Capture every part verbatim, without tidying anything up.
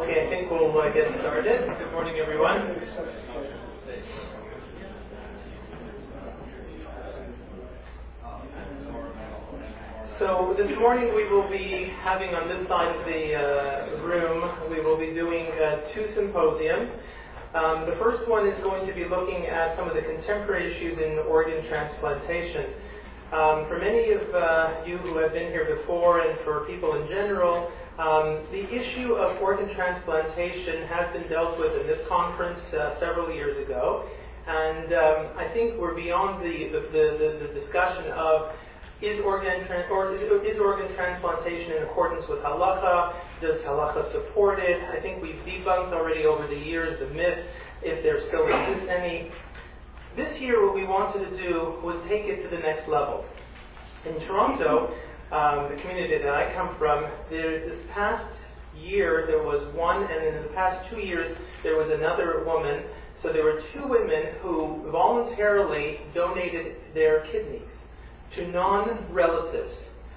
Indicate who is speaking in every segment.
Speaker 1: Okay, I think we'll uh, get started. Good morning, everyone. So this morning we will be having on this side of the uh, room, we will be doing uh, two symposiums. Um, the first one is going to be looking at some of the contemporary issues in organ transplantation. Um, for many of uh, you who have been here before, and for people in general, um, the issue of organ transplantation has been dealt with in this conference uh, several years ago, and um, I think we're beyond the, the, the, the discussion of is organ, trans- or is, is organ transplantation in accordance with halacha? Does halacha support it? I think we've debunked already over the years the myth, if there still exists any. This year what we wanted to do was take it to the next level. In Toronto, um, the community that I come from, there, this past year there was one, and in the past two years there was another woman. So there were two women who voluntarily donated their kidneys to non-relatives.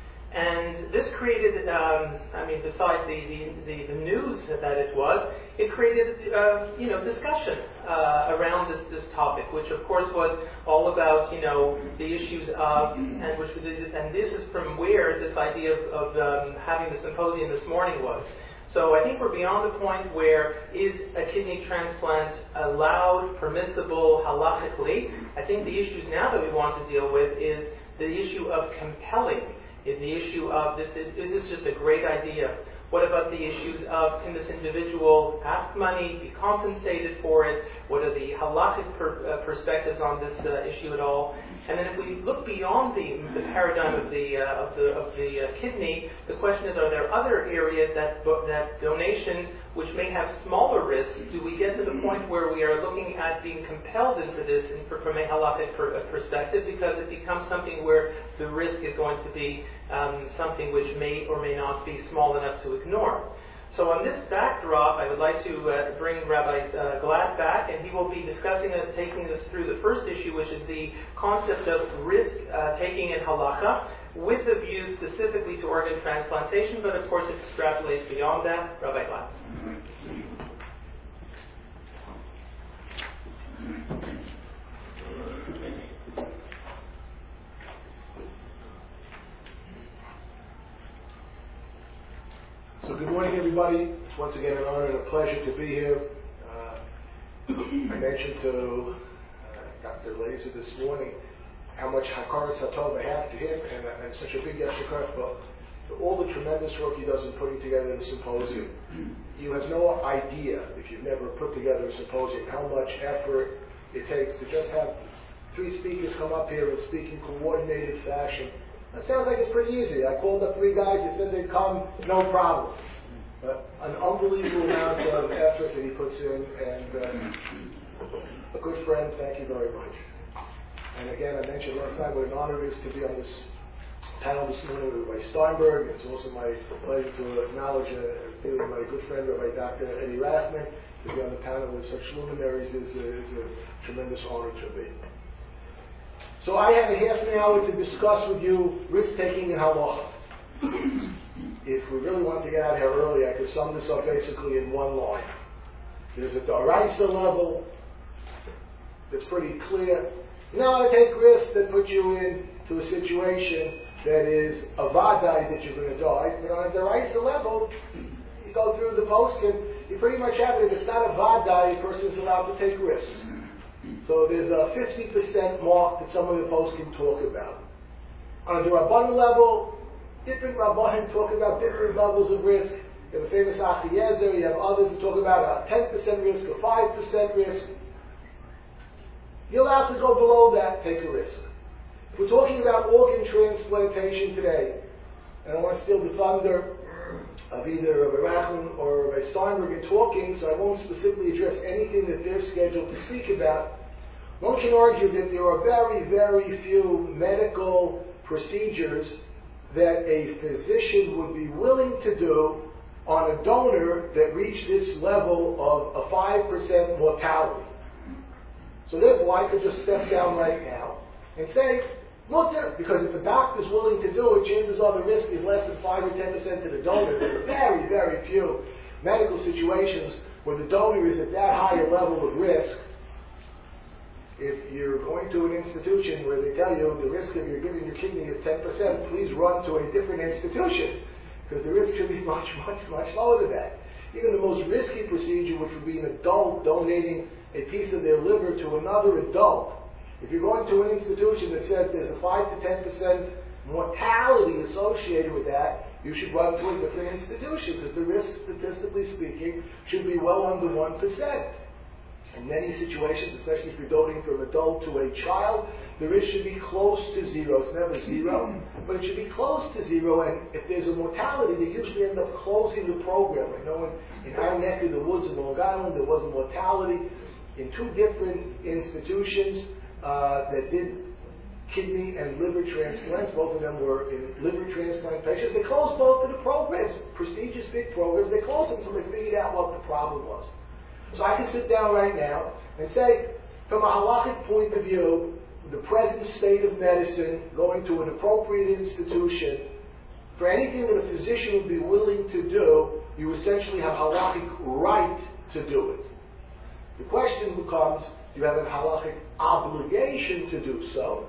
Speaker 1: And this created, um, I mean, besides the, the, the, the news that it was, it created, uh, you know, discussion uh, around this, this topic, which of course was all about, you know, the issues of, and which and this is from where this idea of, of um, having the symposium this morning was. So I think we're beyond the point where is a kidney transplant allowed, permissible, halachically. I think the issues now that we want to deal with is the issue of compelling. Is the issue of this is, is this just a great idea? What about the issues of can this individual ask money, be compensated for it? What are the halachic per, uh, perspectives on this uh, issue at all? And then if we look beyond the, the paradigm of the uh, of the of the uh, kidney, the question is: are there other areas that that donations which may have smaller risks? Do we get to the point where we are looking at being compelled into this in, from a halachic per, uh, perspective, because it becomes something where the risk is going to be um, something which may or may not be small enough to ignore? So on this backdrop, I would like to uh, bring Rabbi uh, Glad back, and he will be discussing and taking us through the first issue, which is the concept of risk uh, taking in halacha, with a view specifically to organ transplantation, but of course it extrapolates beyond that. Rabbi Glad.
Speaker 2: So good morning, everybody. It's once again an honor and a pleasure to be here. Uh, I mentioned to uh, Doctor Laser this morning how much Hakaras Hatov I have to him, and, uh, and such a big yeshikar for, for all the tremendous work he does in putting together the symposium. You have no idea, if you've never put together a symposium, how much effort it takes to just have three speakers come up here and speak in coordinated fashion. It sounds like it's pretty easy. I called up three guys, they said they'd come, no problem. But an unbelievable amount of effort that he puts in, and uh, a good friend, thank you very much. And again, I mentioned last night what an honor it is to be on this panel this morning with Rabbi Steinberg. It's also my pleasure to acknowledge uh, my good friend, Rabbi Doctor Eddie Rathman. To be on the panel with such luminaries is a, is a tremendous honor to me. So I have a half an hour to discuss with you risk-taking in halacha. If we really wanted to get out of here early, I could sum this up basically in one line. There's a d'oraisa level that's pretty clear. You know, I take risks that put you into a situation that is a vadai that you're going to die. But on a d'oraisa level, you go through the post and you pretty much have it. If it's not a vadai, a person is allowed to take risks. So there's a fifty percent mark that some of the posts can talk about. On the Rabbanan level, different Rabbanan talk about different levels of risk. You have a famous Achiezer, you have others that talk about a ten percent risk, a five percent risk. You're allowed to go below that, take a risk. If we're talking about organ transplantation today, and I want to steal the thunder of either Rabbi Rachman or Rabbi Steinberg in talking, so I won't specifically address anything that they're scheduled to speak about. One can argue that there are very, very few medical procedures that a physician would be willing to do on a donor that reached this level of a five percent mortality. So therefore, I could just step down right now and say, look there, because if the doctor's willing to do it, chances are the risk is less than five or ten percent to the donor. There are very, very few medical situations where the donor is at that higher level of risk. If you're going to an institution where they tell you the risk of your giving your kidney is ten percent, please run to a different institution, because the risk should be much, much, much lower than that. Even the most risky procedure, which would be an adult donating a piece of their liver to another adult, if you're going to an institution that says there's a five to ten percent mortality associated with that, you should run to a different institution, because the risk, statistically speaking, should be well under one percent. In many situations, especially if you're donating from an adult to a child, the risk should be close to zero. It's never zero, but it should be close to zero. And if there's a mortality, they usually end up closing the program. I know in, in our neck of the woods in Long Island, there was a mortality in two different institutions uh, that did kidney and liver transplants. Both of them were in liver transplant patients. They closed both of the programs, prestigious big programs. They closed them until they figured out what the problem was. So I can sit down right now and say, from a halachic point of view, the present state of medicine, going to an appropriate institution, for anything that a physician would be willing to do, you essentially have halachic right to do it. The question becomes, do you have a halachic obligation to do so?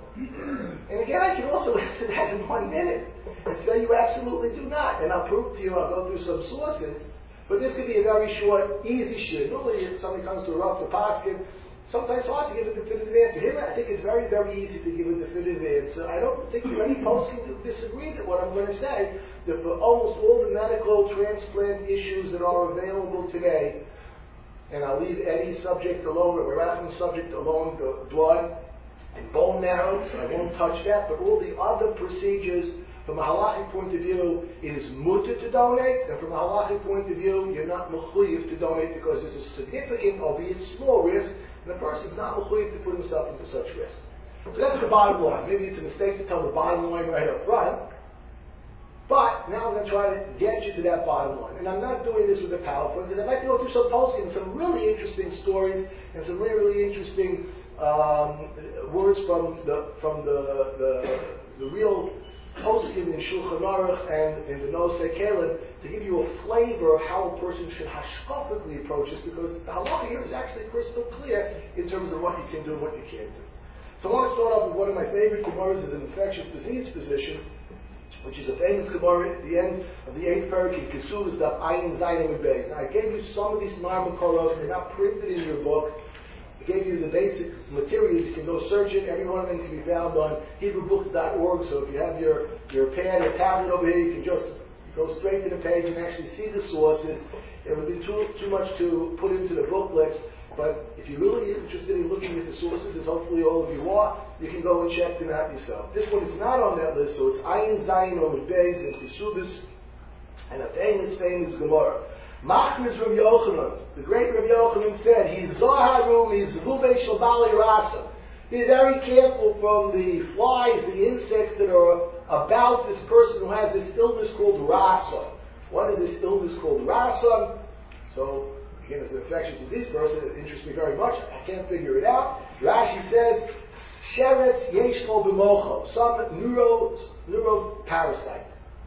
Speaker 2: And again, I can also answer that in one minute and say you absolutely do not. And I'll prove to you, I'll go through some sources. But this could be a very short, easy shit. Normally, if somebody comes to a rough Paskin, sometimes it's hard to give a definitive answer. Here, I think it's very, very easy to give a definitive answer. I don't think many posting to disagree with what I'm going to say, that for almost all the medical transplant issues that are available today, and I'll leave Eddie's subject alone, or Rafin's subject alone, the blood and bone marrow, so I won't touch that, but all the other procedures, from a halachic point of view, it is mutter to donate, and from a halachic point of view, you're not mechuyev to donate because there's a significant, albeit small risk, and the person's not mechuyev to put himself into such risk. So that's the bottom line. Maybe it's a mistake to tell the bottom line right up front, but now I'm going to try to get you to that bottom line. And I'm not doing this with a PowerPoint, because I'd like to go through some posting, some really interesting stories, and some really, really interesting um, words from the from the the, the real posting in Shulchan Aruch and in the Nosei Kelim to give you a flavor of how a person should hashkafically approach this, because the halacha here is actually crystal clear in terms of what you can do and what you can't do. So I want to start off with one of my favorite Gemaras as an infectious disease physician, which is a famous Gemara at the end of the eighth parak in Kisuvah Daf Ayin Zayin Amud Beis. Now I gave you some of these Marmakoros, they're not printed in your book. I gave you the basic materials. You can go search it. Every one of them can be found on Hebrew books dot org. So if you have your, your pen or tablet over here, you can just go straight to the page and actually see the sources. It would be too too much to put into the booklets. But if you're really interested in looking at the sources, as hopefully all of you are, you can go and check them out yourself. This one is not on that list, so it's Ayin Zayin Amud Beis and Kisuvah, and a famous, famous Gemara. Machmiz Rabbi Yochanan, the great Rabbi Yochanan said, he's Zoharum, he's Zvubei Shel Bali Rasa. Be very careful from the flies, the insects that are about this person who has this illness called Rasa. What is this illness called Rasa? So, again, as an infectious disease person, it interests me very much. I can't figure it out. Rashi says, Sheretz Yeshlo B'mocho, some neuro, neuroparasite.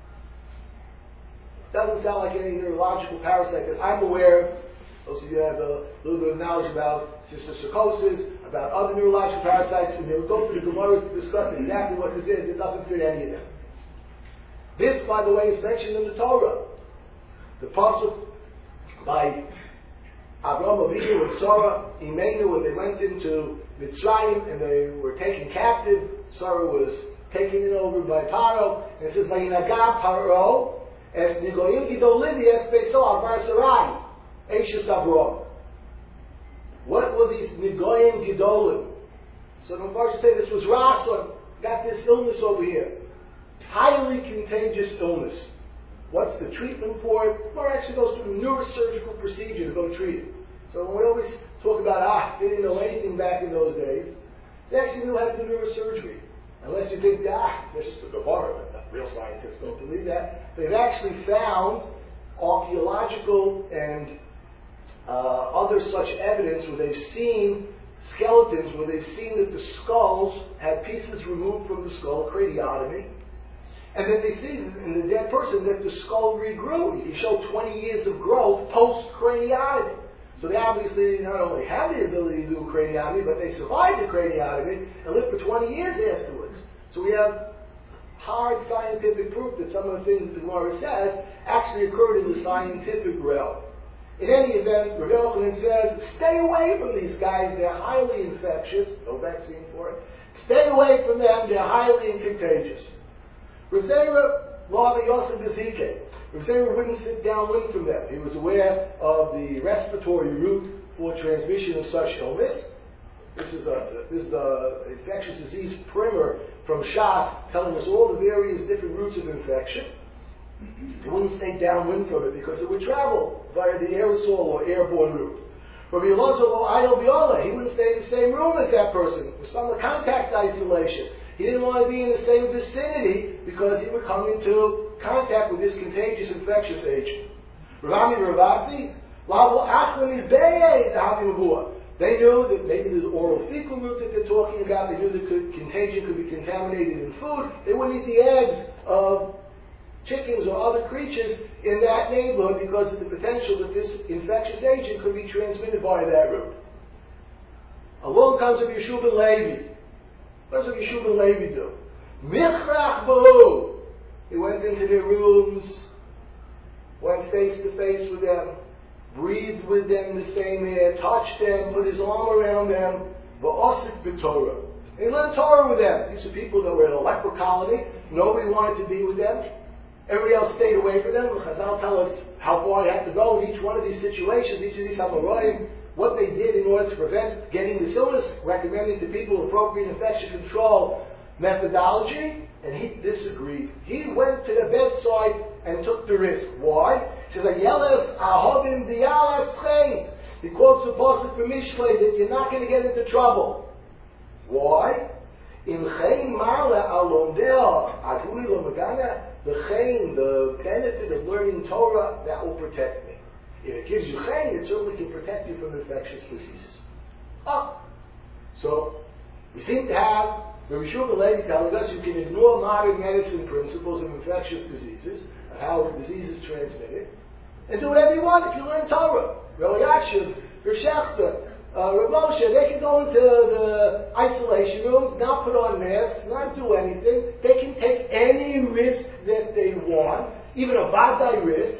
Speaker 2: Doesn't sound like any neurological parasite that I'm aware of. Those of you who have a little bit of knowledge about cysticercosis, about other neurological parasites, when they would go through the Gemara to discuss exactly what this is, it doesn't fit any of them. This, by the way, is mentioned in the Torah. The pasuk by Avraham Avinu and Sarah Imenu, when they went into Mitzrayim and they were taken captive, Sarah was taken over by Paro, and it says, Vayinagah Paro, Es Nigoyim Gidolidi Es Beiso Avar Sarai, Eishes Avraham. What were these Nigoyim Gidolim? So the Mepharshim say this was Rason, got this illness over here. Highly contagious illness. What's the treatment for it? Or actually goes through a neurosurgical procedure to go treat it. So when we always talk about, ah, they didn't know anything back in those days, they actually knew how to do neurosurgery. Unless you think, ah, that's just a Gemara, but real scientists don't believe that. They've actually found archaeological and uh, other such evidence where they've seen skeletons, where they've seen that the skulls had pieces removed from the skull, craniotomy, And then they see in the dead person that the skull regrew. You show twenty years of growth post-craniotomy. So they obviously not only have the ability to do a craniotomy, but they survived the craniotomy and lived for twenty years afterwards. So we have hard scientific proof that some of the things the Gemara says actually occurred in the scientific realm. In any event, Rav Yochanan says, stay away from these guys. They're highly infectious. No vaccine for it. Stay away from them. They're highly contagious. Rav Zera, Law of Yosef Bezike. Rav Zera wouldn't sit downwind from them. He was aware of the respiratory route for transmission of such illness. This is a this is the infectious disease primer from Shas telling us all the various different routes of infection. He wouldn't stay downwind from it because it would travel via the aerosol or airborne route. Rabbi Elazar lo ayol biola, he wouldn't stay in the same room as that person. It was some contact isolation. He didn't want to be in the same vicinity because he would come into contact with this contagious infectious agent. Ravami Ravati, lavo achlan is beye the They knew that maybe the oral fecal route that they're talking about, they knew that could, contagion could be contaminated in food. They wouldn't eat the eggs of chickens or other creatures in that neighborhood because of the potential that this infectious agent could be transmitted via that route. Along comes Rabbi Yeshua ben Levi. What does Rabbi Yeshua ben Levi do? Michrach b'hu. He went into their rooms, went face to face with them, breathed with them the same air, touched them, put his arm around them, v'osik b'Torah. He learned Torah with them. These are people that were in a leper colony. Nobody wanted to be with them. Everybody else stayed away from them. Chazal tell us how far they had to go in each one of these situations, each of these Hamoraim, what they did in order to prevent getting this illness, recommending to people appropriate infection control methodology, and he disagreed. He went to the bedside and took the risk. Why? He says, "Ayeles ahovim diyalas chein." He quotes the pasuk from Mishlei that you're not going to get into trouble. Why? In chein marla alondeh adhuli lo megana. The chein, the benefit of learning Torah, that will protect me. If it gives you chein, it certainly can protect you from infectious diseases. Oh, so we seem to have Rabbi Yeshua ben Levi telling us you can ignore modern medicine principles of infectious diseases, of how disease is transmitted, and do whatever you want if you learn Torah. Rabbi Yashiv, Rabbi Shechter, uh, Rabbi Moshe, they can go into the isolation rooms, not put on masks, not do anything. They can take any risk that they want, even a vadai risk,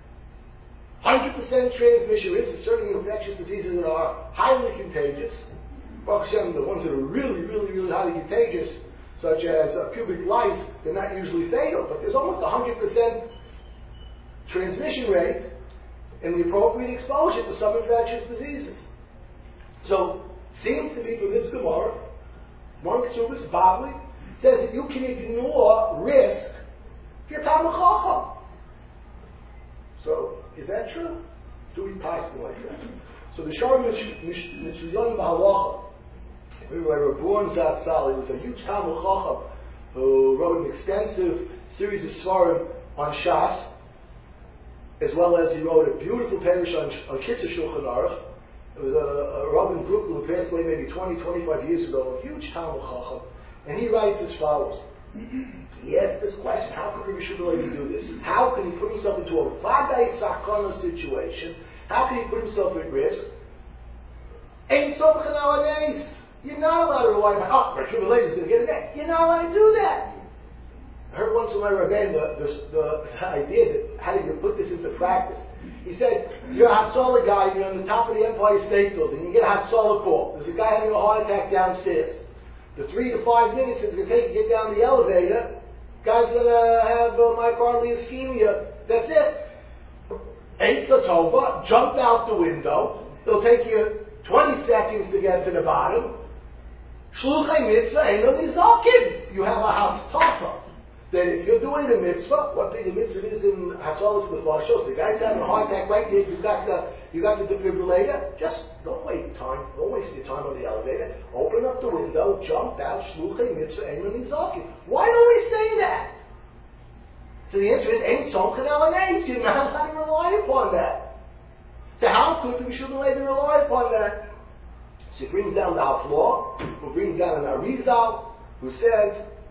Speaker 2: one hundred percent transmission risk, certain infectious diseases that are highly contagious. Baruch Hashem, the ones that are really, really, really highly contagious, such as uh, pubic lice, they're not usually fatal, but there's almost a one hundred percent transmission rate in the appropriate exposure to some infectious diseases. So, seems to be from this Gemara, one Ksubas Bavli says that you can ignore risk if you're Talmid Chacham. So, is that true? Do we pass it like that? So the Shor Mitzvyon B'Halacha, we were born Zatzal. He was a huge Talmid Chacham who wrote an extensive series of Svarim on Shas, as well as he wrote a beautiful parish on, on Kitzur Shulchan Aruch. It was a, a Rav in Brooklyn who passed away maybe twenty, twenty-five years ago, a huge Talmid Chacham, and he writes as follows. He asked this question, how could Rabbi Yeshua ben Levi do this? How can he put himself into a Vadai Sakana situation? How can he put himself at risk? Ain't something nowadays. You're not allowed to rely on, oh, Rabbi Yeshua ben Levi is going to get it back. You're not allowed to do that. I heard once in my Rabban the, the, the idea that how do you put this into practice? He said, you're a Hatzalah guy, you're on the top of the Empire State Building, you get a Hatzalah call. There's a guy having a heart attack downstairs. The three to five minutes it's going to take to get down the elevator, guy's going to have uh, myocardial ischemia. That's it. Eitz Tova, jump out the window. It'll take you twenty seconds to get to the bottom. Shluchei mitzvah, ein nizakin. You have a house tapa. That if you're doing the mitzvah, what the mitzvah is in Hatzalas Nefashos, the guy's having a heart attack right there, you got the you got the defibrillator, just don't waste time, don't waste your time on the elevator, open up the window, jump out, shluchei mitzvah, ein nizakin. Why don't we say that? So the answer is, ain't something nowadays, you're not allowed to rely upon that. So how could we should rely upon that? So he brings down the Haflaw, who brings down an Arizal, who says,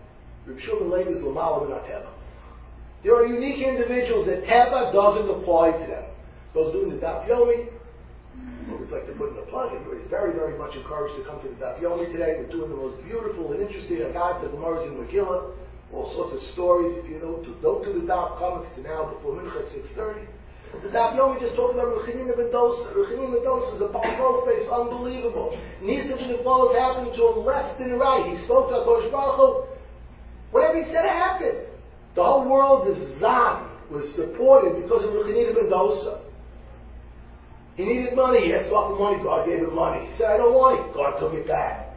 Speaker 2: Rabbi Shimon Levi is l'mala min ha-teva. There are unique individuals that Teva doesn't apply to them. Those doing the Daf Yomi, we'd like to put in a plug, and we're very, very much encouraged to come to the Daf Yomi today. We're doing the most beautiful and interesting Agat, the Gemara's in Megillah, all sorts of stories. If you don't do, don't do the Daf, come, it's an hour before Mincha at six thirty. The Daf Yomi just talking about Ruchanim ben Dosa. Ruchanim ben Dosa is a powerful face, unbelievable. Nisa ben Niflo is happening to him left and right. He spoke to HaKadosh Baruch Hu. Whatever he said happened. The whole world is Zan, was supported because of Ruchanim ben Dosa. He needed money. He asked God for money. God gave him money. He said, I don't want it. God took it back.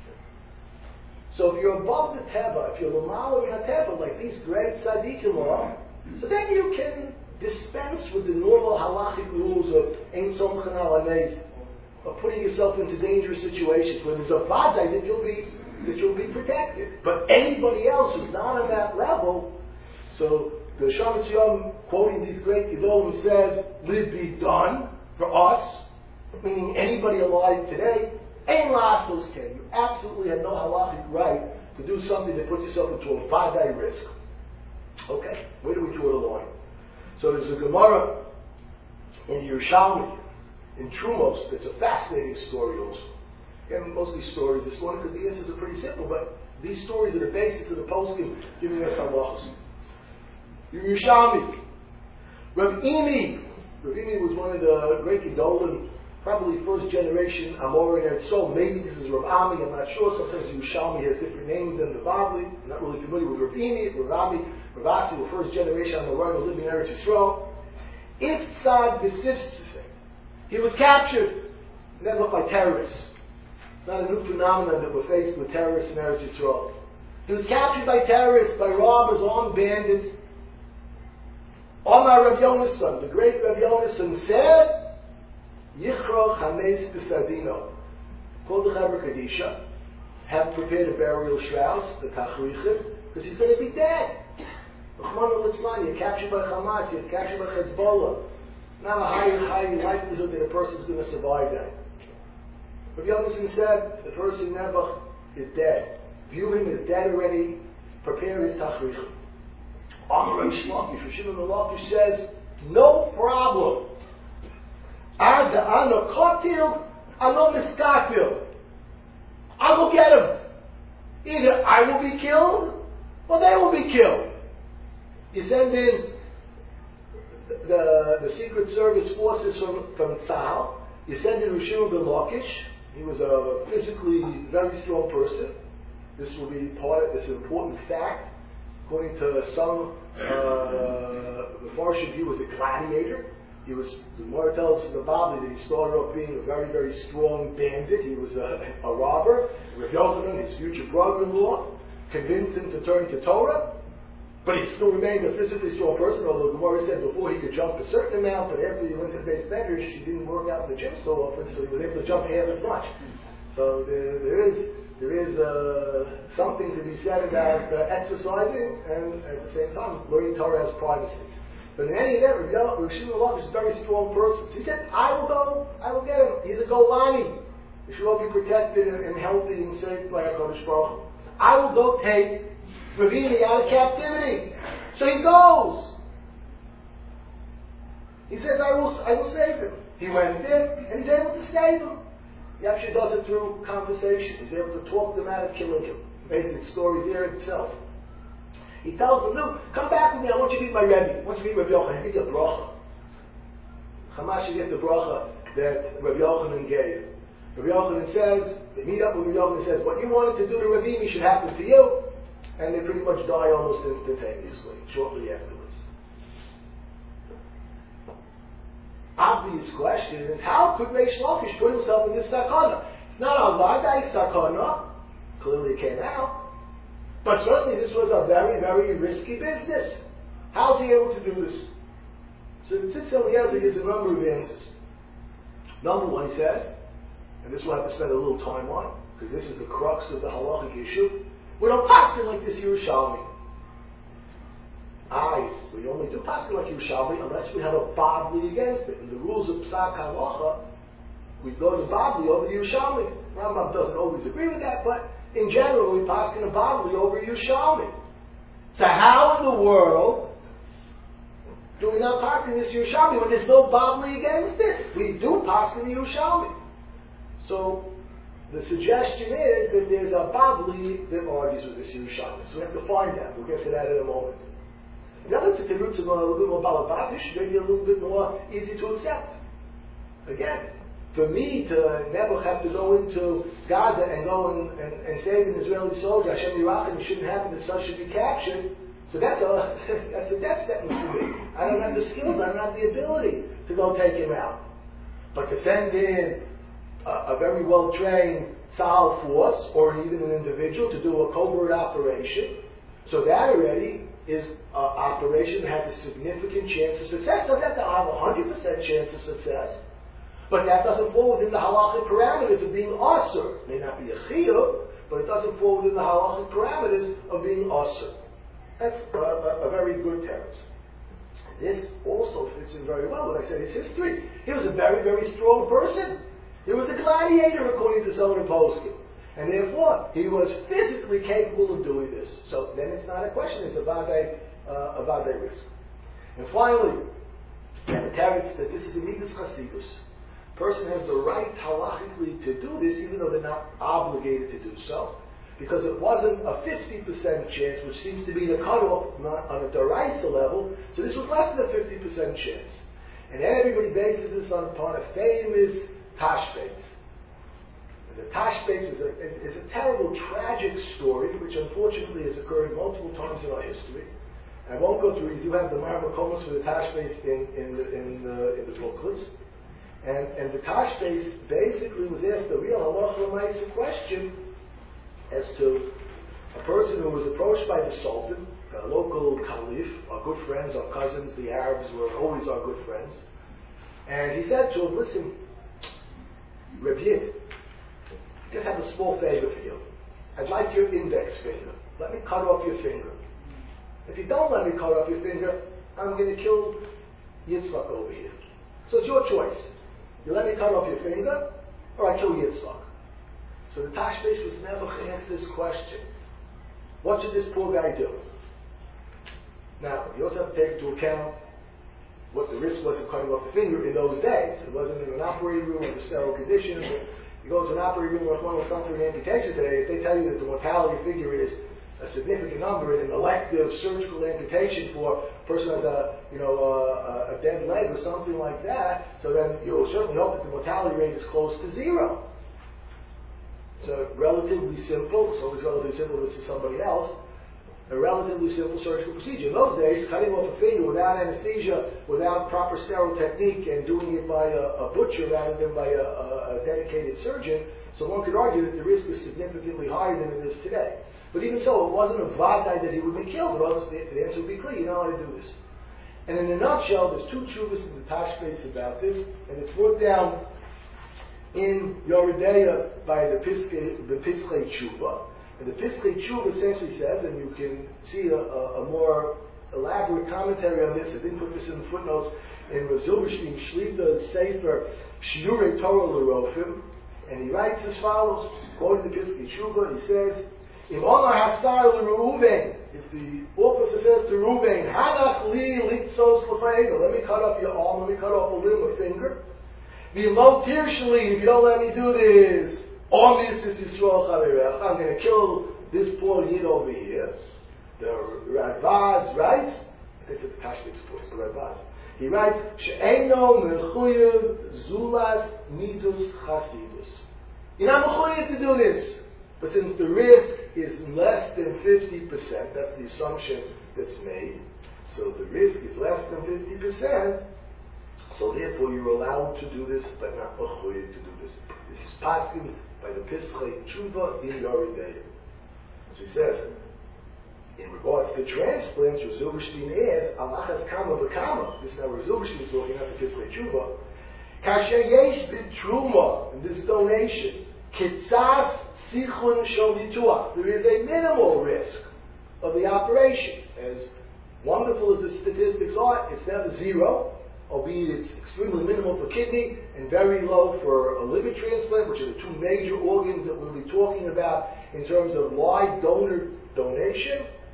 Speaker 2: So if you're above the Teva, if you're L'mala min ha-Teva, like these great tzaddikim are, so then you can dispense with the normal halachic rules of Ein Somchen al Hanez, of putting yourself into dangerous situations where there's a vaday that you'll be that you'll be protected. But anybody else who's not on that level, so the Shammai Tziyom, quoting these great Gedolim, says, "Will it be done for us?" Meaning anybody alive today, Ein la'asos ken. You absolutely have no halachic right to do something that puts yourself into a vaday risk. Okay, where do we draw the line? So there's a Gemara in Yerushalmi, in Trumos, that's a fascinating story also. Again, mostly stories. This one because the answers are pretty simple, but these stories are the basis of the poskim giving us halachos. Yerushalmi, Rav Imi. Rav Imi was one of the great Gedolim, probably first generation Amorim Eretz Yisrael. Maybe this is Rav Ami, I'm not sure. Sometimes Yerushalmi has different names than the Bavli. I'm not really familiar with Rav Imi, Rav Ami, Rav Asi were first generation Amorim living in Eretz Yisrael. Ifsad B'Sifsisei. He was captured. Never looked like terrorists. Not a new phenomenon that we're faced with terrorists in Eretz Yisrael. He was captured by terrorists, by robbers, armed bandits. Omar Rav Yonason, the great Rav Yonason said, Yichro Chametz B'Sardino. Called the Chaver Kadisha, have prepared a burial shroud, the Tachrichim, because he's going to be dead. You're captured by Hamas, you're captured by Hezbollah. Not a high, high likelihood that a person's going to survive that. Rav Yonason said, the person Nebuch is dead. View him as dead already, prepare his Tachrichim. Amar Reish Lakish, Rav Shimon ben Lakish says, no problem. Ad ana kotil, ano miskatil. I will get him. Either I will be killed, or they will be killed. You send in the, the Secret Service forces from, from Tzahal. You send in Rav Shimon ben Lakish. He was a physically very strong person. This will be part of this important fact. According to some, uh, the Farshim, he was a gladiator. He was, the Gemara tells us in the Bible that he started off being a very, very strong bandit. He was a, a robber. Rav Yochanan, his future brother-in-law, convinced him to turn to Torah. But he still remained a physically strong person, although the Gemara said before he could jump a certain amount, but after he went to Beis Medrash, he didn't work out in the gym so often, so he was able to jump half as much. So there, there is there is uh, something to be said about uh, exercising and at the same time learning Torah has privacy. But in any event, Rav Shimon ben Lakish is a very strong person. So he said, I will go, I will get him. He's a Golani. He should all be protected and, and healthy and safe by HaKadosh Baruch Hu. I will go take Rav Imi out of captivity. So he goes. He says, I will, I will save him. He went in and he's able to save him. He actually does it through conversation. He's able to talk them out of killing him. Basic story there itself. He tells them, no, come back with me. I want you to meet my Rebbe. I want you to meet Rav Yochanan. I need a bracha. Hamas should get the bracha that Rav Yochanan gave. Rav Yochanan says, they meet up with Rav Yochanan and says, what you wanted to do to Rav Imi should happen to you. And they pretty much die almost instantaneously, shortly afterwards. Obvious question is, how could Reish Lakish put himself in this sakana? It's not a vadai sakana. Clearly it came out. But certainly this was a very, very risky business. How is he able to do this? So the Tzitz Eliezer gives a number of answers. Number one, he says, and this we'll have to spend a little time on, because this is the crux of the halachic issue. We don't paskin like this Yerushalmi. Aye, we only do paskin like Yerushalmi unless we have a Bavli against it. In the rules of Psak Halacha, we go to Bavli over the Yerushalmi. Rambam doesn't always agree with that, but in general we paskin a Bavli over Yerushalmi. So how in the world do we not pass in this Yerushalmi when there's no Bavli against it? We do pass in the Yerushalmi. So the suggestion is that there's a Bavli that argues with this Yerushalmi. So we have to find that. We'll get to that in a moment. The other thing, the roots of a little bit more Balabatish, maybe a little bit more easy to accept. Again, for me to never have to go into Gaza and go and, and, and save an Israeli soldier, Hashem Yirachim, it shouldn't happen that such should be captured. So that's a, that's a death sentence to me. I don't have the skills, I don't have the ability to go take him out. But to send in a, a very well-trained Tzahal force, or even an individual, to do a covert operation, so that already is an operation that has a significant chance of success. Doesn't have to have a one hundred percent chance of success, but that doesn't fall within the halachic parameters of being asur. It may not be a chiyuv, but it doesn't fall within the halachic parameters of being asur. That's a, a, a very good teretz. This also fits in very well with, I said, his history. He was a very, very strong person. He was a gladiator, according to Zohar and Poskim. And therefore, he was physically capable of doing this. So then it's not a question, it's a vade, uh, a vade risk. And finally, we have a teretz that this is a midas chasidus. Person has the right halachically to do this, even though they're not obligated to do so, because it wasn't a fifty percent chance, which seems to be the cutoff not on a deraisa level, so this was less than a fifty percent chance. And everybody bases this on, upon a famous tashbetz. The tashbetz is a, is a terrible, tragic story, which unfortunately has occurred multiple times in our history. I won't go through, you do have the Marmakomas for the tashbetz in, in, the, in, the, in the booklets. And, and the tashbetz basically was asked a real halacha l'maisa question as to a person who was approached by the Sultan, a local caliph, our good friends, our cousins, the Arabs were always our good friends. And he said to him, listen, Reb Yid, I just have a small favor for you. I'd like your index finger. Let me cut off your finger. If you don't let me cut off your finger, I'm going to kill Yitzchak over here. So it's your choice. You let me cut off your finger, or I kill Yitzchak. So the Tashbetz was never asked this question. What should this poor guy do? Now, you also have to take into account what the risk was of cutting off the finger in those days. It wasn't in an operating room under sterile conditions. You go to an operating room with one with something an amputation today, if they tell you that the mortality figure is a significant number in an elective surgical amputation for a person with a, you know, a, a dead leg or something like that, so then you'll certainly hope that the mortality rate is close to zero. It's a relatively simple, it's always relatively simple if it's to somebody else, a relatively simple surgical procedure. In those days, cutting off a finger without anesthesia, without proper sterile technique, and doing it by a, a butcher rather than by a, a, a dedicated surgeon, so one could argue that the risk is significantly higher than it is today. But even so, it wasn't a vadai that he would be killed, but the, the answer would be clear, you know how to do this. And in a nutshell, there's two tshuvas in the Tashbetz about this, and it's brought down in Yoredeya by the Piskei, the Piskei Tshuva. And the Piskei Tshuva essentially says, and you can see a, a, a more elaborate commentary on this, I didn't put this in the footnotes, in Rav Zilberstein Shlita's Sefer Shiurei Torah L'Rofim, and he writes as follows, quoting the Piskei Tshuva, he says, Im Omer Hasar L'Reuven, if the officer says to Reuven, Hanach li litzos l'fa'egel, let me cut off your arm, let me cut off a limb, a finger, V'lo tirshli, if you don't let me do this, on this is Yisrael Chaverech, I'm going to kill this poor Yid over here. The Radbaz writes, I think it's the Tashbetz supports the Radbaz. He writes, She'eino mechuyev zulas midus chasidus. You're not mechuyev to do this. But since the risk is less than fifty percent, that's the assumption that's made, so the risk is less than fifty percent, so therefore you're allowed to do this, but not mechuyev to do this. This is passing by the Piskei Tshuva in Yoredeya. So he says, in regards to transplants, Rav Zilberstein adds, Alachas Kama V'Kama. This is how Rav Zilberstein is talking about the Piskei Tshuva. Kasher yesh b'truma, in this donation, kitzas sichun shel nituach. There is a minimal risk of the operation. As wonderful as the statistics are, it's never zero, albeit it's extremely minimal for kidney and very low for a liver transplant, which are the two major organs that we'll be talking about in terms of live donor donation.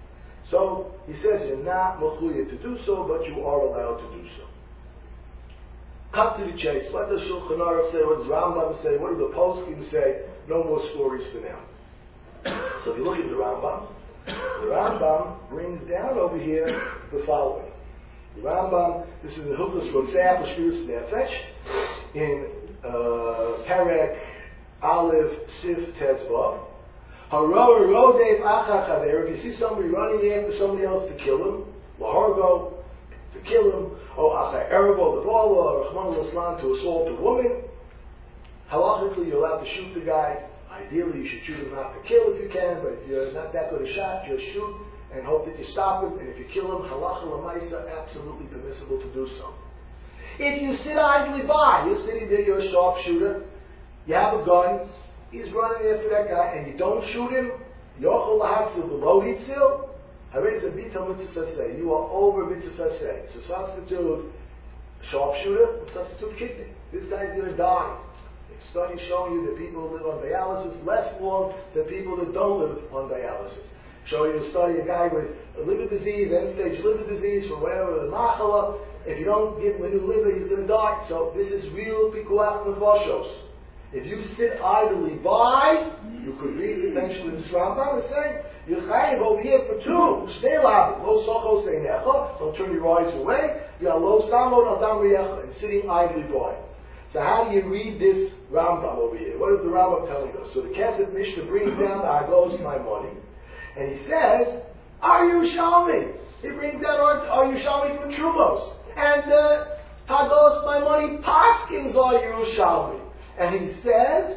Speaker 2: So he says you're not mechuyev to do so, but you are allowed to do so. Cut to the chase. What does Shulchan Aruch say? What does Rambam say? What do the poskim say? No more stories for now. So if you look at the Rambam, the Rambam brings down over here the following. The Rambam, this is the Hilchos Rotzeach L'Shmiras Nefesh, in uh, Perek Aleph Sif Tezvav. Haro Rodev Achar Chaver. If you see somebody running after somebody else to kill him, Lahargo, to kill him, or Achar Erebo, the Bala, or Rahman al-Islam, to assault a woman, halachically you're allowed to shoot the guy. Ideally you should shoot him not to kill if you can, but if you're not that good a shot, just shoot and hope that you stop him, and if you kill him, halacha l'maisa, absolutely permissible to do so. If you sit idly by, you're sitting there, you're a sharpshooter, you have a gun, he's running after that guy, and you don't shoot him, yochel lahatzil below hitzil, harei zabital mitzvah saseh, you are over mitzvah saseh. So substitute sharpshooter, substitute kidney. This guy's going to die. Studies showing you that people who live on dialysis less long than people that don't live on dialysis. Show you a study a guy with a liver disease, end-stage liver disease, from whatever the machala. If you don't give him a new liver, he's going to die. So this is real pikuach nefashos. If you sit idly by, you could read eventually the Rambam is saying, you're chayiv over here for two. Stay alive. Lo sochos einecha. Don't turn your eyes away. You are lo samod adam riyecha, and sitting idly by. So how do you read this Rambam over here? What is the Rambam telling us? So the Kesef Mishnah brings down the Agos my money, and he says, "Are you Yerushalmi?" He brings down Are you Yerushalmi from Trumos, and uh, Agos my money Paskins are Yerushalmi, and he says,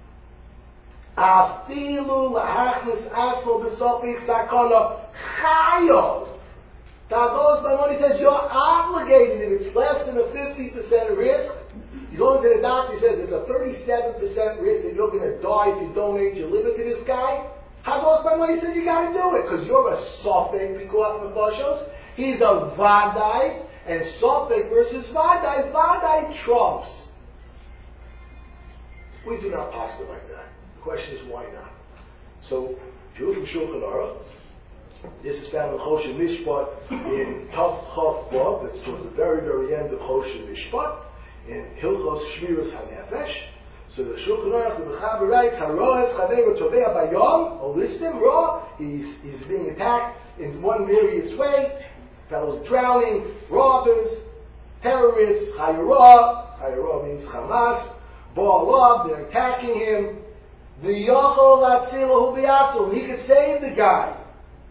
Speaker 2: "Afilu lahachnis asmo b'sofich sakana chayos." Agos my money says you're obligated if it's less than a fifty percent risk. You go into the doctor, he says there's a thirty-seven percent risk that you're going to die if you donate your liver to this guy. How goes my money? He says you got to do it because you're a sofek pikuach nefashos. He's a vadai, and sofek versus vadai, vadai trumps. We do not pass it like that. The question is why not? So if you look at Shulchan Aruch, this is found in Choshen Mishpat in Tav Chav Vav. That's towards the very, very end of Choshen Mishpat. In Hilchos Shmiras HaNefesh. So the Shulchan Aruch, the Mechaber writes, Harohes Chaveru Tovea Bayom, or listim, Ra, he's, he's being attacked in one various way, fellows drowning, robbers, terrorists, Chayra, Chayra means Hamas, Ba'alav, they're attacking him, V'yochol Atzilahu B'yatzil, he could save the guy.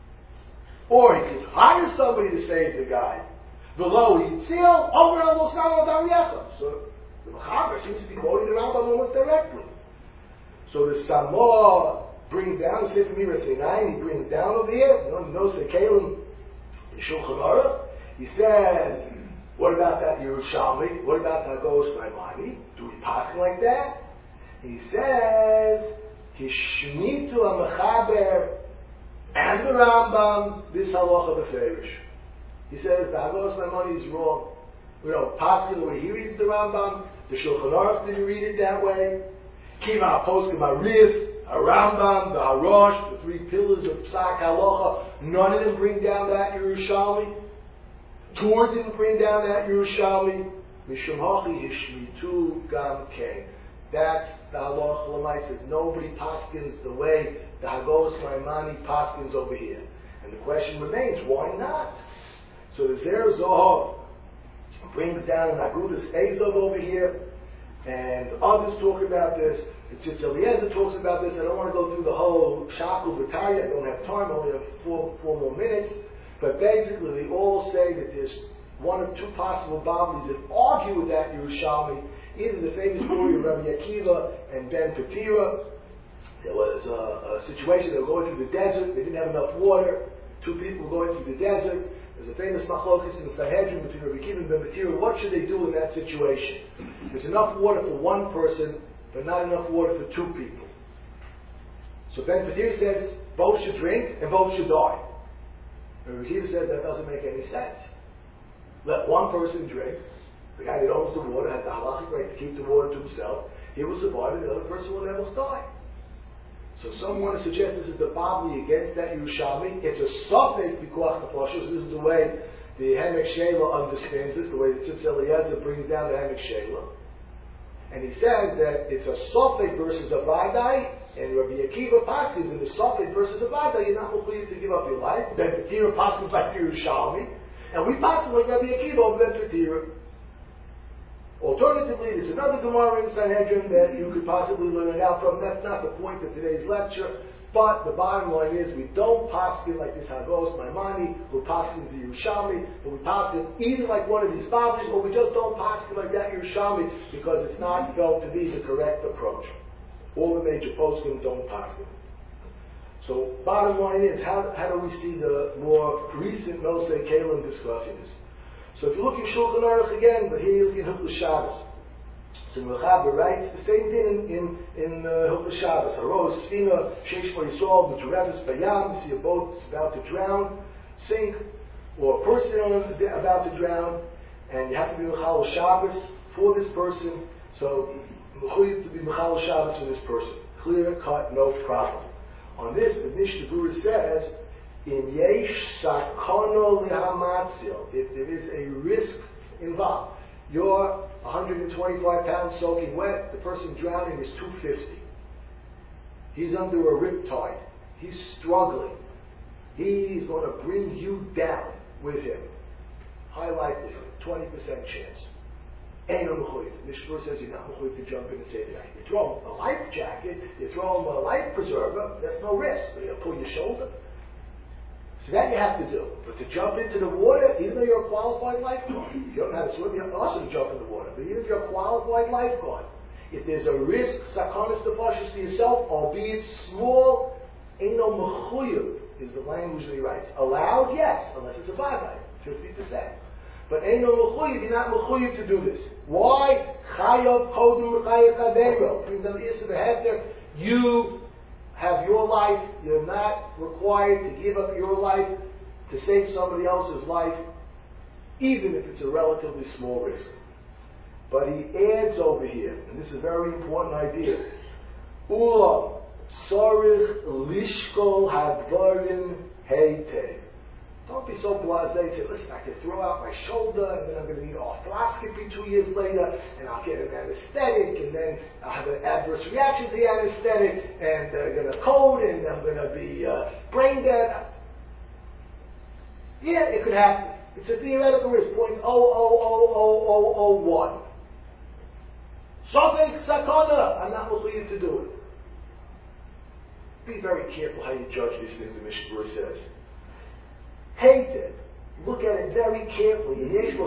Speaker 2: Or he could hire somebody to save the guy. Below Yitzil, over Lo Samod Ariyecha. So the Mechaber seems to be quoting the Rambam almost directly. So the Samoa brings down the Sefer Miras Einayim, he brings down over here, you know, he knows the Kalim, the Shulchan Aruch. He says, what about that Yerushalmi? What about that Agos Maimoni? Do we pass him like that? He says, Hishmitu HaMechaber and the Rambam, this halacha b'ferish. He says the Agos Maimoni is wrong. We don't pass it the way he reads the Rambam. The Shulchan Aruch didn't read it that way. Kiva HaPoskim HaRif, HaRambam, the HaRosh, the three pillars of Psak Halacha, none of them bring down that Yerushalmi. Tur didn't bring down that Yerushalmi. Mishum Hachi Hishmitu Gam Kein. That's the Halacha L'mai says nobody paskins the way the Agos Maimoni paskins over here. And the question remains, why not? So the Zer Zohar brings down an Agudas Ezov over here, and others talk about this. The Tzitz Eliezer talks about this. I don't want to go through the whole Shaku B'Taya. I don't have time. I only have four, four more minutes. But basically, they all say that there's one or two possible Bablis that argue with that Yerushalmi. Either the famous story of Rabbi Akiva and Ben Petira. There was a, a situation, they were going through the desert. They didn't have enough water. Two people were going through the desert. There's a famous machlokes in the Sanhedrin between Rabbi Akiva and Ben Petira. What should they do in that situation? There's enough water for one person, but not enough water for two people. So Ben Petira says both should drink and both should die. And Rabbi Akiva says that doesn't make any sense. Let one person drink. The guy that owns the water has the halachic right to keep the water to himself. He will survive, and the other person will never die. So some want to suggest this is the Babli against that Yerushalmi. It's a Sofek Bikuach Nefashos. This is the way the Hemek Shela understands this, the way the Tzitz Eliezer brings down the Hemek Shela. And he says that it's a Sofek versus a Vadai, and Rabbi Akiva passes in the Sofek versus a Vadai, you're not required to give up your life. Ben Petira passes like Yerushalmi, and we pass like Rabbi Akiva over Ben Petira. Alternatively, there's another Gemara in Sanhedrin that you could possibly learn it out from. That's not the point of today's lecture. But the bottom line is, we don't pass it like this Hagos Maimani, who passes the Yerushalmi, but we pass it either like one of these fathers, or we just don't pass it like that Yerushalmi because it's not felt to be the correct approach. All the major poskim don't pass it. So, bottom line is, how, how do we see the more recent Nosei Kalim discussing this? So if you look in Shulchan Aruch again, but here you look in Hilchos Shabbos. So Mechaber writes the same thing in in uh, Hilchos Shabbos. Haros Sfina Sheish Bo Yisrael B'Turevis Bayam. You see a boat about to drown, sink, or a person about to drown, and you have to be Mechal Shabbos for this person. So Mechuyev to be Mechal Shabbos for this person. Clear cut, no problem. On this, the Mishnah Berurah says, in yesh sakono lehamatzil, if there is a risk involved, you're one hundred twenty-five pounds soaking wet, the person drowning is two hundred fifty. He's under a riptide. He's struggling. He's going to bring you down with him. High likelihood, twenty percent chance. Ain't no mechuyev. Mishnah Berurah says you're not mechuyev to jump in and save that. You throw a life jacket, you throw him a life preserver, that's no risk. You're going to pull your shoulder. So that you have to do. But to jump into the water, even though you're a qualified lifeguard, if you don't know how to swim, you have to also jump in the water. But even if you're a qualified lifeguard, if there's a risk, sakonis defashis to yourself, albeit small, ain't no mechuyev, is the language that he writes. Allowed, yes, unless it's a vadai, fifty percent. But ain't no mechuyev, you're not mechuyev to do this. Why? Chayav kodim l'chayav kadero. You have your life, you're not required to give up your life to save somebody else's life, even if it's a relatively small risk. But he adds over here, and this is a very important idea, Ula tzorich lishkol hadvarim heitev. Don't be so blasé. Say, listen, I can throw out my shoulder, and then I'm going to need arthroscopy two years later, and I'll get an anesthetic, and then I'll have an adverse reaction to the anesthetic, and they're going to code, and I'm going to be uh, brain dead. Yeah, it could happen. It's a theoretical risk, zero point zero zero zero zero zero zero one. Something sakana. I'm not willing to do it. Be very careful how you judge these things. The Mishnah Berurah says. Hate it. Look at it very carefully.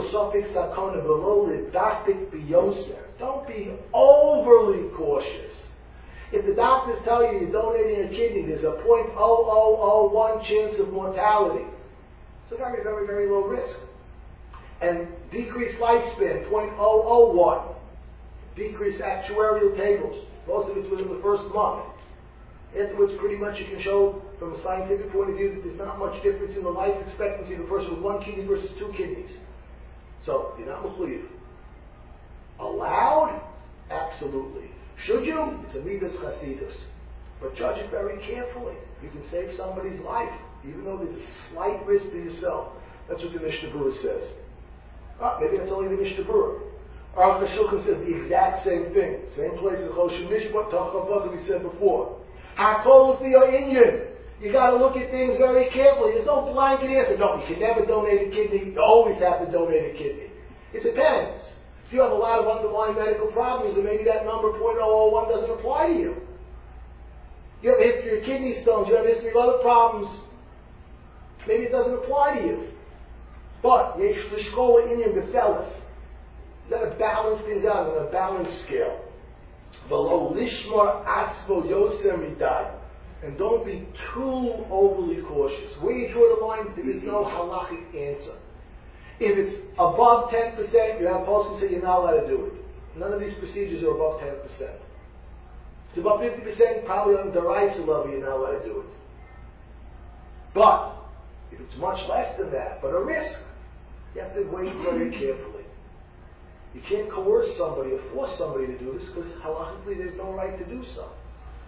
Speaker 2: Don't be overly cautious. If the doctors tell you you're donating a kidney, there's a zero point zero zero zero one chance of mortality. It's a very, very, very low risk. And decreased lifespan, zero point zero zero one. Decreased actuarial tables. Most of it's within the first month. Afterwards, pretty much you can show from a scientific point of view that there's not much difference in the life expectancy of a person with one kidney versus two kidneys. So, you're not mechuyev. Allowed? Absolutely. Should you? It's a midas chasidus. But judge it very carefully. You can save somebody's life, even though there's a slight risk to yourself. That's what the Mishnah Berurah says. Ah, maybe that's only the Mishnah Berurah. Aruch HaShulchan says the exact same thing. Same place as Choshen Mishpat, Tachavav, we said before. Hakol for your Indian. You got to look at things very carefully. There's no blanket answer. No, you can never donate a kidney. You always have to donate a kidney. It depends. If you have a lot of underlying medical problems, then maybe that number zero point zero zero one doesn't apply to you. You have a history of kidney stones. You have a history of other problems. Maybe it doesn't apply to you. But yesh lishkol inyan befelas. You got to balance things out on a balanced scale. V'lo lishmar atzvo yoser midai. And don't be too overly cautious. Where you draw the line, there is no halachic answer. If it's above ten percent, you have poskim say you're not allowed to do it. None of these procedures are above ten percent. If it's above fifty percent, probably on the deraisa level, you're not allowed to do it. But if it's much less than that, but a risk, you have to wait very carefully. You can't coerce somebody or force somebody to do this because halachically there's no right to do so.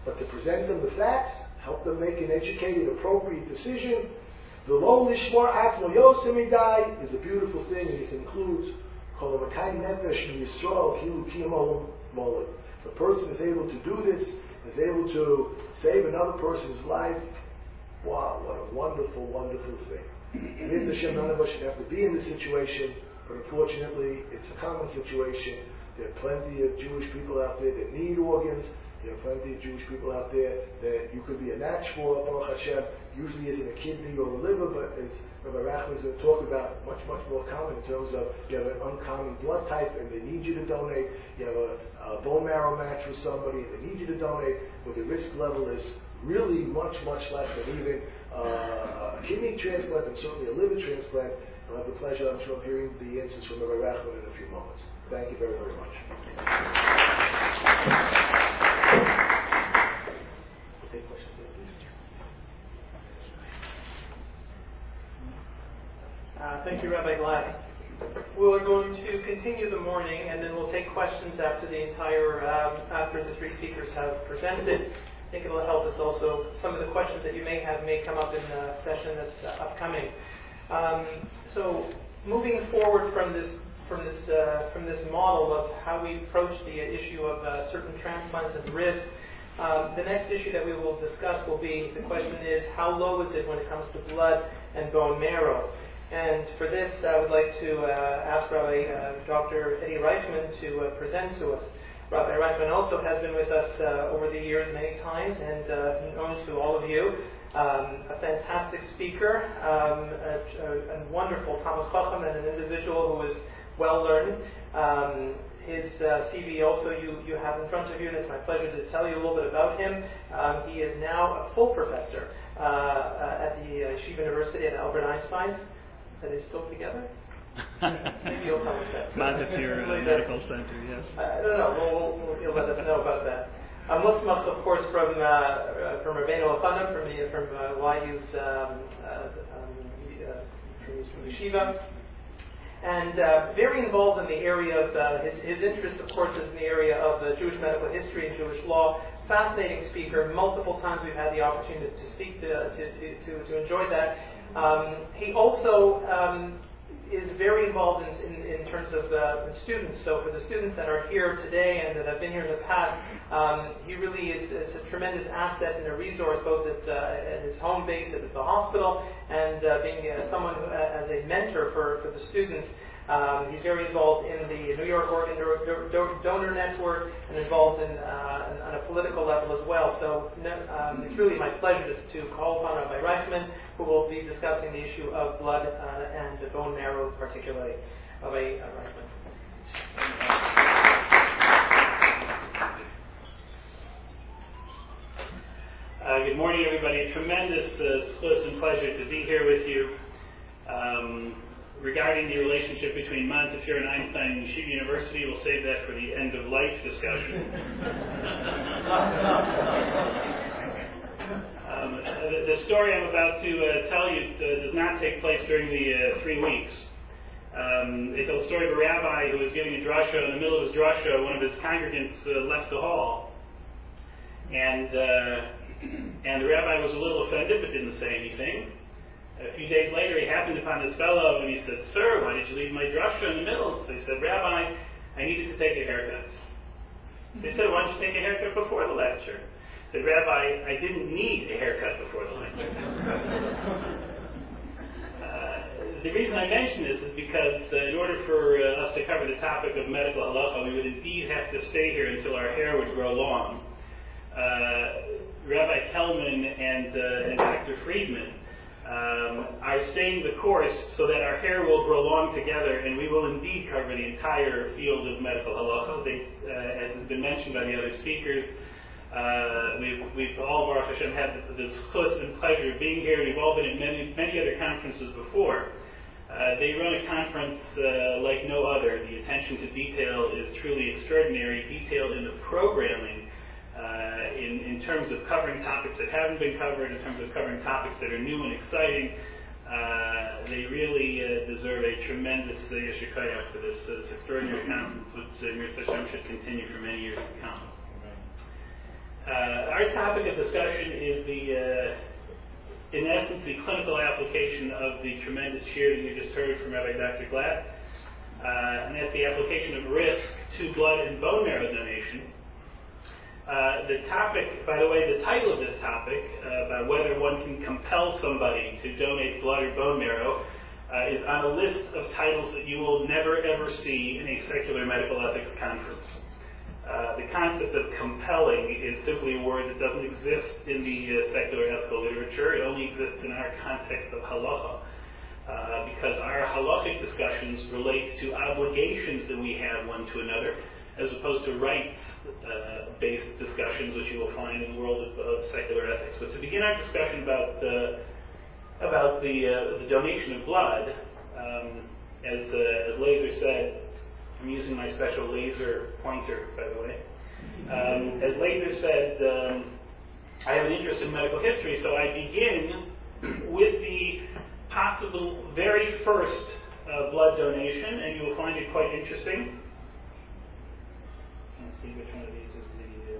Speaker 2: but to present them the facts, help them make an educated, appropriate decision. The lo lishmor atzmo yosem idai is a beautiful thing, and it concludes kol hamakayim nefesh miyisrael kilu kiyam molim. If a person is able to do this, is able to save another person's life, wow, what a wonderful, wonderful thing. Mitzvah Hashem, none of us should have to be in this situation, but unfortunately, it's a common situation. There are plenty of Jewish people out there that need organs. There are plenty of Jewish people out there that you could be a match for, Baruch Hashem, usually isn't a kidney or a liver, but as Rabbi Rachman is going to talk about, much, much more common in terms of you have an uncommon blood type and they need you to donate. You have a, a bone marrow match for somebody and they need you to donate, but the risk level is really much, much less than even uh, a kidney transplant and certainly a liver transplant. I'll have the pleasure, I'm sure, of hearing the answers from Rabbi Rachman in a few moments. Thank you very, very much.
Speaker 1: Uh, thank you, Rabbi Glad. We're going to continue the morning, and then we'll take questions after the entire, um, after the three speakers have presented. I think it will help us also. Some of the questions that you may have may come up in the session that's uh, upcoming. Um, so, moving forward from this from this uh, from this model of how we approach the issue of uh, certain transplants and risk, um, the next issue that we will discuss will be, the question is, how low is it when it comes to blood and bone marrow? And for this, I would like to uh, ask Rabbi uh, Doctor Eddie Reichman to uh, present to us. Rabbi Reichman also has been with us uh, over the years many times and uh, known to all of you. Um, a fantastic speaker, um, a, a, a wonderful Talmid Chacham, and an individual who is well learned. Um, his uh, C V also you, you have in front of you, and it's my pleasure to tell you a little bit about him. Um, he is now a full professor uh, uh, at the uh, Yeshiva University at Albert Einstein. Are they still together? Maybe you'll come with that.
Speaker 3: Montefiore uh, Medical Center, yes.
Speaker 1: I don't know. We'll, we'll, you'll let us know about that. Um, Mutzmach, of course, from uh, from Rabbeinu Elchanan, from from uh, Y U's um, uh, um, uh, from Yeshiva, and uh, very involved in the area of uh, his, his interest, of course, is in the area of uh, Jewish medical history and Jewish law. Fascinating speaker. Multiple times we've had the opportunity to speak to to to, to, to enjoy that. Um, he also um, is very involved in, in, in terms of uh, students. So for the students that are here today and that have been here in the past, um, he really is, is a tremendous asset and a resource both at, uh, at his home base at the hospital and uh, being uh, someone who, uh, as a mentor for, for the students. Um, he's very involved in the New York Organ Donor Network and involved in, uh, on a political level as well. So um, it's really my pleasure just to call upon Rabbi Reichman, who will be discussing the issue of blood uh, and bone marrow particularly. Rabbi uh, Reichman.
Speaker 3: Uh, good morning, everybody. A tremendous uh, and pleasure to be here with you. Um, Regarding the relationship between Montefiore and Einstein and Yeshiva University, we'll save that for the end-of-life discussion. um, the, the story I'm about to uh, tell you uh, does not take place during the uh, three weeks. Um, it tells the story of a rabbi who was giving a drasha. In the middle of his drasha, one of his congregants uh, left the hall. And, uh, and the rabbi was a little offended but didn't say anything. A few days later, he happened upon this fellow, and he said, "Sir, why did you leave my drasha in the middle?" So he said, "Rabbi, I needed to take a haircut." They said, "Why didn't you take a haircut before the lecture?" He said, "Rabbi, I didn't need a haircut before the lecture." uh, the reason I mention this is because uh, in order for uh, us to cover the topic of medical halacha, we would indeed have to stay here until our hair would grow long. Uh, Rabbi Kelman and, uh, and Doctor Friedman Um, are staying the course so that our hair will grow long together, and we will indeed cover the entire field of medical halacha. They, uh, as has been mentioned by the other speakers, uh, we've, we've all, Baruch Hashem, had this close and pleasure of being here. We've all been at many, many other conferences before. Uh, they run a conference uh, like no other. The attention to detail is truly extraordinary. Detail in the programming, Uh, in, in terms of covering topics that haven't been covered, in terms of covering topics that are new and exciting. Uh, they really uh, deserve a tremendous uh, yeshikayach for this, uh, this extraordinary conference, which uh, Mir Hashem should continue for many years to come. Uh, our topic of discussion is the, uh, in essence, the clinical application of the tremendous cheer that you just heard from Rabbi Doctor Glatt, uh, and that's the application of risk to blood and bone marrow donation. Uh, the topic, by the way, the title of this topic, uh, about whether one can compel somebody to donate blood or bone marrow, uh, is on a list of titles that you will never ever see in a secular medical ethics conference. Uh, the concept of compelling is simply a word that doesn't exist in the uh, secular ethical literature. It only exists in our context of halacha, uh, because our halachic discussions relate to obligations that we have one to another, as opposed to rights-based uh, discussions, which you will find in the world of, of secular ethics. But to begin our discussion about uh, about the uh, the donation of blood, um, as uh, as Laser said. I'm using my special laser pointer, by the way. Um, as Laser said, um, I have an interest in medical history, so I begin with the possible very first uh, blood donation, and you will find it quite interesting. Let's see which one of these is the...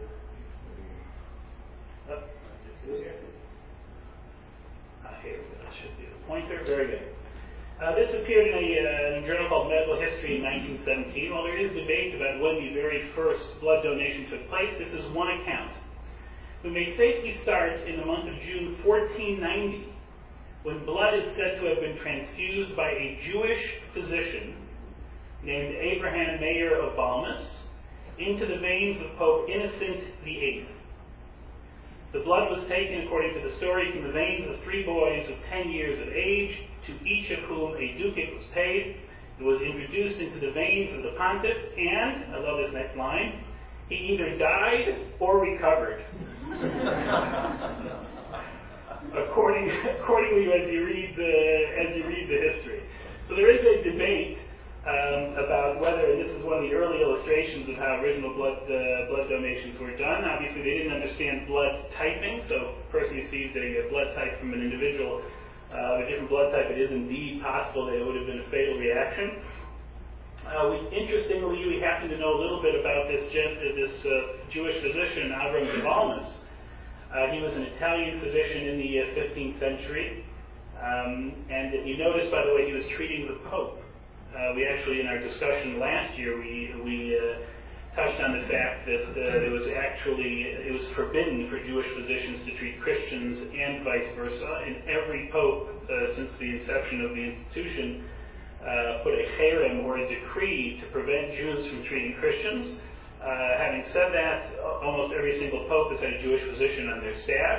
Speaker 3: Uh, oh, this is here. Ah, here we go. That should be the pointer. Very good. Uh, this appeared in a, uh, in a journal called Medical History in nineteen seventeen. While there is debate about when the very first blood donation took place, this is one account. We may safely start in the month of June fourteen ninety, when blood is said to have been transfused by a Jewish physician named Abraham Meir of Balmus into the veins of Pope Innocent the Eighth. The blood was taken, according to the story, from the veins of three boys of ten years of age, to each of whom a ducat was paid. It was introduced into the veins of the pontiff, and, I love this next line, he either died or recovered. According, accordingly, as you read the as you read the history, so there is a debate um, about whether, and this is one of the early illustrations of how original blood uh, blood donations were done. Obviously, they didn't understand blood typing, so if a person received a, a blood type from an individual Uh, a different blood type, it is indeed possible that it would have been a fatal reaction. Uh, we, interestingly, we happen to know a little bit about this, this uh, Jewish physician, Avram de Balmus. Uh, he was an Italian physician in the uh, fifteenth century, um, and you notice, by the way, he was treating the Pope. Uh, we actually, in our discussion last year, we we uh, touched on the fact that uh, it was actually, it was forbidden for Jewish physicians to treat Christians and vice versa, and every pope uh, since the inception of the institution uh, put a cherem, or a decree, to prevent Jews from treating Christians. Uh, having said that, almost every single pope has had a Jewish physician on their staff,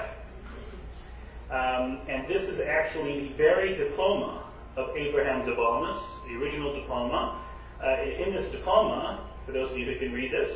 Speaker 3: um, and this is actually the very diploma of Abraham de Balmus, the original diploma. Uh, in this diploma, for those of you who can read this,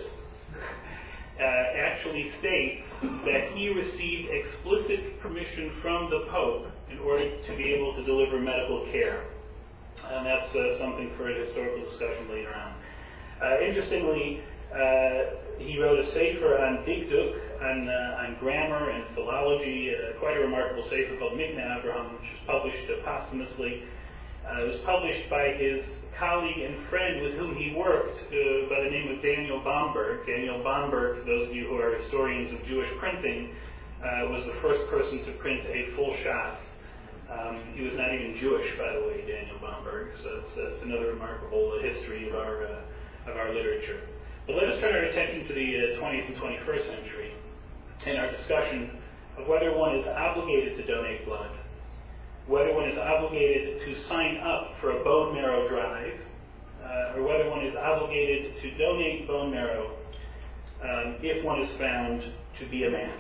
Speaker 3: uh, actually states that he received explicit permission from the Pope in order to be able to deliver medical care. And that's uh, something for a historical discussion later on. Uh, interestingly, uh, he wrote a sefer on Dikduk, on, uh, on grammar and philology, uh, quite a remarkable sefer called Mikne Avraham, which was published uh, posthumously. Uh, it was published by his colleague and friend with whom he worked uh, by the name of Daniel Bomberg. Daniel Bomberg, for those of you who are historians of Jewish printing, uh, was the first person to print a full shas. Um, he was not even Jewish, by the way, Daniel Bomberg, so it's, uh, it's another remarkable uh, history of our uh, of our literature. But let us turn our attention to the uh, twentieth and twenty-first century in our discussion of whether one is obligated to donate blood, whether one is obligated to sign up for a bone marrow drive, uh, or whether one is obligated to donate bone marrow um, if one is found to be a match.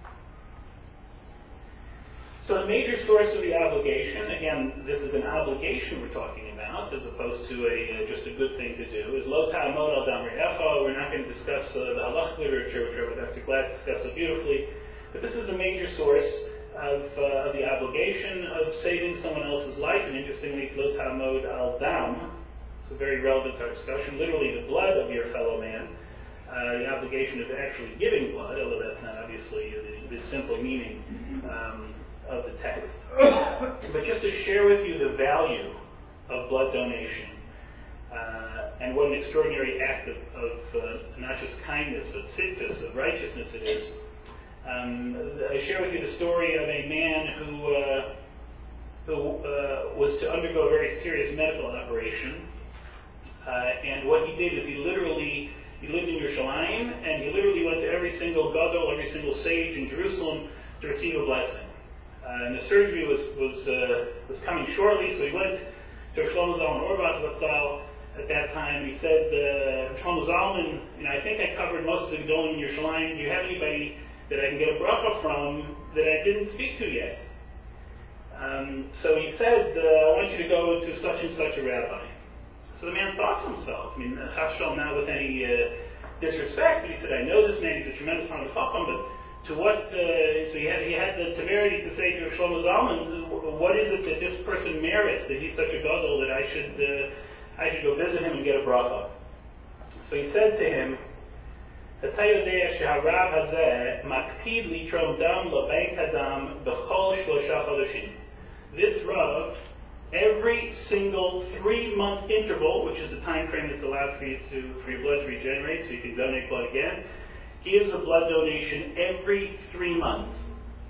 Speaker 3: So the major source of the obligation, again, this is an obligation we're talking about, as opposed to a uh, just a good thing to do, is lo ta'amod al damri echo. We're not going to discuss uh, the halach literature, which Doctor Glatt discussed so beautifully, but this is a major source Of, uh, of the obligation of saving someone else's life, and interestingly, lo ta'amod al dam, it's very relevant to our discussion, literally the blood of your fellow man, uh, the obligation of actually giving blood, although that's not obviously the, the simple meaning um, of the text. But just to share with you the value of blood donation, uh, and what an extraordinary act of, of uh, not just kindness, but tzidkus, of righteousness it is. Um, I share with you the story of a man who uh, who uh, was to undergo a very serious medical operation, uh, and what he did is he literally he lived in Yerushalayim, and he literally went to every single gadol, every single sage in Jerusalem to receive a blessing. Uh, and the surgery was was uh, was coming shortly, so he went to Shlomo Zalman Auerbach Zatzal. At that time, he said, uh, Shlomo Zalman, you know, I think I covered most of the gedolim in Yerushalayim. Do you have anybody that I can get a bracha from that I didn't speak to yet? Um, so he said, uh, I want you to go to such and such a rabbi. So the man thought to himself, I mean, Hashel, not with any uh, disrespect, but he said, I know this man, he's a tremendous Talmid Chacham, but to what, uh, so he had, he had the temerity to say to Shlomo Zalman, what is it that this person merits, that he's such a gadol, that I should, uh, I should go visit him and get a bracha. So he said to him, this Rav, every single three-month interval, which is the time frame that's allowed for you to for your blood to regenerate, so you can donate blood again, gives a blood donation every three months.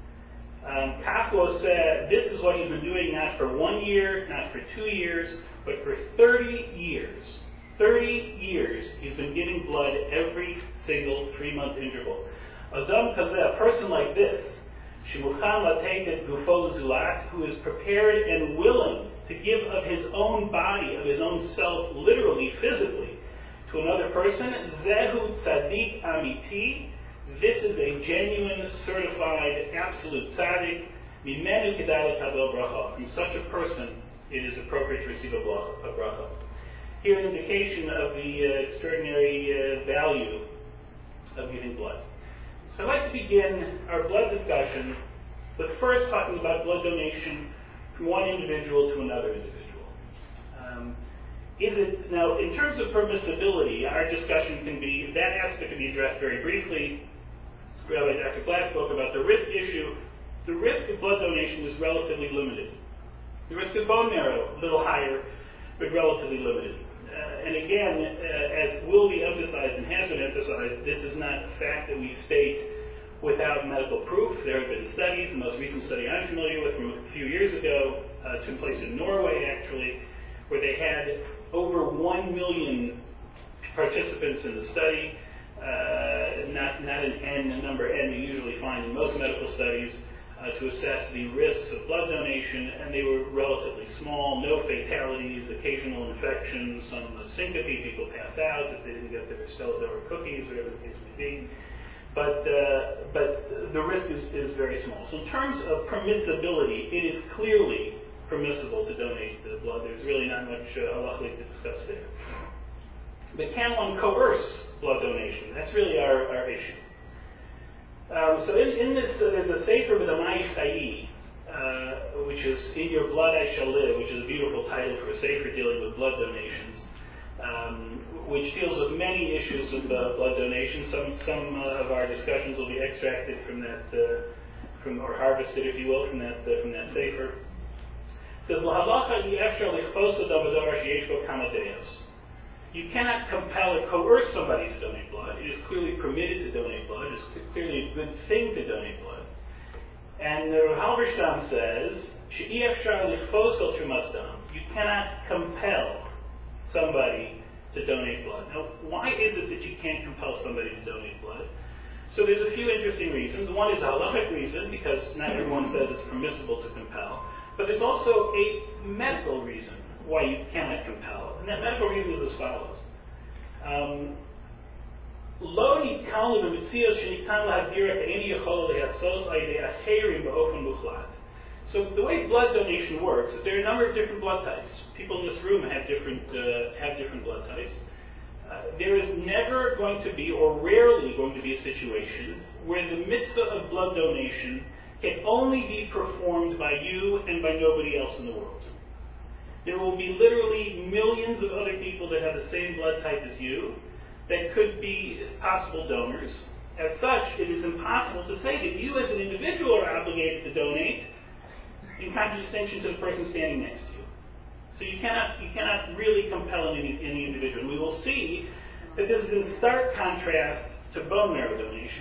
Speaker 3: Um, Kaflo said this is what he's been doing not for one year, not for two years, but for thirty years. thirty years he's been giving blood every single three-month interval. Adam Kazeh, a person like this, Shemuchan Lateket Gufo Zulat, who is prepared and willing to give of his own body, of his own self, literally, physically, to another person, Zehu Tzadik Amiti, this is a genuine, certified, absolute tzaddik. Mimenu kedai lekabel bracha. From such a person, it is appropriate to receive a bracha. Here, an indication of the uh, extraordinary uh, value of giving blood. So I'd like to begin our blood discussion with first talking about blood donation from one individual to another individual. Um, is it now, in terms of permissibility, our discussion can be that aspect can be addressed very briefly. Rabbi Doctor Glass spoke about the risk issue. The risk of blood donation is relatively limited. The risk of bone marrow, a little higher, but relatively limited. Uh, and again, uh, as will be emphasized and has been emphasized, this is not a fact that we state without medical proof. There have been studies. The most recent study I'm familiar with from a few years ago uh, took place in Norway, actually, where they had over one million participants in the study. Uh, not not an N, a number N you usually find in most medical studies, uh, to assess the risks of blood donation, and they were relatively small, no fatalities, occasional infections, some syncope, people pass out if they didn't get their Stella cookies, whatever the case may be. But uh, but the risk is, is very small. So in terms of permissibility, it is clearly permissible to donate the blood. There's really not much uh, halachic to discuss there. But can one coerce blood donation? That's really our, our issue. Um, so in, in this, uh, there's a Sefer B'Damai Chayi, uh, which is In Your Blood I Shall Live, which is a beautiful title for a Sefer dealing with blood donations, um, which deals with many issues of uh, blood donation. Some some uh, of our discussions will be extracted from that, uh, from or harvested, if you will, from that uh, from that Sefer. It says, L'halacha yi'efshar lichpos adam b'davar sheyesh bo kama deos. You cannot compel or coerce somebody to donate blood. It is clearly permitted to donate blood. It is clearly a good thing to donate blood. And the Halberstam says, you cannot compel somebody to donate blood. Now, why is it that you can't compel somebody to donate blood? So there's a few interesting reasons. One is a halachic reason, because not everyone says it's permissible to compel. But there's also a medical reason why you cannot compel. And that medical reason is as follows. Um, so the way blood donation works is there are a number of different blood types. People in this room have different uh, have different blood types. Uh, there is never going to be, or rarely going to be, a situation where the mitzvah of blood donation can only be performed by you and by nobody else in the world. There will be literally millions of other people that have the same blood type as you that could be possible donors. As such, it is impossible to say that you as an individual are obligated to donate in contradistinction to the person standing next to you. So you cannot you cannot really compel any, any individual. And we will see that this is in stark contrast to bone marrow donation,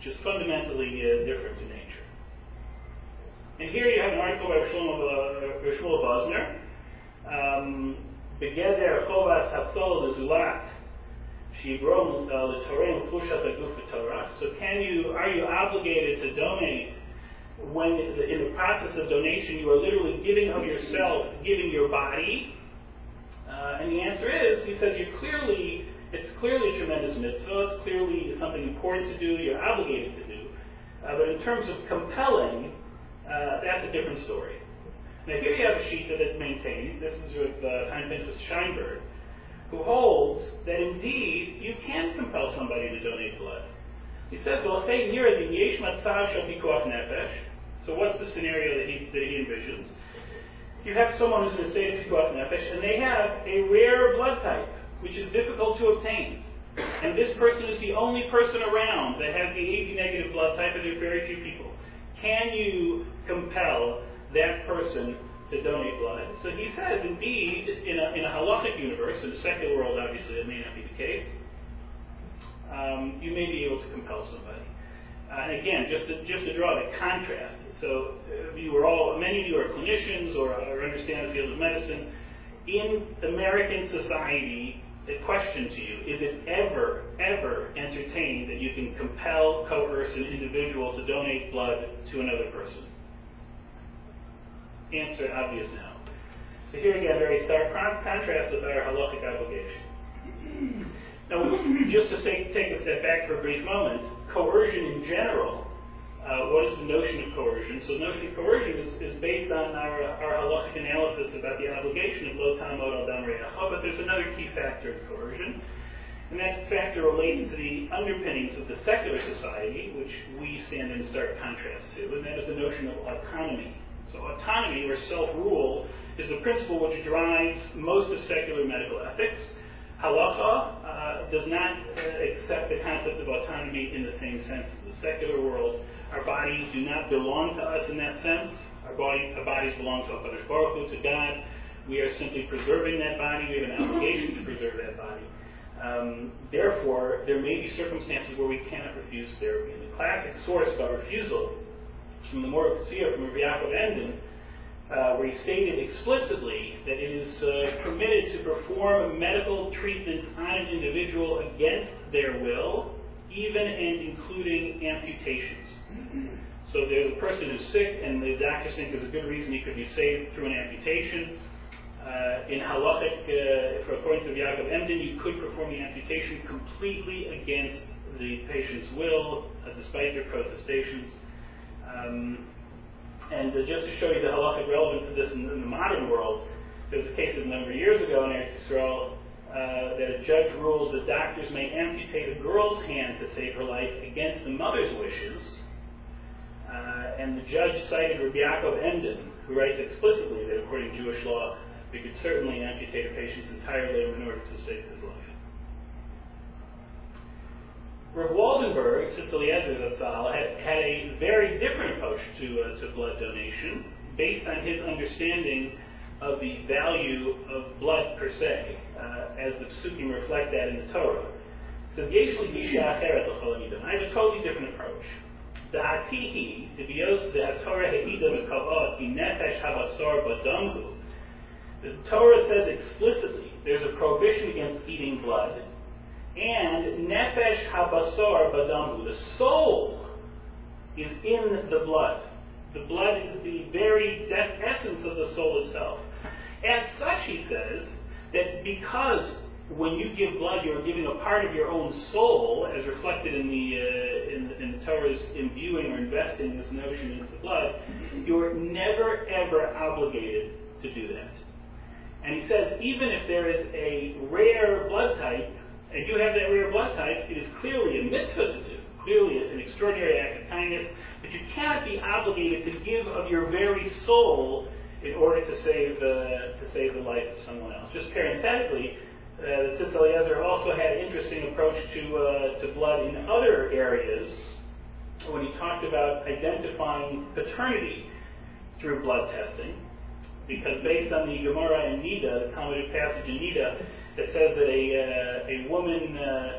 Speaker 3: which is fundamentally uh, different in nature. And here you have an article by Shmuel Bosner, um, Begeder Chovas Hatzol Lezulat, Shibrom L'Torah Fushat Aguf Torah. So can you, are you obligated to donate when in the process of donation you are literally giving of yourself, giving your body? Uh, and the answer is, he says, you clearly, it's clearly a tremendous mitzvah, it's clearly something important to do, you're obligated to do. Uh, but in terms of compelling, uh, that's a different story. Now here you have a sheet that is maintained, this is with uh, Chaim Pinchas Scheinberg, who holds that indeed you can compel somebody to donate blood. He says, well, say near the yesh matzav shel pikuach nefesh. So what's the scenario that he, that he envisions? You have someone who's in a state of pikuach nefesh, and they have a rare blood type, which is difficult to obtain. And this person is the only person around that has the A B negative blood type, and there are very few people. Can you compel that person to donate blood? So he says, indeed, in a, in a halachic universe, in the secular world, obviously, it may not be the case, um, you may be able to compel somebody. Uh, and again, just to, just to draw the contrast, so uh, you are all, many of you are clinicians or, or understand the field of medicine. In American society, a question to you, is it ever, ever entertained that you can compel, coerce an individual to donate blood to another person? Answer, obvious no. So here again, very stark contrast with our halachic obligation. Now, just to take, take a step back for a brief moment, coercion in general, uh, what is the notion of coercion? So the notion of coercion is, is based on our, our halachic analysis about the obligation of lo ta'amod al dam re'acha, but there's another key factor of coercion, and that factor relates to the underpinnings of the secular society, which we stand in stark contrast to, and that is the notion of autonomy. So autonomy, or self-rule, is the principle which drives most of secular medical ethics. Halacha uh, does not uh, accept the concept of autonomy in the same sense as the secular world. Our bodies do not belong to us in that sense. Our, body, our bodies belong to HaKadosh Baruch Hu, to God. We are simply preserving that body. We have an obligation to preserve that body. Um, therefore, there may be circumstances where we cannot refuse therapy. And the classic source about refusal from the Morah Katsir, from Rabbi Yaakov Emden, uh, where he stated explicitly that it is uh, permitted to perform medical treatment on an individual against their will, even and including amputations. So there's a person who's sick, and the doctors think there's a good reason he could be saved through an amputation. Uh, in halachic, uh, for according to Rabbi Yaakov Emden, you could perform the amputation completely against the patient's will, uh, despite their protestations. Um, and uh, just to show you the halachic relevance of this in, in the modern world, there was a case a number of years ago in Eretz Yisrael uh, that a judge rules that doctors may amputate a girl's hand to save her life against the mother's wishes. Uh, and the judge cited Rabbi Yaakov Emden, who writes explicitly that according to Jewish law, we could certainly amputate a patient's entire limb in order to save his life. Rav Waldenberg, Tzitz Eliezer Zatzal, had, had a very different approach to, uh, to blood donation, based on his understanding of the value of blood per se, uh, as the Psukim reflect that in the Torah. So, Yesh li gisha acheret l'chol hamidam. I have a totally different approach. Da'atihi, debios de'atorah he'ida mekavot, ki nefesh habasar badamhu. The Torah says explicitly there's a prohibition against eating blood, and nefesh habasar badamhu, the soul is in the blood. The blood is the very essence of the soul itself. As such, he says, that because when you give blood, you're giving a part of your own soul, as reflected in the, uh, in, the in the Torah's imbuing or investing this notion into blood, you're never ever obligated to do that. And he says, even if there is a rare blood type, and you have that rare blood type, it is clearly a mitzvah to do, clearly an extraordinary act of kindness, but you cannot be obligated to give of your very soul in order to save the, to save the life of someone else. Just parenthetically, uh, the Tzitz Eliezer also had an interesting approach to, uh, to blood in other areas when he talked about identifying paternity through blood testing. Because based on the Gemara in Nida, the Talmudic passage in Nida, that says that a uh, a woman uh,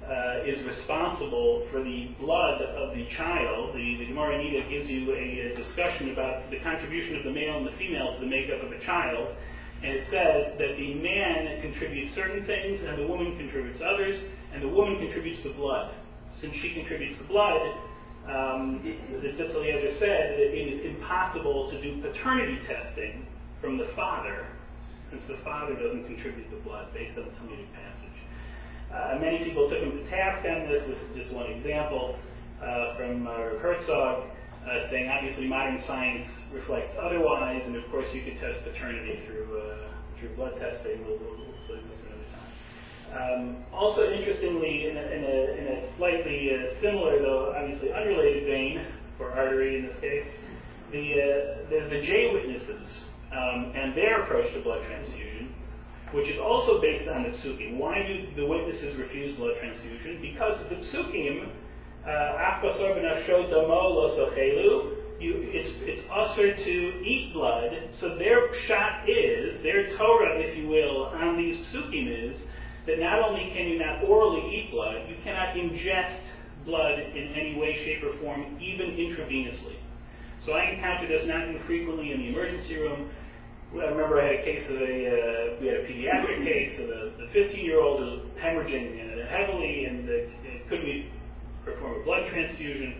Speaker 3: uh, is responsible for the blood of the child. The, the Gemara Nida gives you a, a discussion about the contribution of the male and the female to the makeup of a child, and it says that the man contributes certain things and the woman contributes others, and the woman contributes the blood. Since she contributes the blood, um, the Tzitz Eliezer said that it is impossible to do paternity testing from the father, since the father doesn't contribute the blood, based on the Talmudic passage. Uh, many people took him to task on this. This is just one example uh, from uh, Herzog, uh, saying obviously modern science reflects otherwise, and of course you could test paternity through uh, through blood testing. We'll, we'll, we'll say this another time. Um, also, interestingly, in a, in a, in a slightly uh, similar, though obviously unrelated vein, for artery in this case, the uh, the, the J witnesses um, and their approach to blood transfusion, which is also based on the psukim. Why do the witnesses refuse blood transfusion? Because the psukim, Achbasar b'nafsho damo lo sochelu, it's it's usher to eat blood. So their shot is, their Torah, if you will, on these psukim is that not only can you not orally eat blood, you cannot ingest blood in any way, shape, or form, even intravenously. So I encounter this not infrequently in the emergency room. I remember I had a case of a, uh, we had a pediatric case of a, the fifteen-year-old who was hemorrhaging uh, heavily and uh, couldn't be, perform a blood transfusion,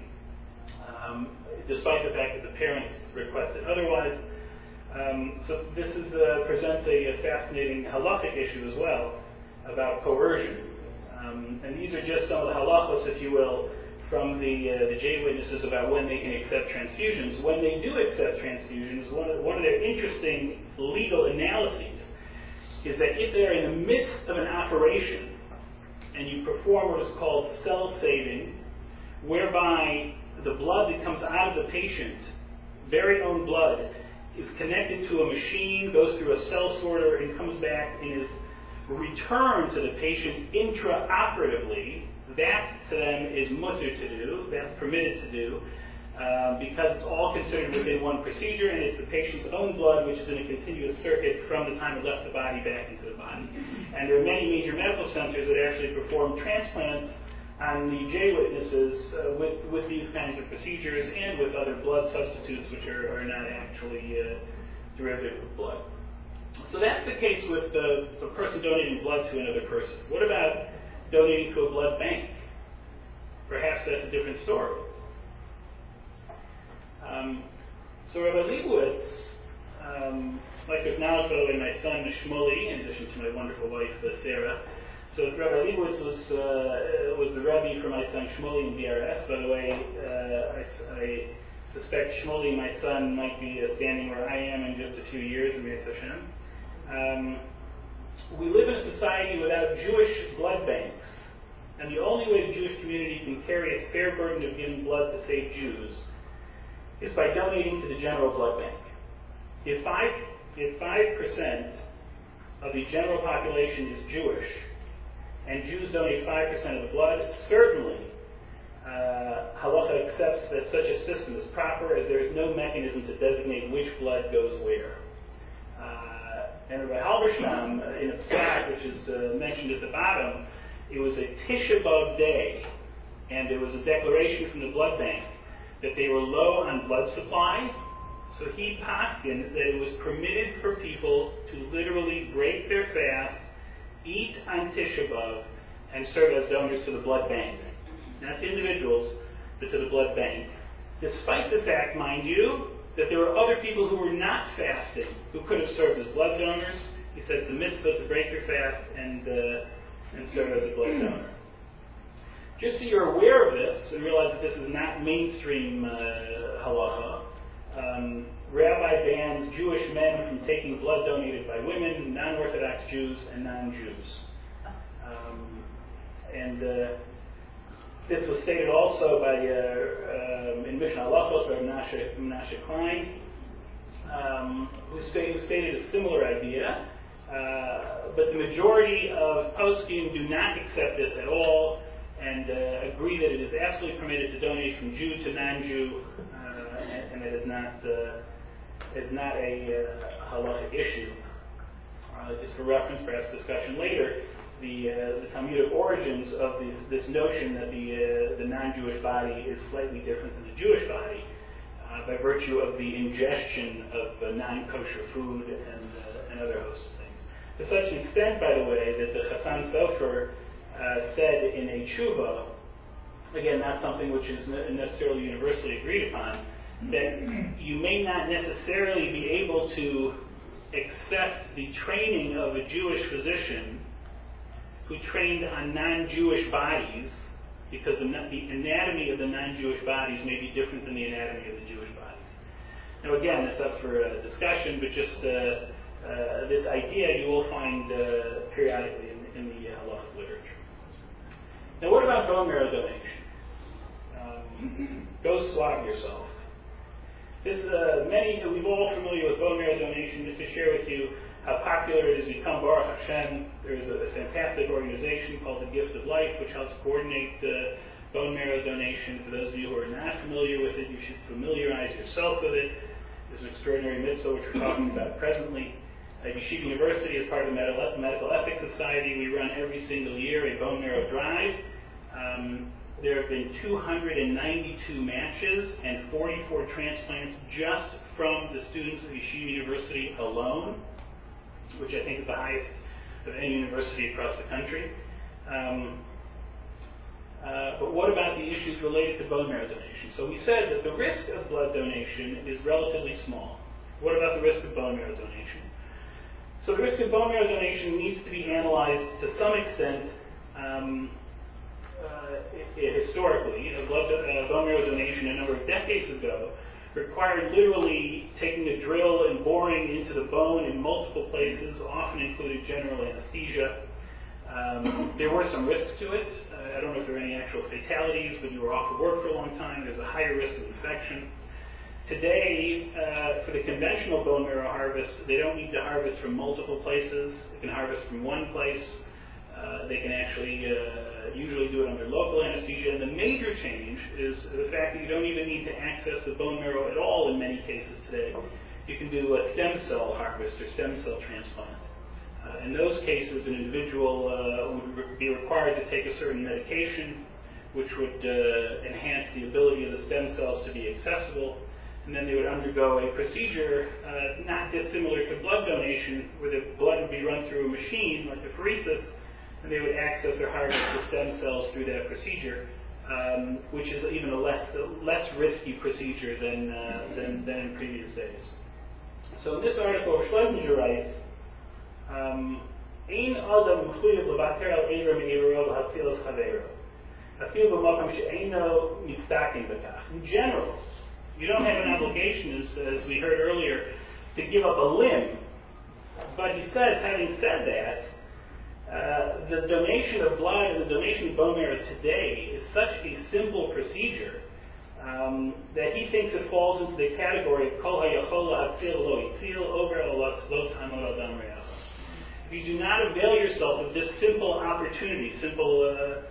Speaker 3: um, despite the fact that the parents requested otherwise. Um, so this is, uh, presents a, a fascinating halachic issue as well about coercion. Um, and these are just some of the halachos, if you will, from the uh, the J witnesses about when they can accept transfusions. When they do accept transfusions, one of, one of their interesting legal analyses is that if they're in the midst of an operation and you perform what is called cell saving, whereby the blood that comes out of the patient, very own blood, is connected to a machine, goes through a cell sorter, and comes back and is returned to the patient intraoperatively, that to them is mutter to do, that's permitted to do, uh, because it's all considered within one procedure, and it's the patient's own blood which is in a continuous circuit from the time it left the body back into the body. And there are many major medical centers that actually perform transplants on the J witnesses uh, with, with these kinds of procedures and with other blood substitutes which are, are not actually uh, derivative of blood. So that's the case with uh, a person donating blood to another person. What about donating to a blood bank? Perhaps that's a different story. Um, so Rabbi Leibowitz, um, I'd like to acknowledge, by the way, my son Shmuley, in addition to my wonderful wife uh, Sarah. So Rabbi Leibowitz was uh, was the Rebbe for my son Shmuley in B R S. By the way, uh, I, I suspect Shmuley, my son, might be uh, standing where I am in just a few years in B'ez Hashem. Um, we live in a society without Jewish blood banks, and the only way the Jewish community can carry its fair burden of giving blood to save Jews is by donating to the general blood bank. If five if five percent of the general population is Jewish, and Jews donate five percent of the blood, certainly uh, halacha accepts that such a system is proper, as there is no mechanism to designate which blood goes where. Uh, and Rabbi Halberstam, uh, in a psak, which is uh, mentioned at the bottom, it was a Tisha B'Av day, and there was a declaration from the blood bank that they were low on blood supply, so he poskined that it was permitted for people to literally break their fast, eat on Tisha B'Av, and serve as donors to the blood bank. Not to individuals, but to the blood bank. Despite the fact, mind you, that there were other people who were not fasting who could have served as blood donors. He said it's a mitzvah to break your fast and uh, and serve as a blood donor. Just so you're aware of this and realize that this is not mainstream uh, halacha, um, Rabbi bans Jewish men from taking blood donated by women, non-Orthodox Jews, and non-Jews. Um, and uh, this was stated also by, uh, um, in Mishnah Halachos, by Menashe, Menashe Klein, um, who, stated, who stated a similar idea. Uh, but the majority of poskim do not accept this at all, and uh, agree that it is absolutely permitted to donate from Jew to non-Jew, uh, and, and it is not uh, is not a uh, halachic issue. Uh, just for reference, perhaps discussion later, the, uh, the Talmudic origins of the, this notion that the, uh, the non-Jewish body is slightly different than the Jewish body uh, by virtue of the ingestion of uh, non-kosher food and, uh, and other host of things. To such an extent, by the way, that the Chassan Sofer uh, said in a tshuva, again, not something which is necessarily universally agreed upon, that you may not necessarily be able to accept the training of a Jewish physician who trained on non-Jewish bodies, because the, the anatomy of the non-Jewish bodies may be different than the anatomy of the Jewish bodies. Now again, that's up for uh, discussion, but just uh, uh, this idea you will find uh, periodically in, in the uh, halachic literature. Now what about bone marrow donation? Um, go swab yourself. This, uh, many, we're all familiar with bone marrow donation. Just to share with you how popular it has become, Baruch Hashem, there's a, a fantastic organization called the Gift of Life, which helps coordinate uh, bone marrow donation. For those of you who are not familiar with it, you should familiarize yourself with it. There's an extraordinary mitzvah which we're talking about presently. At Yeshiva University, as part of the Medical Ethics Society, we run every single year a bone marrow drive. Um, There have been two hundred ninety-two matches and forty-four transplants just from the students of Yeshiva University alone, which I think is the highest of any university across the country. Um, uh, but what about the issues related to bone marrow donation? So we said that the risk of blood donation is relatively small. What about the risk of bone marrow donation? So the risk of bone marrow donation needs to be analyzed to some extent. Um, Uh, it, it historically, a blood, uh, bone marrow donation a number of decades ago required literally taking a drill and boring into the bone in multiple places, often included general anesthesia. Um, there were some risks to it. Uh, I don't know if there were any actual fatalities, but you were off of work for a long time. There's a higher risk of infection. Today, uh, for the conventional bone marrow harvest, they don't need to harvest from multiple places. They can harvest from one place. Uh, they can actually uh, usually do it under local anesthesia. And the major change is the fact that you don't even need to access the bone marrow at all in many cases today. You can do a stem cell harvest or stem cell transplant. Uh, in those cases, an individual uh, would re- be required to take a certain medication which would uh, enhance the ability of the stem cells to be accessible. And then they would undergo a procedure uh, not dissimilar to blood donation, where the blood would be run through a machine like apheresis, and they would access or harvest the stem cells through that procedure, um, which is even a less less risky procedure than, uh, than than in previous days. So in this article, Schlesinger writes, "Ein adam mechuyev levater al eivor me'eivoro l'hatzilas chaveiro, afilu b'makom she'eino mitzdaken b'kach." In general, you don't have an obligation, as, as we heard earlier, to give up a limb. But he says, having said that, Uh, the donation of blood and the donation of bone marrow today is such a simple procedure um, that he thinks it falls into the category of kol hayachol la'atzil lo itzil over lo tamod adam re'ach. If you do not avail yourself of this simple opportunity, simple uh,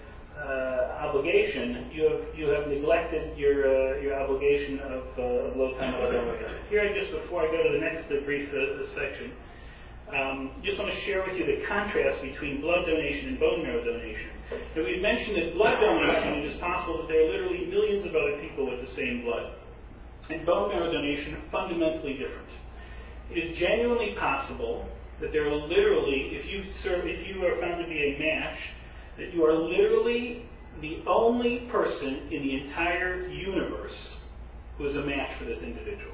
Speaker 3: uh, obligation, you have you have neglected your uh, your obligation of uh, lo tamod adam re'ach. Here, just before I go to the next uh, brief uh, section. Um, just want to share with you the contrast between blood donation and bone marrow donation. So we've mentioned that blood donation, it is possible that there are literally millions of other people with the same blood. And bone marrow donation are fundamentally different. It is genuinely possible that there are literally, if you serve, if you are found to be a match, that you are literally the only person in the entire universe who is a match for this individual.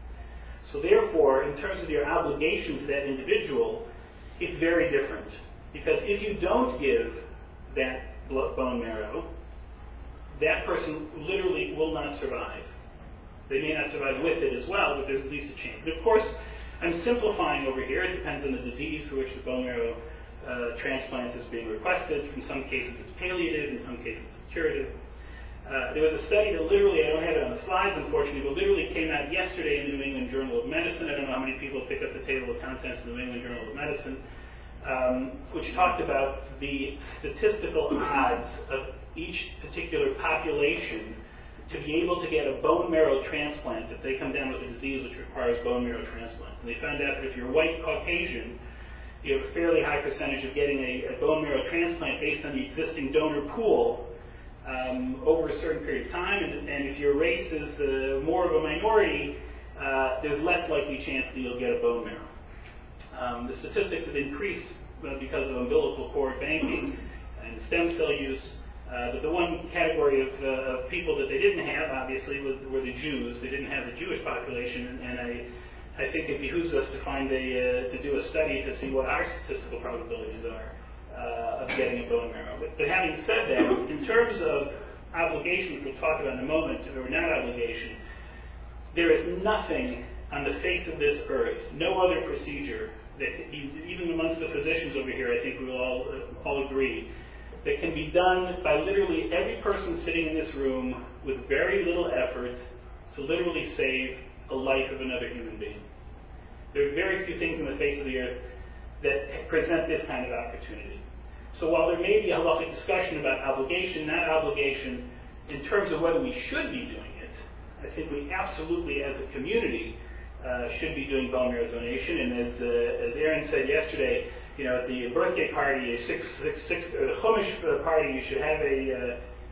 Speaker 3: So therefore, in terms of your obligation to that individual, it's very different. Because if you don't give that blood, bone marrow, that person literally will not survive. They may not survive with it as well, but there's at least a chance. But of course, I'm simplifying over here. It depends on the disease for which the bone marrow uh, transplant is being requested. In some cases it's palliative, in some cases it's curative. Uh, there was a study that literally, I don't have it on the slides unfortunately, but literally came out yesterday in the New England Journal of Medicine. I don't know how many people pick up the table of contents of the New England Journal of Medicine, um, which talked about the statistical odds of each particular population to be able to get a bone marrow transplant if they come down with a disease which requires bone marrow transplant. And they found out that if you're white Caucasian, you have a fairly high percentage of getting a, a bone marrow transplant based on the existing donor pool um, over a certain period of time, and, and if your race is uh, more of a minority, uh, there's less likely chance that you'll get a bone marrow. Um, the statistics have increased uh, because of umbilical cord banking and stem cell use, uh, but the one category of, uh, of people that they didn't have, obviously, was, were the Jews. They didn't have the Jewish population, and, and I I think it behooves us to find a uh, to do a study to see what our statistical probabilities are uh, of getting a bone marrow. But, but having said that, in terms of obligation, which we'll talk about in a moment, or not obligation, there is nothing on the face of this earth, no other procedure that, even amongst the physicians over here, I think we will all uh, all agree, that can be done by literally every person sitting in this room with very little effort to literally save the life of another human being. There are very few things on the face of the earth that present this kind of opportunity. So while there may be a halachic discussion about obligation, not obligation, in terms of whether we should be doing it, I think we absolutely, as a community, uh, should be doing bone marrow donation. And as uh, as Aaron said yesterday, you know, at the birthday party, a six six six uh, Chumash party, you should have a uh,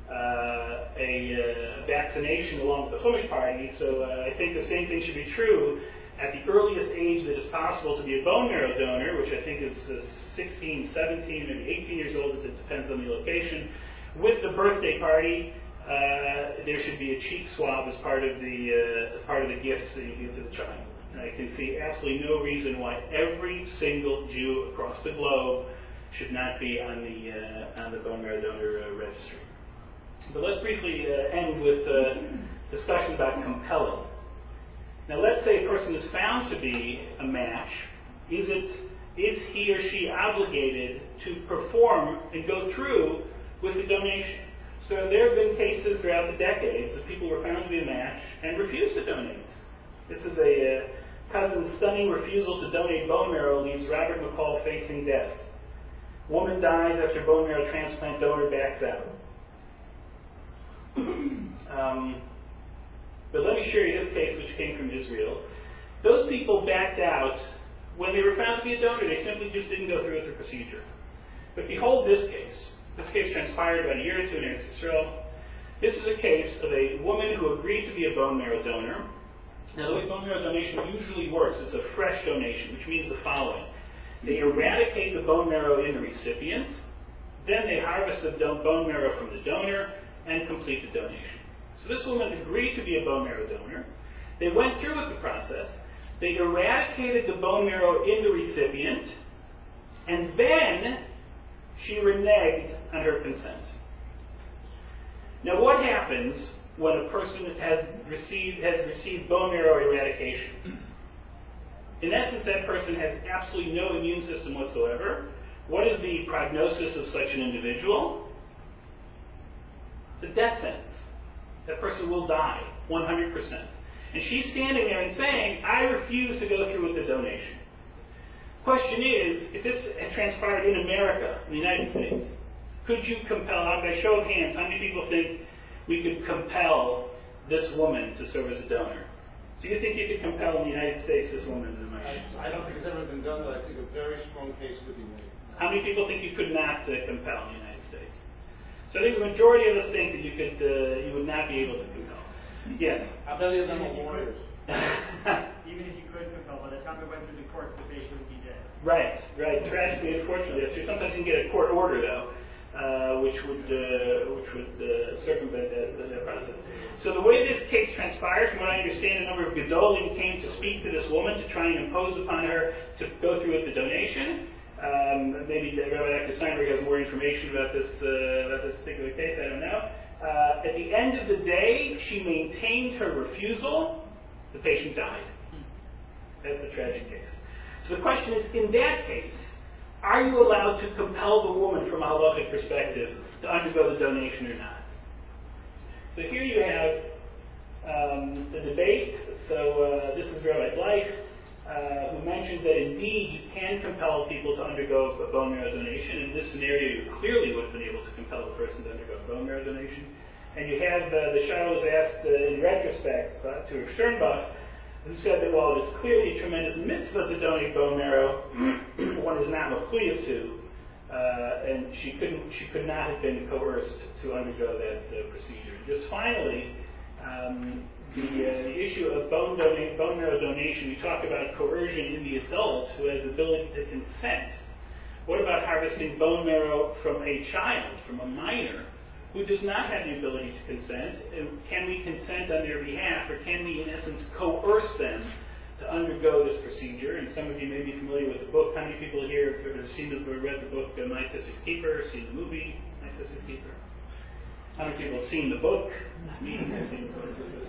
Speaker 3: Uh, a uh, vaccination along with the Chumash party. So uh, I think the same thing should be true at the earliest age that is possible to be a bone marrow donor, which I think is uh, sixteen, seventeen, maybe eighteen years old. It depends on the location. With the birthday party, uh, there should be a cheek swab as part of the uh, as part of the gifts that you give to the child. And I can see absolutely no reason why every single Jew across the globe should not be on the uh, on the bone marrow donor uh, registry. But let's briefly uh, end with a uh, discussion about compelling. Now, let's say a person is found to be a match. Is it is he or she obligated to perform and go through with the donation? So there have been cases throughout the decades that people were found to be a match and refused to donate. This is a uh, cousin's stunning refusal to donate bone marrow leaves Robert McCall facing death. Woman dies after bone marrow transplant, donor backs out. Um, but let me share you this case, which came from Israel. Those people backed out when they were found to be a donor. They simply just didn't go through with the procedure. But behold this case. This case transpired about a year or two in Eretz Israel. This is a case of a woman who agreed to be a bone marrow donor. Now, the way bone marrow donation usually works is a fresh donation, which means the following. They eradicate the bone marrow in the recipient, then they harvest the bone marrow from the donor, and complete the donation. So this woman agreed to be a bone marrow donor. They went through with the process. They eradicated the bone marrow in the recipient, and then she reneged on her consent. Now, what happens when a person has received has received bone marrow eradication? In essence, that person has absolutely no immune system whatsoever. What is the prognosis of such an individual? It's a death sentence. That person will die, one hundred percent. And she's standing there and saying, I refuse to go through with the donation. Question is, if this had transpired in America, in the United States, could you compel, by show of hands, how many people think we could compel this woman to serve as a donor? Do you think you could compel in the United States this woman to donate?
Speaker 4: I, I don't think it's ever been done, but I think a very strong case could be made.
Speaker 3: How many people think you could not uh, compel in the United States? So I think the majority of us think that you could, uh, you would not be able to compel. Yes.
Speaker 4: How many of them are lawyers?
Speaker 5: Even if you could compel, by the time it went through the courts, the patient would be dead.
Speaker 3: Right, right. Tragically, unfortunately, that's true. Sometimes you can get a court order, though, uh, which would uh, which would uh, circumvent that, that process. So the way this case transpired, from what I understand, a number of Gedolim came to speak to this woman to try and impose upon her to go through with the donation. Um, maybe Rabbi Doctor Steinberg has more information about this uh, about this particular case. I don't know. Uh, at the end of the day, she maintained her refusal. The patient died. That's the tragic case. So the question is, in that case, are you allowed to compel the woman from a halachic perspective to undergo the donation or not? So here you have um, the debate. So uh, this is Rabbi Blythe, uh, who mentioned that indeed you can compel people to undergo a bone marrow donation. In this scenario, you clearly would have been able to compel a person to undergo a bone marrow donation. And you have uh, the Shiloh was asked uh, in retrospect uh, to Sternbach, who said that while it is clearly a tremendous mitzvah to donate bone marrow, one is not mechuyev to, uh, and she couldn't, she could not have been coerced to undergo that uh, procedure. Just finally, um, the, uh, the issue of bone, donate, bone marrow donation, we talk about coercion in the adult who has the ability to consent. What about harvesting bone marrow from a child, from a minor, who does not have the ability to consent? And can we consent on their behalf, or can we, in essence, coerce them to undergo this procedure? And some of you may be familiar with the book. How many people here have seen the, or read the book uh, My Sister's Keeper, seen the movie My Sister's Keeper? How many people have seen the book? Me, I've seen the book.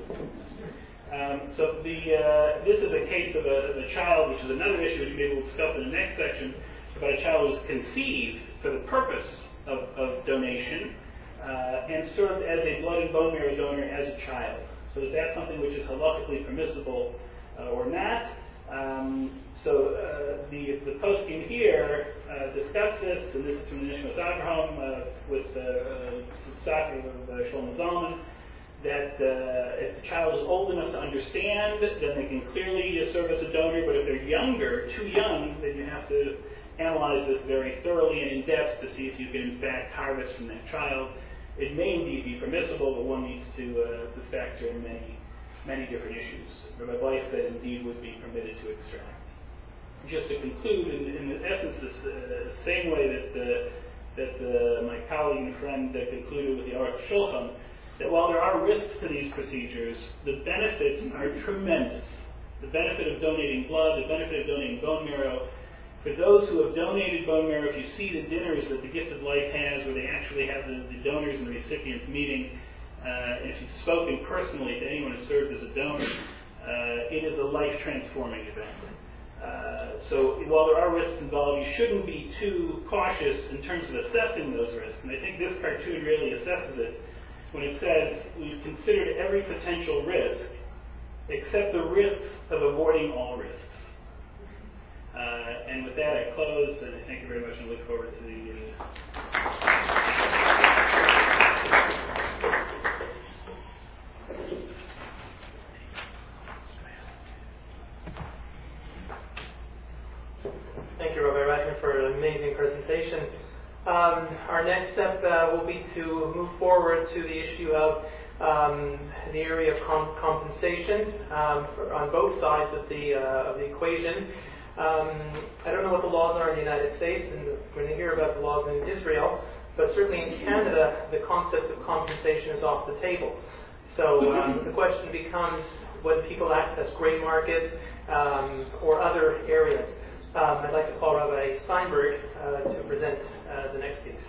Speaker 3: Um, so the, uh, this is a case of a, of a child, which is another issue which maybe we'll discuss in the next section, about a child who was conceived for the purpose of, of donation uh, and served as a blood and bone marrow donor as a child. So is that something which is halakhically permissible uh, or not? Um, so uh, the, the posting here uh, discussed this, and this is from the Nishmas Avraham uh, with uh, Saka of uh, Shlomo Zalman, that uh, if the child is old enough to understand, then they can clearly uh, serve as a donor, but if they're younger, too young, then you have to analyze this very thoroughly and in depth to see if you can in fact harvest from that child. It may indeed be permissible, but one needs to, uh, to factor in many, many different issues. Rabbi Weiss said indeed would be permitted to extract. Just to conclude, in, in essence, the uh, same way that uh, that uh, my colleague and friend uh, concluded with the Aruch Shulchan, that while there are risks to these procedures, the benefits are tremendous. The benefit of donating blood, the benefit of donating bone marrow. For those who have donated bone marrow, if you see the dinners that the Gift of Life has, where they actually have the, the donors and the recipients meeting, uh, and if you've spoken personally to anyone who served as a donor, uh, it is a life-transforming event. Uh, so while there are risks involved, you shouldn't be too cautious in terms of assessing those risks. And I think this cartoon really assesses it when it says we've considered every potential risk except the risks of avoiding all risks. Uh, and with that, I close, and I thank you very much, and look forward to the... Uh...
Speaker 1: Thank you, Rabbi Reichman, for an amazing presentation. Um, our next step uh, will be to move forward to the issue of um, the area of com- compensation um, for, on both sides of the uh, of the equation. Um, I don't know what the laws are in the United States, and we're going to hear about the laws in Israel, but certainly in Canada, the concept of compensation is off the table. So um, the question becomes when people access gray markets um, or other areas. Um, I'd like to call Rabbi Steinberg uh, to present uh, the next piece.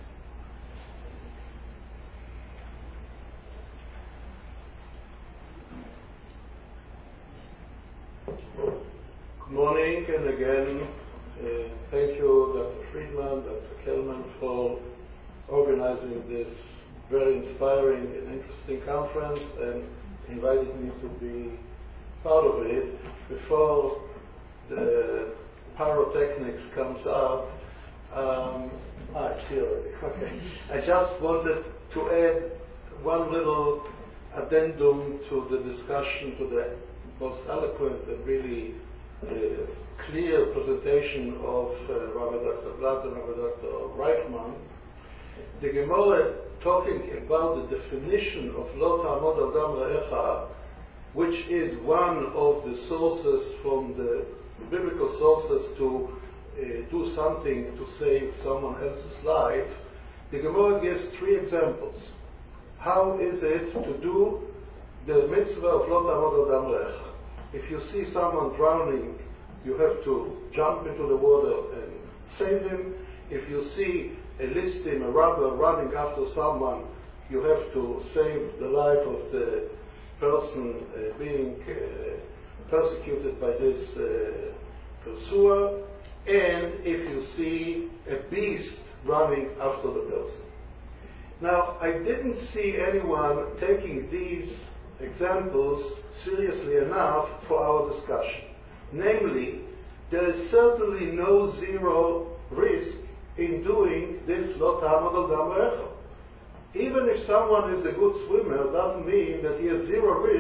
Speaker 6: Good morning, and again, uh, thank you, Doctor Friedman, Doctor Kelman, for organizing this very inspiring and interesting conference and inviting me to be part of it. Before the pyrotechnics comes up, um, ah, it's here already. Okay. I just wanted to add one little addendum to the discussion, to the most eloquent and really uh, clear presentation of uh, Rabbi Doctor Blatt and Rabbi Doctor Reichman. The Gemara talking about the definition of Lo Ta'amod Al Dam Re'echa, which is one of the sources from the biblical sources to uh, do something to save someone else's life. The Gemara gives three examples. How is it to do the mitzvah of Lo Ta'amod Al Dam Re'echa? If you see someone drowning, you have to jump into the water and save him. If you see a listim, a robber running after someone, you have to save the life of the person uh, being uh, persecuted by this uh, pursuer. And if you see a beast running after the person. Now, I didn't see anyone taking these examples seriously enough for our discussion. Namely, there is certainly no zero risk in doing this Lo Ta'amod Al Dam Re'echa. Even if someone is a good swimmer, doesn't mean that he has zero risks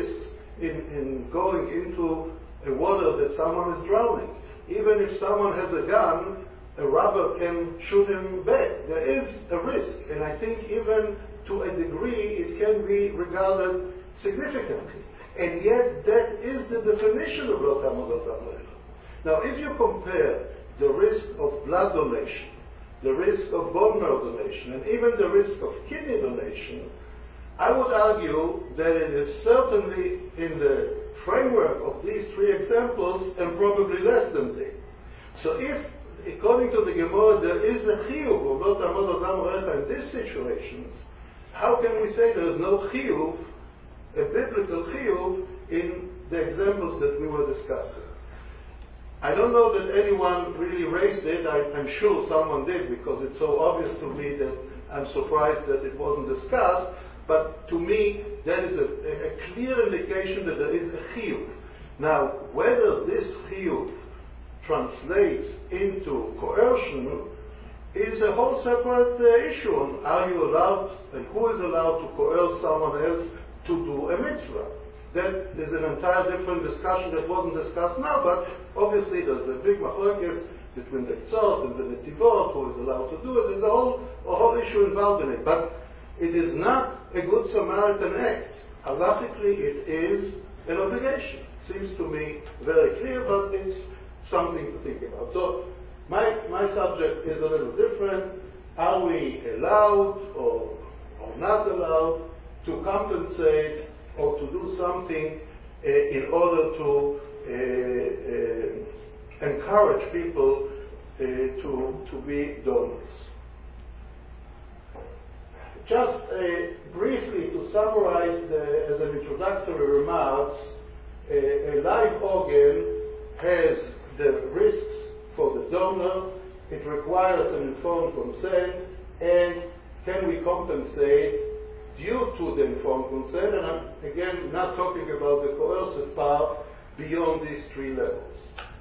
Speaker 6: in, in going into a water that someone is drowning. Even if someone has a gun, a robber can shoot him back. There is a risk, and I think even to a degree it can be regarded significantly. And yet that is the definition of Lo Ta'amod Al Dam Re'echa. Now if you compare the risk of blood donation, the risk of bone marrow donation, and even the risk of kidney donation, I would argue that it is certainly in the framework of these three examples and probably less than they. So if, according to the Gemara, there is a chiyuv of Lo Ta'amod Al Dam Re'echa in these situations, how can we say there is no chiyuv, a biblical chiyuv, in the examples that we were discussing? I don't know that anyone really raised it. I, I'm sure someone did, because it's so obvious to me that I'm surprised that it wasn't discussed. But to me, that is a, a clear indication that there is a chiyuv. Now, whether this chiyuv translates into coercion is a whole separate uh, issue. On are you allowed, and who is allowed to coerce someone else to do a mitzvah? That is an entire different discussion that wasn't discussed now, but obviously there's a big machlokes between the Tzot and the Netivot, who is allowed to do it. There's a whole, a whole issue involved in it. But it is not a good Samaritan act. Halachically, it is an obligation. Seems to me very clear, but it's something to think about. So my, my subject is a little different. Are we allowed or, or not allowed to compensate or to do something uh, in order to uh, uh, encourage people uh, to, to be donors? Just uh, briefly to summarize the, as an introductory remarks, a, a live organ has the risks for the donor, it requires an informed consent, and can we compensate due to the informed consent? And I'm again not talking about the coercive part beyond these three levels.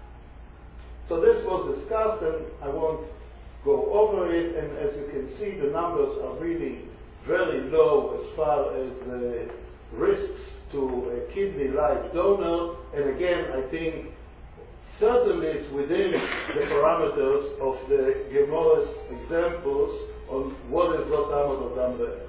Speaker 6: So this was discussed, and I won't go over it, and as you can see, the numbers are really very low as far as the risks to a kidney live donor, and again, I think certainly it's within the parameters of the Gemara's examples on what is Lo Ta'amod Al Dam Re'echa.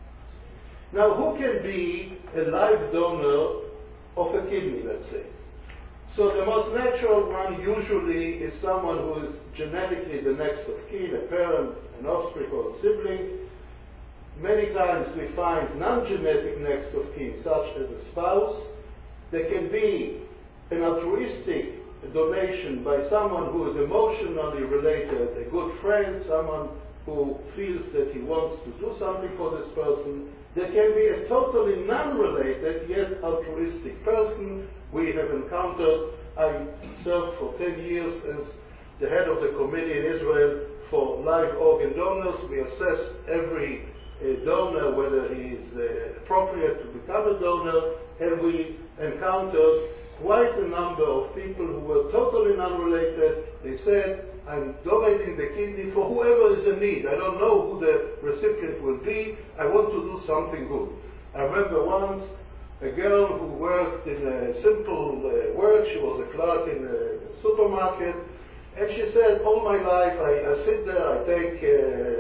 Speaker 6: Now, who can be a live donor of a kidney, let's say? So the most natural one usually is someone who is genetically the next of kin, a parent, an offspring, or a sibling. Many times we find non-genetic next of kin, such as a spouse. There can be an altruistic donation by someone who is emotionally related, a good friend, someone who feels that he wants to do something for this person. There can be a totally non-related yet altruistic person. We have encountered, I served for ten years as the head of the committee in Israel for live organ donors. We assess every uh, donor whether he is uh, appropriate to become a donor, and we encountered quite a number of people who were totally non-related. They said, I'm donating the kidney for whoever is in need. I don't know who the recipient will be. I want to do something good. I remember once a girl who worked in a simple uh, work. She was a clerk in a supermarket. And she said, all my life I, I sit there, I take uh,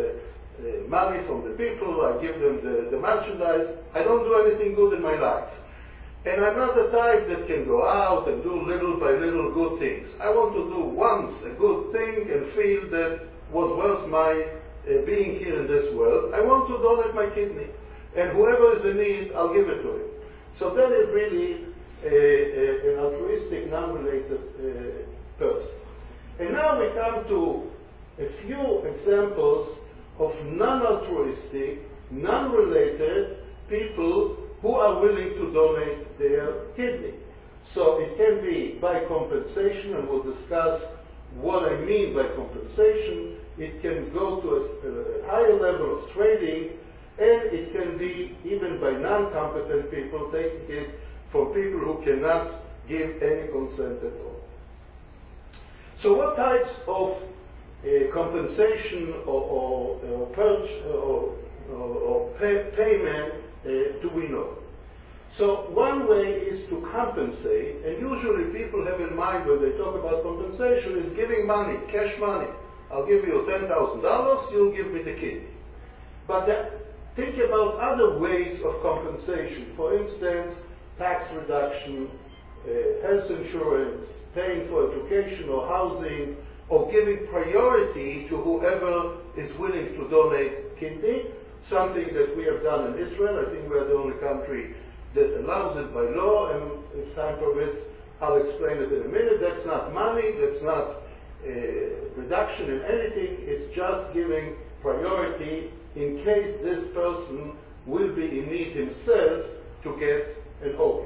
Speaker 6: uh, money from the people, I give them the, the merchandise. I don't do anything good in my life. And I'm not the type that can go out and do little by little good things. I want to do once a good thing and feel that was worth my uh, being here in this world. I want to donate my kidney. And whoever is in need, I'll give it to him. So that is really a, a, an altruistic, non-related uh, person. And now we come to a few examples of non-altruistic, non-related people who are willing to donate their kidney. So it can be by compensation, and we'll discuss what I mean by compensation. It can go to a, a higher level of trading, and it can be even by non-competent people, taking it from people who cannot give any consent at all. So what types of uh, compensation or, or, or, purge, or, or, or pay, payment Uh, do we know? So one way is to compensate, and usually people have in mind when they talk about compensation is giving money, cash money. I'll give you ten thousand dollars, you'll give me the kidney. But that, think about other ways of compensation. For instance, tax reduction, uh, health insurance, paying for education or housing, or giving priority to whoever is willing to donate kidney, something that we have done in Israel. I think we are the only country that allows it by law, and if time permits, I'll explain it in a minute. That's not money, that's not a reduction in anything, it's just giving priority in case this person will be in need himself to get an organ.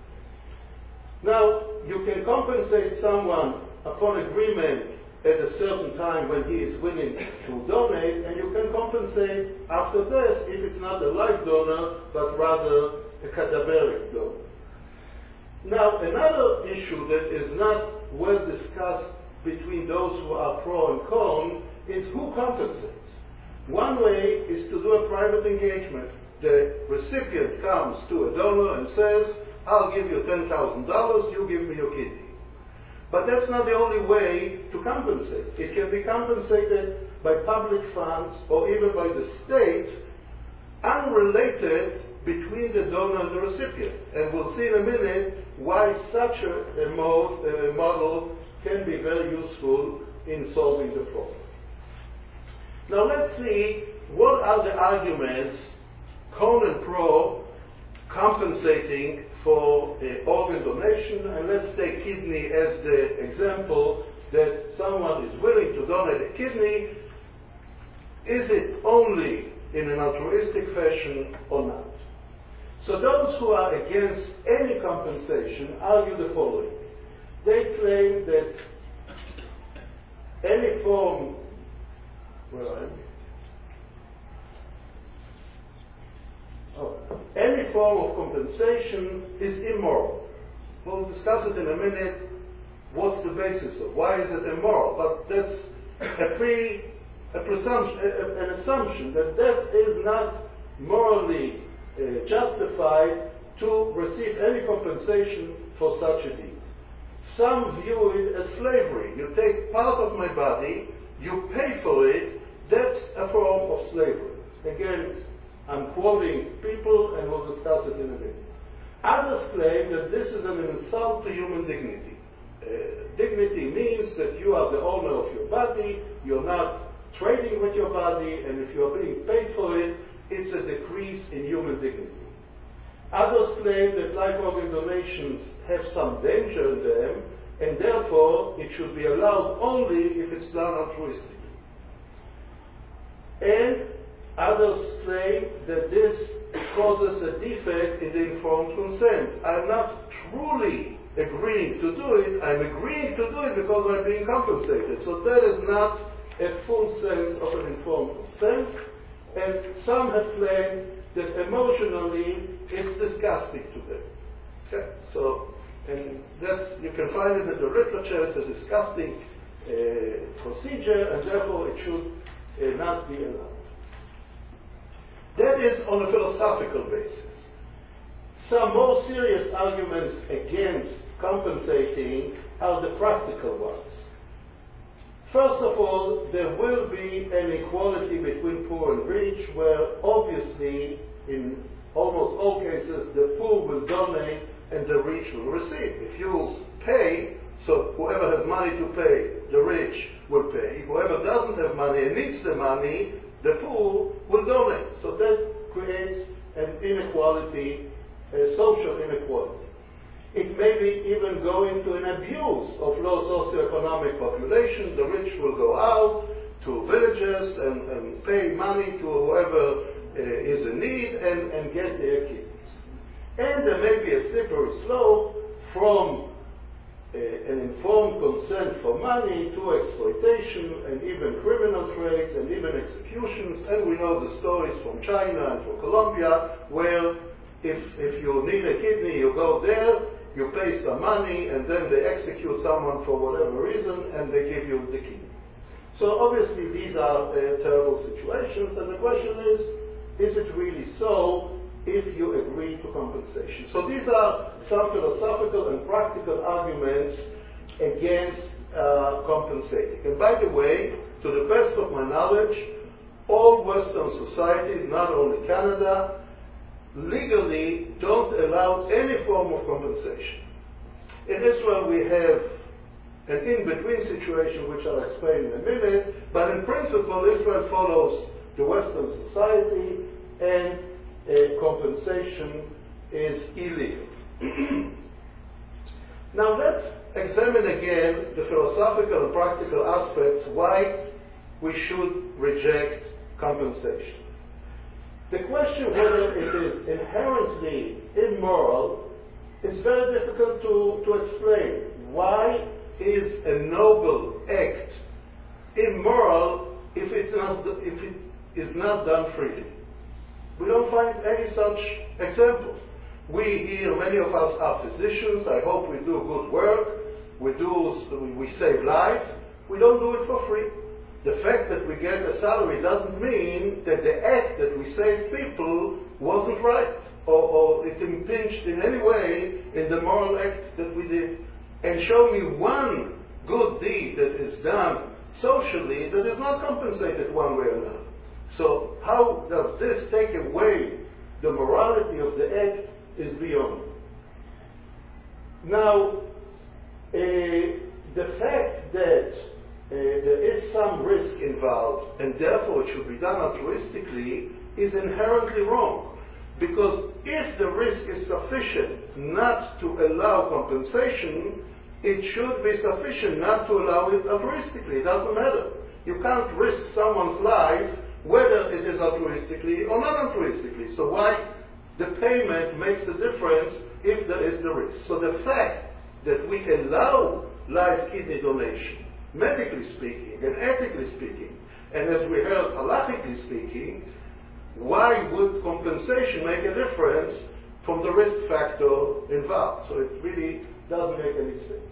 Speaker 6: Now, you can compensate someone upon agreement at a certain time when he is willing to donate, and you can compensate after that if it's not a live donor, but rather a cadaveric donor. Now, another issue that is not well discussed between those who are pro and con is who compensates. One way is to do a private engagement. The recipient comes to a donor and says, I'll give you ten thousand dollars, you give me your kidney. But that's not the only way to compensate. It can be compensated by public funds or even by the state, unrelated between the donor and the recipient. And we'll see in a minute why such a, a, mode, a model can be very useful in solving the problem. Now let's see what are the arguments, con and pro, compensating for uh, organ donation, and let's take kidney as the example that someone is willing to donate a kidney. Is it only in an altruistic fashion or not? So those who are against any compensation argue the following. They claim that any form, well, oh, any form of compensation is immoral. We'll discuss it in a minute. What's the basis of why is it immoral? But that's a pre, a presumption, a, an assumption that that is not morally uh, justified to receive any compensation for such a deed. Some view it as slavery. You take part of my body, you pay for it, that's a form of slavery. Again, I'm quoting people and we'll discuss it in a minute. Others claim that this is an insult to human dignity. Uh, dignity means that you are the owner of your body, you're not trading with your body, and if you're being paid for it, it's a decrease in human dignity. Others claim that live organ donations have some danger in them, and therefore it should be allowed only if it's done altruistically. And others claim that this causes a defect in the informed consent. I'm not truly agreeing to do it, I'm agreeing to do it because I'm being compensated. So that is not a full sense of an informed consent. And some have claimed that emotionally it's disgusting to them. Okay? So, and that's, you can find it in the literature, it's a disgusting uh, procedure, and therefore it should uh, not be allowed. That is on a philosophical basis. Some more serious arguments against compensating are the practical ones. First of all, there will be an equality between poor and rich, where obviously in almost all cases the poor will donate and the rich will receive. If you pay, so whoever has money to pay, the rich will pay. Whoever doesn't have money and needs the money, the poor will donate. So that creates an inequality, a social inequality. It may be even go into an abuse of low socioeconomic population. The rich will go out to villages and, and pay money to whoever uh, is in need and, and get their kidneys. And there may be a slippery slope from uh, an informed consent for money to exploitation and even criminal trades and even executions. And we know the stories from China and from Colombia where if, if you need a kidney, you go there, you pay some money, and then they execute someone for whatever reason, and they give you the kidney. So obviously these are uh, terrible situations, and the question is, is it really so? if you agree to compensation. So these are some philosophical and practical arguments against uh, compensating. And by the way, to the best of my knowledge, all Western societies, not only Canada, legally don't allow any form of compensation. In Israel we have an in-between situation which I'll explain in a minute, but in principle Israel follows the Western society and uh, compensation is illegal. Now let's examine again the philosophical and practical aspects why we should reject compensation. The question whether it is inherently immoral is very difficult to, to explain. Why is a noble act immoral if it, not, if it is not done freely? We don't find any such examples. We here, many of us are physicians. I hope we do good work. We do, we save lives. We don't do it for free. The fact that we get a salary doesn't mean that the act that we saved people wasn't right, or, or it impinged in any way in the moral act that we did. And show me one good deed that is done socially that is not compensated one way or another. So how does this take away the morality of the act is beyond. Now, uh, the fact that uh, there is some risk involved and therefore it should be done altruistically is inherently wrong. Because if the risk is sufficient not to allow compensation, it should be sufficient not to allow it altruistically. It doesn't matter. You can't risk someone's life whether it is altruistically or not altruistically. So why the payment makes the difference if there is the risk. So the fact that we allow live kidney donation, medically speaking and ethically speaking, and as we heard, halakhically speaking, why would compensation make a difference from the risk factor involved? So it really doesn't make any sense.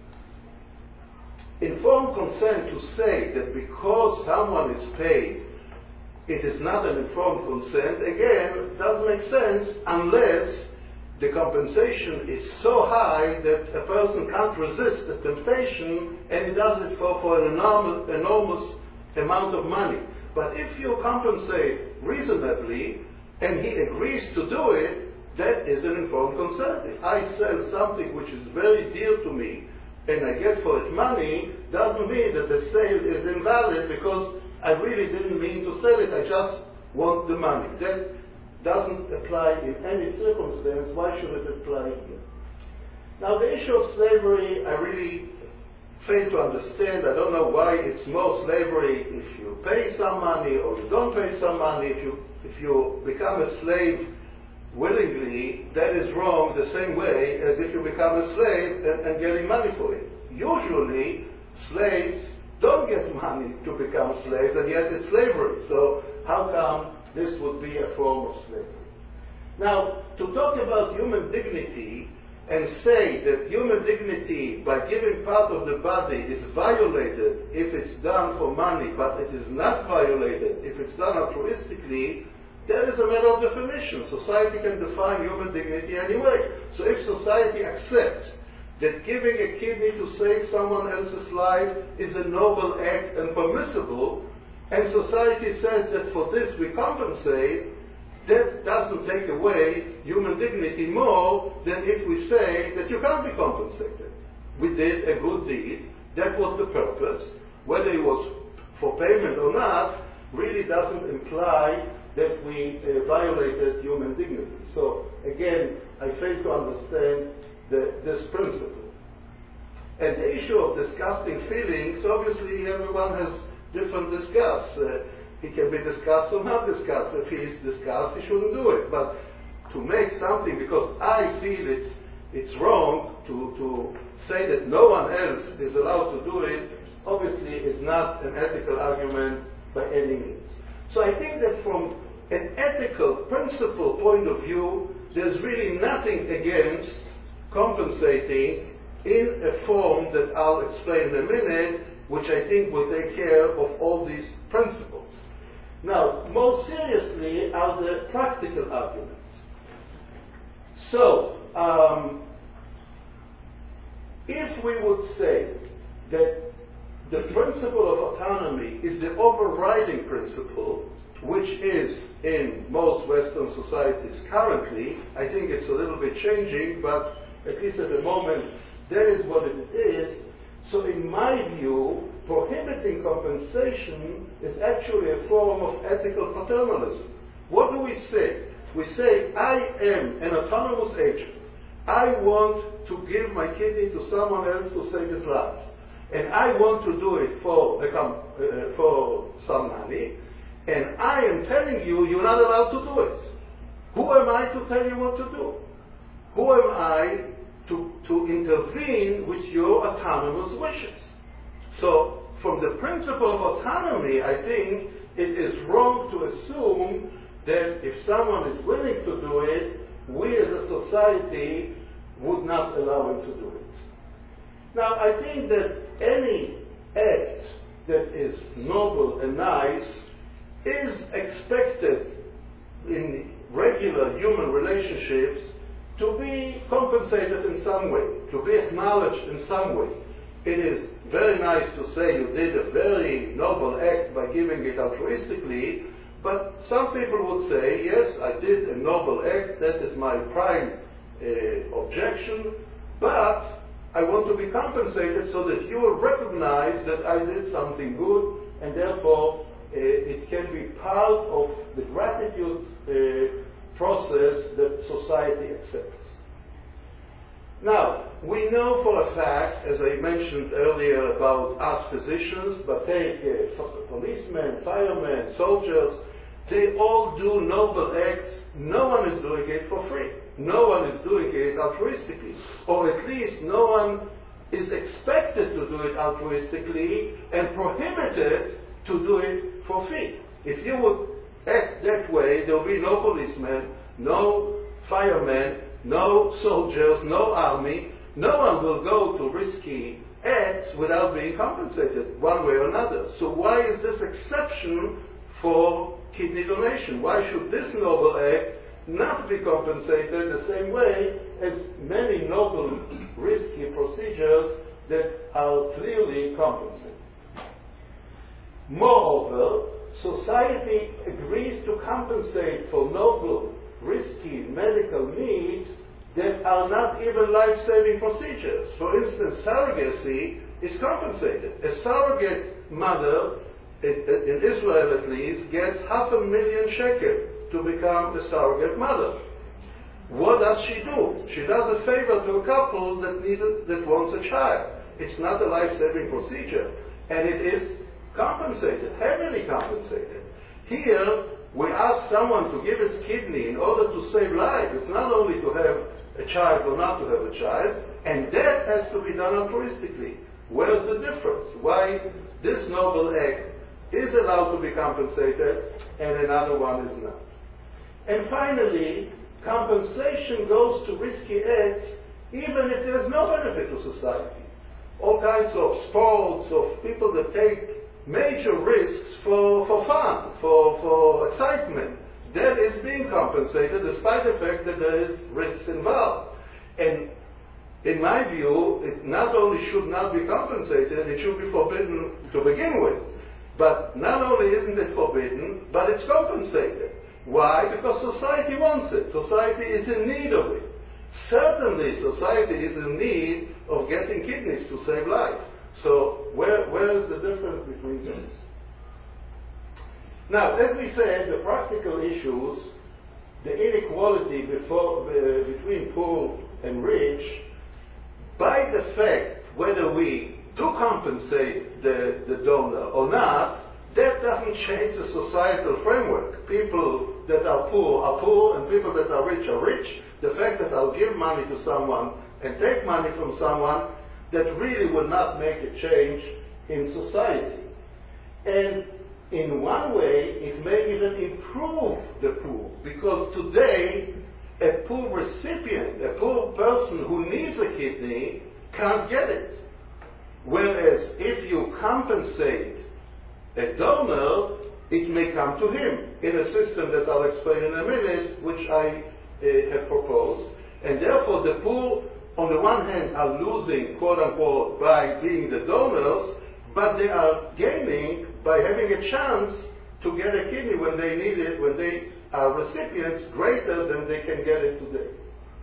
Speaker 6: Informed consent, to say that because someone is paid, it is not an informed consent, again, doesn't make sense unless the compensation is so high that a person can't resist the temptation and he does it for, for an enormous, enormous amount of money. But if you compensate reasonably and he agrees to do it, that is an informed consent. If I sell something which is very dear to me and I get for it money, doesn't mean that the sale is invalid because I really didn't mean to sell it, I just want the money. That doesn't apply in any circumstance. Why should it apply here? Now the issue of slavery, I really fail to understand. I don't know why it's more slavery if you pay some money or you don't pay some money. If you, if you become a slave willingly, that is wrong the same way as if you become a slave and, and getting money for it. Usually, slaves don't get money to become slaves, and yet it's slavery. So how come this would be a form of slavery? Now, to talk about human dignity and say that human dignity by giving part of the body is violated if it's done for money, but it is not violated if it's done altruistically, that is a matter of definition. Society can define human dignity anyway. So if society accepts that giving a kidney to save someone else's life is a noble act and permissible, and society says that for this we compensate, that doesn't take away human dignity more than if we say that you can't be compensated. We did a good deed, that was the purpose. Whether it was for payment or not really doesn't imply that we uh, violated human dignity. So again, I fail to understand the, this principle. And the issue of disgusting feelings, obviously everyone has different disgust. Uh, he can be disgusted or not disgusted. If he is disgusted, he shouldn't do it. But to make something because I feel it's, it's wrong to, to say that no one else is allowed to do it, obviously is not an ethical argument by any means. So I think that from an ethical principle point of view, there's really nothing against compensating in a form that I'll explain in a minute, which I think will take care of all these principles. Now, more seriously are the practical arguments. So, um, if we would say that the principle of autonomy is the overriding principle, which is in most Western societies currently, I think it's a little bit changing, but at least at the moment, that is what it is. So in my view, prohibiting compensation is actually a form of ethical paternalism. What do we say? We say, I am an autonomous agent. I want to give my kidney to someone else to save his life. And I want to do it for, the com- uh, for some money. And I am telling you, you're not allowed to do it. Who am I to tell you what to do? Who am I to, to intervene with your autonomous wishes? So, from the principle of autonomy, I think it is wrong to assume that if someone is willing to do it, we as a society would not allow him to do it. Now, I think that any act that is noble and nice is expected in regular human relationships to be compensated in some way, to be acknowledged in some way. It is very nice to say you did a very noble act by giving it altruistically, but some people would say, yes, I did a noble act, that is my prime uh, objection, but I want to be compensated so that you will recognize that I did something good, and therefore uh, it can be part of the gratitude uh, process that society accepts. Now, we know for a fact, as I mentioned earlier about us physicians, but take uh, policemen, firemen, soldiers, they all do noble acts. No one is doing it for free. No one is doing it altruistically. Or at least no one is expected to do it altruistically and prohibited to do it for free. If you would act that way, there will be no policemen, no firemen, no soldiers, no army. No one will go to risky acts without being compensated one way or another. So why is this exception for kidney donation? Why should this noble act not be compensated the same way as many noble, risky procedures that are clearly compensated? Moreover, society agrees to compensate for noble, risky medical needs that are not even life-saving procedures. For instance, surrogacy is compensated. A surrogate mother, in Israel at least, gets half a million shekel to become a surrogate mother. What does she do? She does a favor to a couple that needs a, that wants a child. It's not a life-saving procedure, and it is compensated, heavily compensated. Here, we ask someone to give its kidney in order to save life. It's not only to have a child or not to have a child, and that has to be done altruistically. Where's the difference? Why this noble act is allowed to be compensated and another one is not? And finally, compensation goes to risky acts even if there is no benefit to society. All kinds of sports, of people that take major risks for, for fun, for, for excitement, that is being compensated despite the fact that there is risks involved. And in my view, it not only should not be compensated, it should be forbidden to begin with. But not only isn't it forbidden, but it's compensated. Why? Because society wants it. Society is in need of it. Certainly, society is in need of getting kidneys to save life. So, where, where is the difference between those? Now, as we said, the practical issues, the inequality before, uh, between poor and rich, by the fact whether we do compensate the, the donor or not, that doesn't change the societal framework. People that are poor are poor, and people that are rich are rich. The fact that I'll give money to someone and take money from someone, that really will not make a change in society. And in one way, it may even improve the poor, because today, a poor recipient, a poor person who needs a kidney, can't get it. Whereas if you compensate a donor, it may come to him in a system that I'll explain in a minute, which I uh, have proposed. And therefore the poor, on the one hand, are losing, quote unquote, by being the donors, but they are gaining by having a chance to get a kidney when they need it, when they are recipients greater than they can get it today.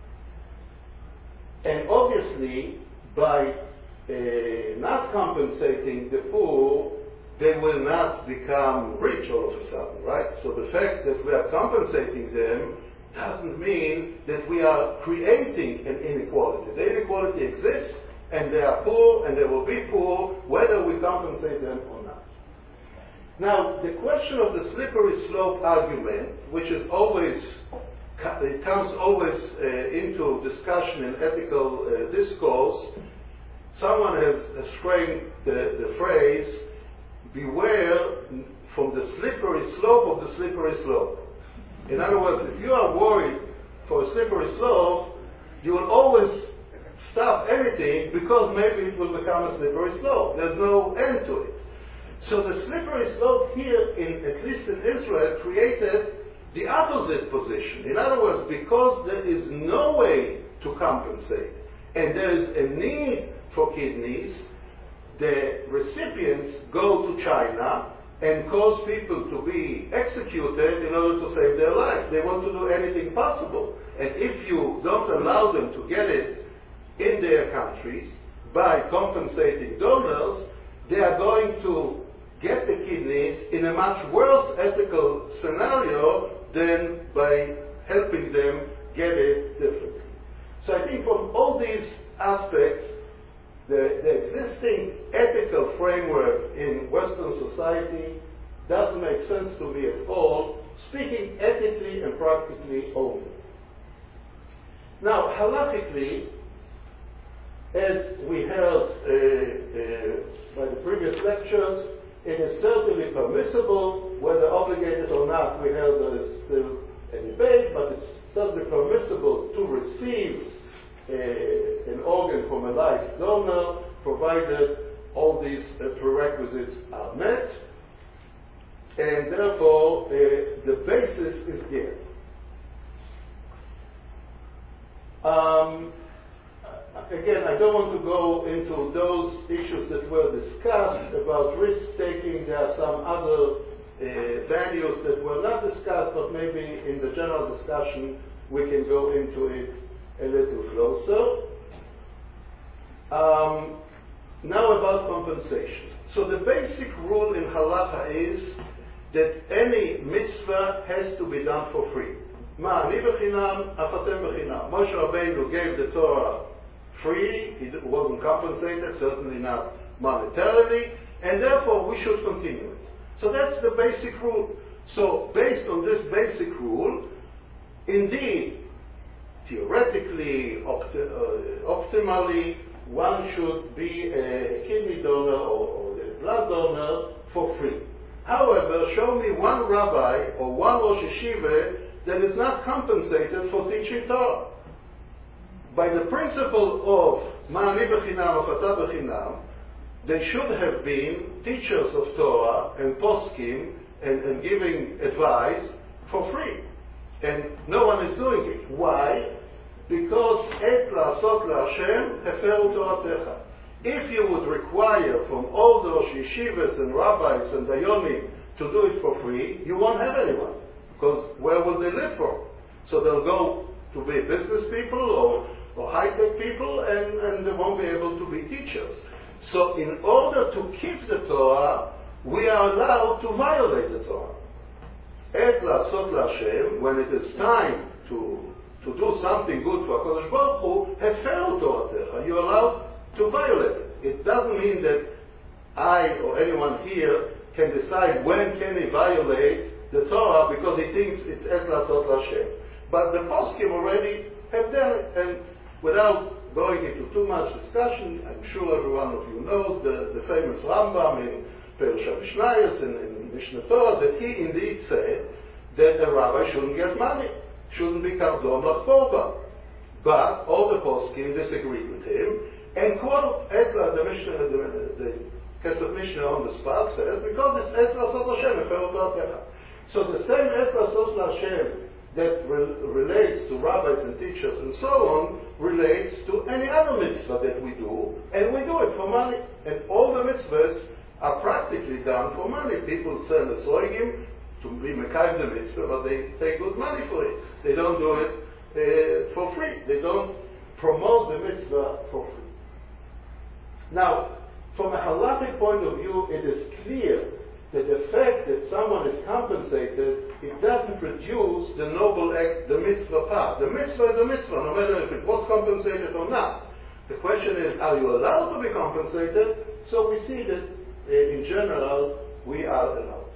Speaker 6: And obviously, by uh, not compensating the poor, they will not become rich all of a sudden, right? So the fact that we are compensating them doesn't mean that we are creating an inequality. The inequality exists, and they are poor, and they will be poor, whether we compensate them or not. Now, the question of the slippery slope argument, which is always, it comes always uh, into discussion in ethical uh, discourse, someone has, has framed the, the phrase, beware from the slippery slope of the slippery slope. In other words, if you are worried for a slippery slope, you will always stop anything because maybe it will become a slippery slope. There's no end to it. So the slippery slope here, in, at least in Israel, created the opposite position. In other words, because there is no way to compensate and there is a need for kidneys, the recipients go to China and cause people to be executed in order to save their life. They want to do anything possible. And if you don't allow them to get it in their countries by compensating donors, they are going to get the kidneys in a much worse ethical scenario than by helping them get it differently. So I think from all these aspects, the, the existing ethical framework in Western society doesn't make sense to me at all, speaking ethically and practically only. Now, halachically, as we heard uh, uh, by the previous lectures, it is certainly permissible, whether obligated or not. We heard there is still a debate, but it's certainly permissible to receive uh, an organ from a live donor, provided all these uh, prerequisites are met, and therefore uh, the basis is there. Um, Again, I don't want to go into those issues that were discussed about risk-taking. There are some other uh, values that were not discussed, but maybe in the general discussion we can go into it a little closer. Um, now about compensation. So the basic rule in halacha is that any mitzvah has to be done for free. Ma ani b'chinam, af atem b'chinam. Moshe Rabbeinu gave the Torah free, it wasn't compensated, certainly not monetarily, and therefore we should continue it. So that's the basic rule. So based on this basic rule, indeed, theoretically, opti- uh, optimally, one should be a kidney donor or, or a blood donor for free. However, show me one rabbi or one Rosh Yeshiva that is not compensated for teaching Torah. By the principle of Ma'ani b'chinam, Afata b'chinam, they should have been teachers of Torah and poskim and, and giving advice for free. And no one is doing it. Why? Because et la'asot la'Hashem heferu Toratecha. If you would require from all those yeshivas and rabbis and dayonim to do it for free, you won't have anyone. Because where will they live from? So they'll go to be business people or or high-tech people, and, and they won't be able to be teachers. So in order to keep the Torah, we are allowed to violate the Torah. Et la'asot la'Hashem, when it is time to, to do something good for HaKadosh Baruch Hu, heferu Toratecha, you're allowed to violate it. It doesn't mean that I or anyone here can decide when can he violate the Torah because he thinks it's Et la'asot la'Hashem. But the poskim already have done it, and without going into too much discussion, I'm sure every one of you knows the, the famous Rambam in Perush HaMishnayos and in Mishnah Torah, that he indeed said that a rabbi shouldn't get money, shouldn't be kavdom l'chorban. But all the poskim disagreed with him, and quote Ezra, the Mishnah, the, the Kesef Mishnah on the spot says, because it's Ezra Sot Hashem, so the same Ezra Sot Hashem that re- relates to rabbis and teachers and so on relates to any other mitzvah that we do, and we do it for money. And all the mitzvahs are practically done for money. People sell a soigim to be mekayim the mitzvah, but they take good money for it. They don't do it uh, for free. They don't promote the mitzvah for free. Now, from a halachic point of view, it is clear that the fact that someone is compensated, it doesn't reduce the noble act, the mitzvah part. The mitzvah is a mitzvah, no matter if it was compensated or not. The question is, are you allowed to be compensated? So we see that uh, in general, we are allowed.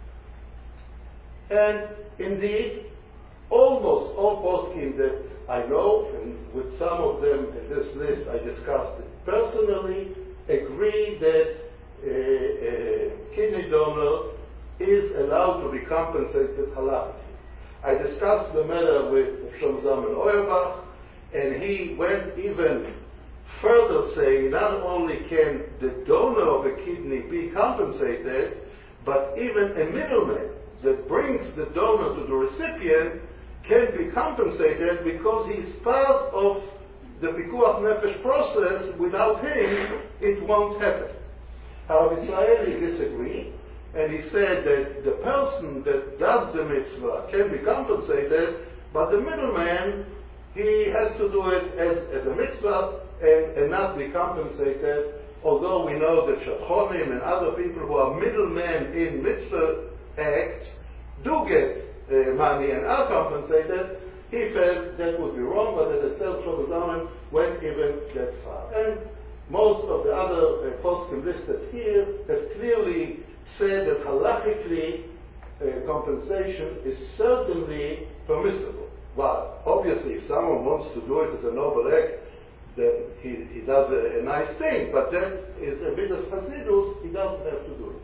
Speaker 6: And indeed, almost all poskim that I know, and with some of them in this list I discussed it personally, agree that a, a kidney donor is allowed to be compensated halachically. I discussed the matter with Shlomo Zalman Auerbach, and he went even further, saying not only can the donor of a kidney be compensated, but even a middleman that brings the donor to the recipient can be compensated because he's part of the pikuach nefesh process. Without him, it won't happen. However, Israeli disagreed, and he said that the person that does the mitzvah can be compensated, but the middleman, he has to do it as, as a mitzvah and, and not be compensated, although we know that shadchanim and other people who are middlemen in mitzvah acts do get uh, money and are compensated. He felt that would be wrong, but that the Shlomo Zalman went even that far. And most of the other uh, poskim listed here have clearly said that halachically uh, compensation is certainly permissible. Well, obviously, if someone wants to do it as a noble act, then he, he does a, a nice thing, but that is a bit of chassidus, he doesn't have to do it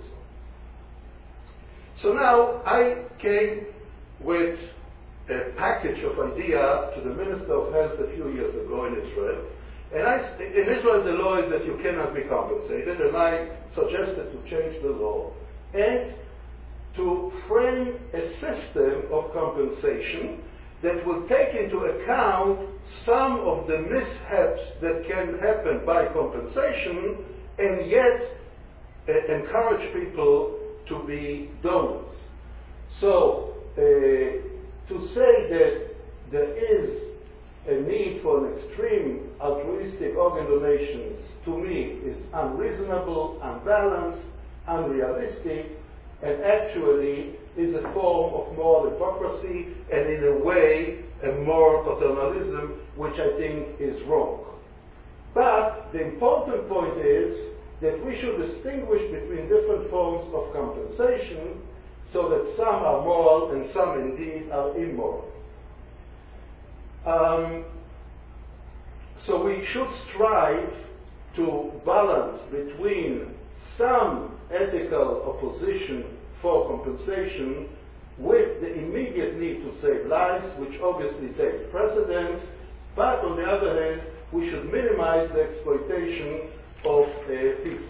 Speaker 6: so. So now I came with a package of ideas to the Minister of Health a few years ago in Israel. And I, in Israel, the law is that you cannot be compensated, and I suggested to change the law and to frame a system of compensation that will take into account some of the mishaps that can happen by compensation and yet uh, encourage people to be donors. So, uh, to say that there is a need for an extreme altruistic organ donation, to me, is unreasonable, unbalanced, unrealistic, and actually is a form of moral hypocrisy, and in a way, a moral paternalism, which I think is wrong. But the important point is that we should distinguish between different forms of compensation, so that some are moral and some indeed are immoral. Um, so we should strive to balance between some ethical opposition for compensation with the immediate need to save lives, which obviously takes precedence, but on the other hand, we should minimize the exploitation of uh, people.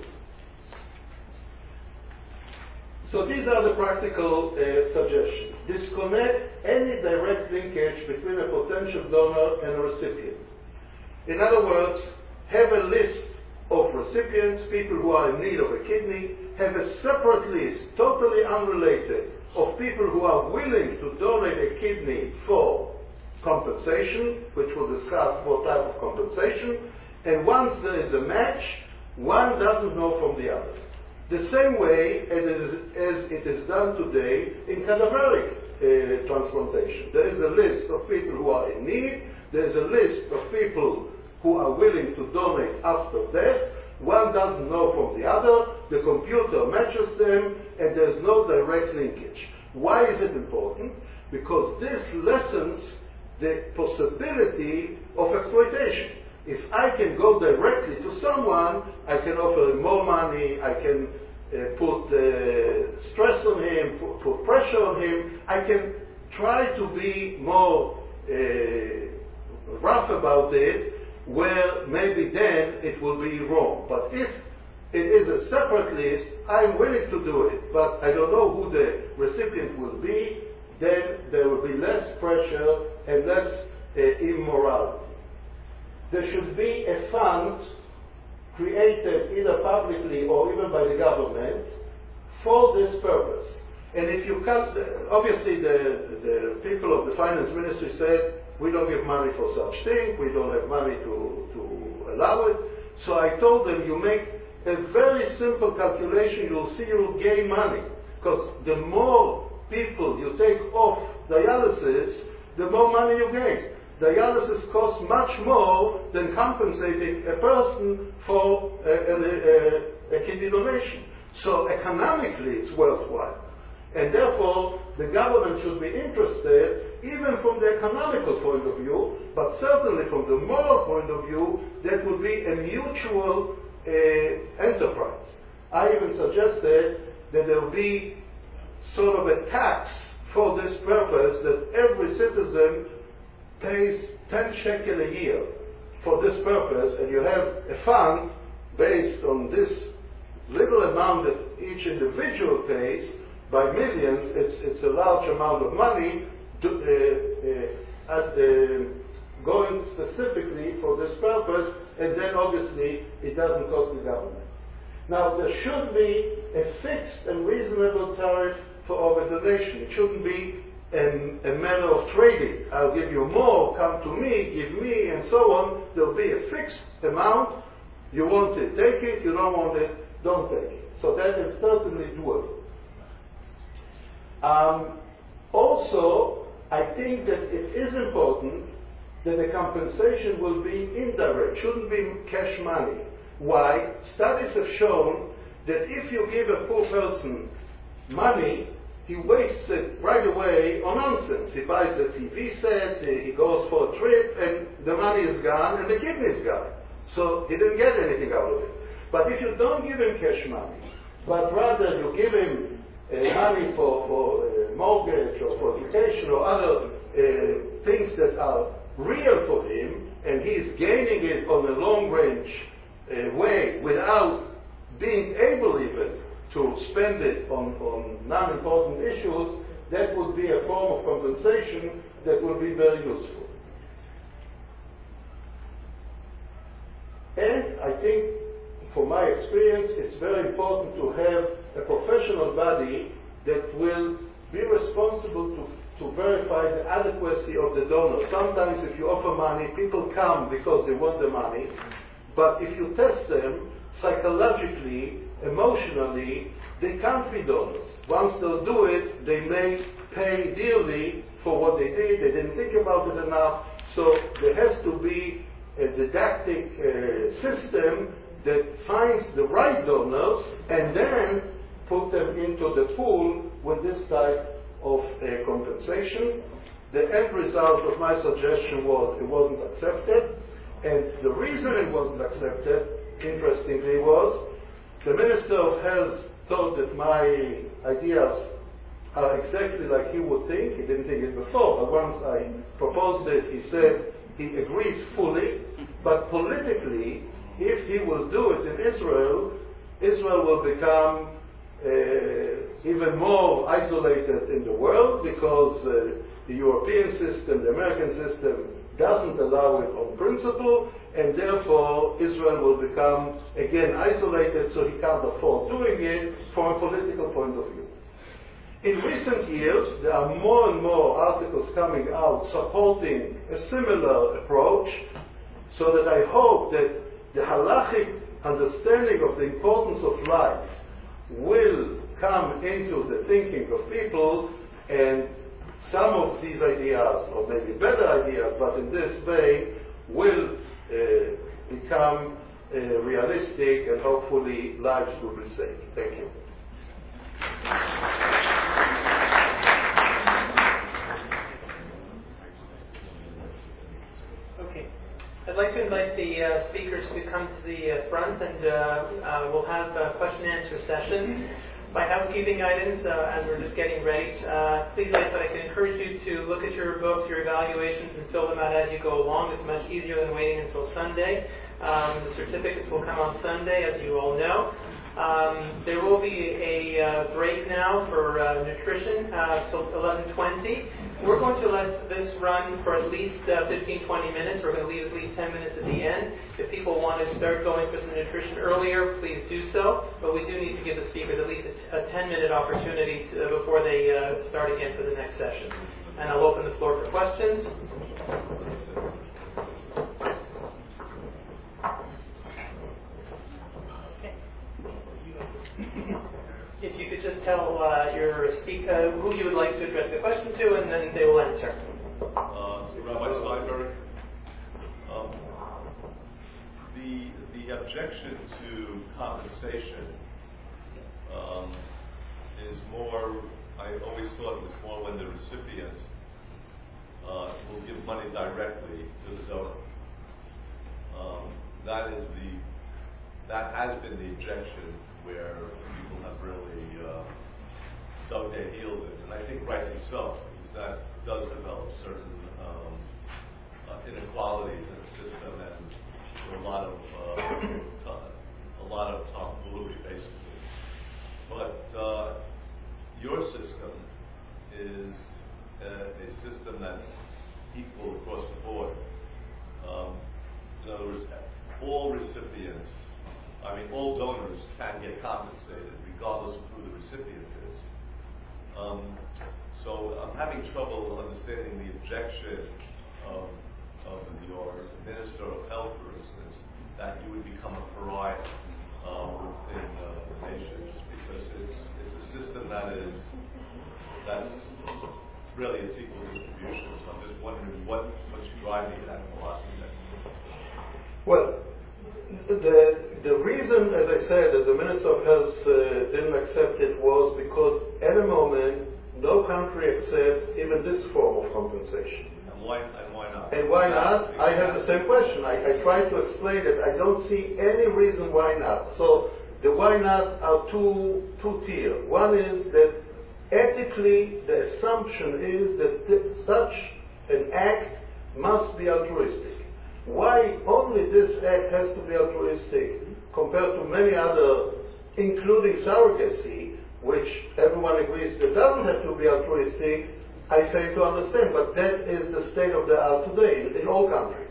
Speaker 6: So these are the practical uh, suggestions. Disconnect any direct linkage between a potential donor and a recipient. In other words, have a list of recipients, people who are in need of a kidney, have a separate list, totally unrelated, of people who are willing to donate a kidney for compensation, which we'll discuss what type of compensation, and once there is a match, one doesn't know from the other. The same way as it is, as it is done today in cadaveric uh, transplantation. There is a list of people who are in need, there is a list of people who are willing to donate after death. One doesn't know from the other, the computer matches them, and there's no direct linkage. Why is it important? Because this lessens the possibility of exploitation. If I can go directly to someone, I can offer him more money, I can uh, put uh, stress on him, put, put pressure on him, I can try to be more uh, rough about it, where maybe then it will be wrong. But if it is a separate list, I'm willing to do it, but I don't know who the recipient will be, then there will be less pressure and less uh, immorality. There should be a fund created either publicly or even by the government for this purpose. And if you cut, obviously the, the people of the finance ministry said, we don't give money for such thing, we don't have money to, to allow it. So I told them, you make a very simple calculation, you'll see you'll gain money. Because the more people you take off dialysis, the more money you gain. Dialysis costs much more than compensating a person for a, a, a, a kidney donation. So economically it's worthwhile. And therefore the government should be interested, even from the economical point of view, but certainly from the moral point of view, that would be a mutual uh, enterprise. I even suggested that there will be sort of a tax for this purpose, that every citizen pays ten shekel a year for this purpose, and you have a fund based on this little amount that each individual pays. By millions, it's, it's a large amount of money to, uh, uh, at, uh, going specifically for this purpose, and then obviously it doesn't cost the government. Now, there should be a fixed and reasonable tariff for organ donation. It shouldn't be a, a matter of trading. I'll give you more, come to me, give me, and so on. There'll be a fixed amount. You want it, take it. You don't want it, don't take it. So that is certainly doable. Um, also, I think that it is important that the compensation will be indirect, shouldn't be cash money. Why? Studies have shown that if you give a poor person money, he wastes it right away on nonsense. He buys a T V set, he goes for a trip, and the money is gone, and the kidney is gone. So he didn't get anything out of it. But if you don't give him cash money, but rather you give him Uh, money for, for uh, mortgage or for education or other uh, things that are real for him, and he's gaining it on a long range uh, way without being able even to spend it on, on non-important issues, that would be a form of compensation that would be very useful. And I think, from my experience, it's very important to have a professional body that will be responsible to, to verify the adequacy of the donor. Sometimes if you offer money, people come because they want the money, but if you test them psychologically, emotionally, they can't be donors. Once they'll do it, they may pay dearly for what they did, they didn't think about it enough, so there has to be a didactic uh, system that finds the right donors and then put them into the pool with this type of uh, compensation. The end result of my suggestion was it wasn't accepted, and the reason it wasn't accepted, interestingly, was the Minister of Health thought that my ideas are exactly like he would think. He didn't think it before, but once I proposed it, he said he agrees fully, but politically, if he will do it in Israel, Israel will become uh, even more isolated in the world because uh, the European system, the American system, doesn't allow it on principle, and therefore Israel will become again isolated, so he can't afford doing it from a political point of view. In recent years, there are more and more articles coming out supporting a similar approach, so that I hope that the halachic understanding of the importance of life will come into the thinking of people, and some of these ideas, or maybe better ideas, but in this way, will uh, become uh, realistic, and hopefully lives will be saved. Thank you.
Speaker 1: Okay. I'd like to invite the uh, speakers to come to the uh, front, and uh, uh, we'll have a question and answer session. My housekeeping items, uh, as we're just getting ready, uh, please, I, I can encourage you to look at your books, your evaluations, and fill them out as you go along. It's much easier than waiting until Sunday. Um, the certificates will come on Sunday, as you all know. Um, there will be a uh, break now for uh, nutrition uh, till eleven twenty. We're going to let this run for at least uh, fifteen to twenty minutes. We're going to leave at least ten minutes at the end. If people want to start going for some nutrition earlier, please do so. But we do need to give the speakers at least a ten minute opportunity to, before they uh, start again for the next session. And I'll open the floor for questions. If you could just tell uh, your speaker who you would like to address the question to, and then they will answer.
Speaker 7: Uh, Rabbi Steinberg, um, the the objection to compensation um, is more. I always thought it was more when the recipient uh, will give money directly to the donor. Um, that is the that has been the objection where people have really uh, dug their heels in, and I think rightly so, because that does develop certain um, uh, inequalities in the system and a lot of uh, t- a lot of tomfoolery, basically. But uh, your system is a, a system that's equal across the board. Um, in other words, all recipients. I mean, all donors can get compensated, regardless of who the recipient is. Um, so I'm having trouble understanding the objection of, of your Minister of Health, for instance, that you would become a pariah uh, within uh, the nation, just because it's it's a system that is that's really it's equal distribution. So I'm just wondering what what's driving that philosophy.
Speaker 6: Well, the the reason, as I said, that the Minister of Health uh, didn't accept it was because at the moment no country accepts even this form of compensation.
Speaker 7: And why and why not?
Speaker 6: And why not? I have the same question. I, I tried to explain it. I don't see any reason why not. So the why not are two two tier. One is that ethically the assumption is that th- such an act must be altruistic. Why only this act has to be altruistic compared to many other, including surrogacy, which everyone agrees that doesn't have to be altruistic, I fail to understand, but that is the state of the art today in, in all countries.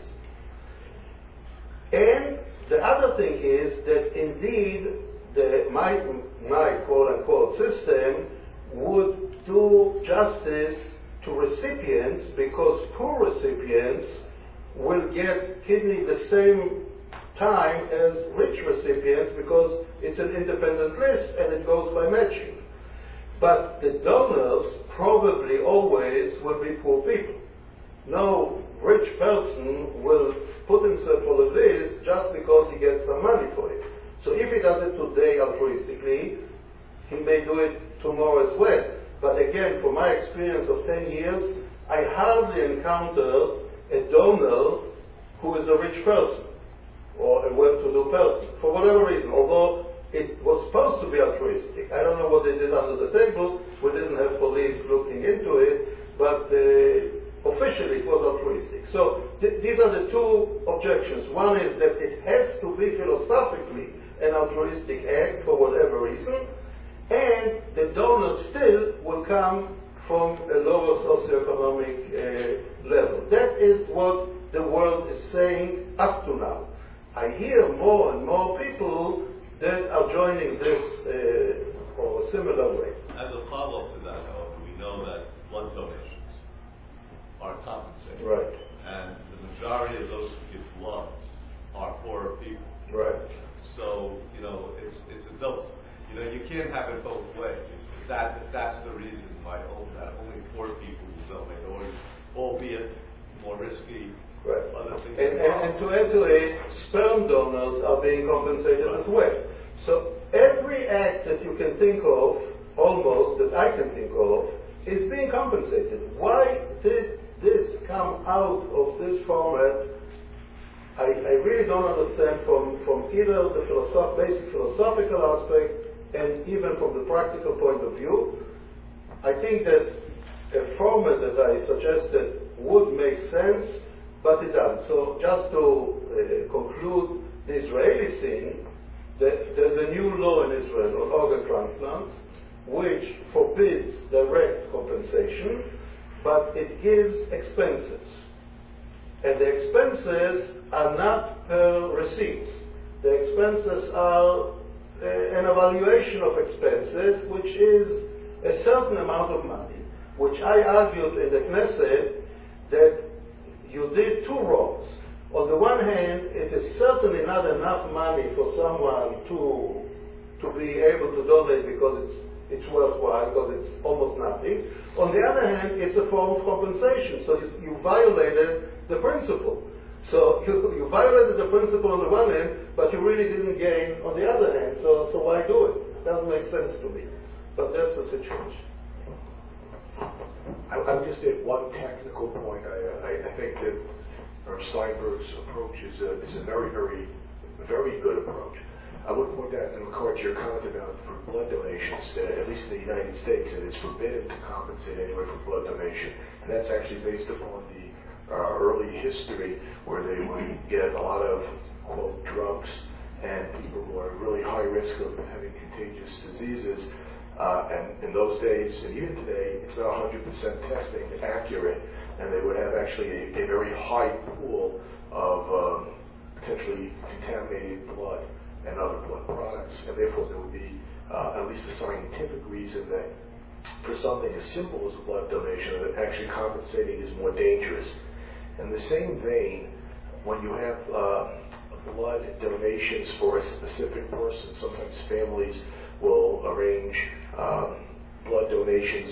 Speaker 6: And the other thing is that indeed the, my, my quote-unquote system would do justice to recipients, because poor recipients will get kidney the same time as rich recipients, because it's an independent list and it goes by matching. But the donors probably always will be poor people. No rich person will put himself on the list just because he gets some money for it. So if he does it today altruistically, he may do it tomorrow as well. But again, from my experience of ten years, I hardly encounter a donor who is a rich person or a well-to-do person, for whatever reason, although it was supposed to be altruistic. I don't know what they did under the table. We didn't have police looking into it, but uh, officially it was altruistic. So th- these are the two objections. One is that it has to be philosophically an altruistic act for whatever reason, and the donor still will come from a lower socioeconomic uh, level. That is what the world is saying up to now. I hear more and more people that are joining this uh, or a similar way.
Speaker 7: As a follow-up to that, however, we know that blood donations are compensated.
Speaker 6: Right.
Speaker 7: And the majority of those who give blood are poorer people.
Speaker 6: Right.
Speaker 7: So, you know, it's it's a double. You know, you can't have it both ways. That that's the reason why that only poor people will donate, or albeit more risky.
Speaker 6: Right.
Speaker 7: Other things.
Speaker 6: And, and, and to add to it, sperm donors are being compensated as well. So every act that you can think of, almost that I can think of, is being compensated. Why did this come out of this format? I, I really don't understand from, from either the philosoph- basic philosophical aspect and even from the practical point of view. I think that a format that I suggested would make sense, but it doesn't. So just to uh, conclude the Israeli thing, that there's a new law in Israel on organ transplants which forbids direct compensation, but it gives expenses. And the expenses are not per receipts. The expenses are uh, an evaluation of expenses, which is a certain amount of money, which I argued in the Knesset that you did two wrongs. On the one hand, it is certainly not enough money for someone to to be able to donate because it's it's worthwhile, because it's almost nothing. On the other hand, it's a form of compensation, so you, you violated the principle. So you, you violated the principle on the one hand, but you really didn't gain on the other hand, so, so why do it? It doesn't make sense to me. But that's the situation.
Speaker 2: I, I would just add one technical point. I, I, I think that Rav Steinberg's approach is a, is a very, very, very good approach. I would point out in regard to your comment about for blood donations, that at least in the United States, it is forbidden to compensate anyway for blood donation. And that's actually based upon the uh, early history where they would get a lot of, quote, drunks and people who are really high risk of having contagious diseases. Uh, and in those days, and even today, it's not one hundred percent testing accurate, and they would have actually a, a very high pool of um, potentially contaminated blood and other blood products, and therefore there would be uh, at least a scientific reason that for something as simple as a blood donation, that actually compensating is more dangerous. In the same vein, when you have uh, blood donations for a specific person, sometimes families will arrange um, blood donations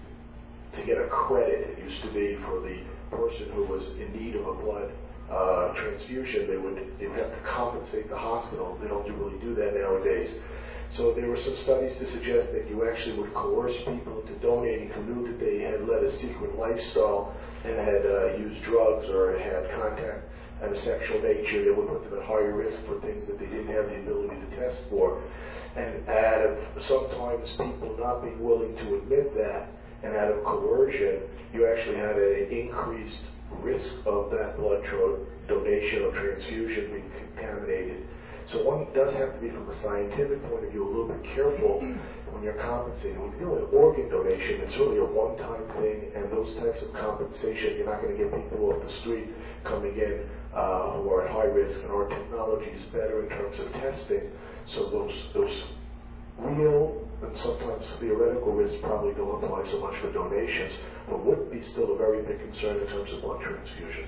Speaker 2: to get a credit. It used to be for the person who was in need of a blood Uh, transfusion, they would they would have to compensate the hospital. They don't really do that nowadays. So there were some studies to suggest that you actually would coerce people into donating who knew that they had led a secret lifestyle and had uh, used drugs or had contact of a sexual nature. They would put them at higher risk for things that they didn't have the ability to test for. And out of sometimes people not being willing to admit that, and out of coercion, you actually had an increased risk of that blood tro- donation or transfusion being contaminated. So one does have to be, from a scientific point of view, a little bit careful when you're compensating. When you're doing organ donation, it's really a one-time thing, and those types of compensation, you're not going to get people off the street coming in uh, who are at high risk, and our technology is better in terms of testing. So those those real and sometimes theoretical risks probably don't apply so much for donations, but would be still a very big concern in terms of blood transfusions.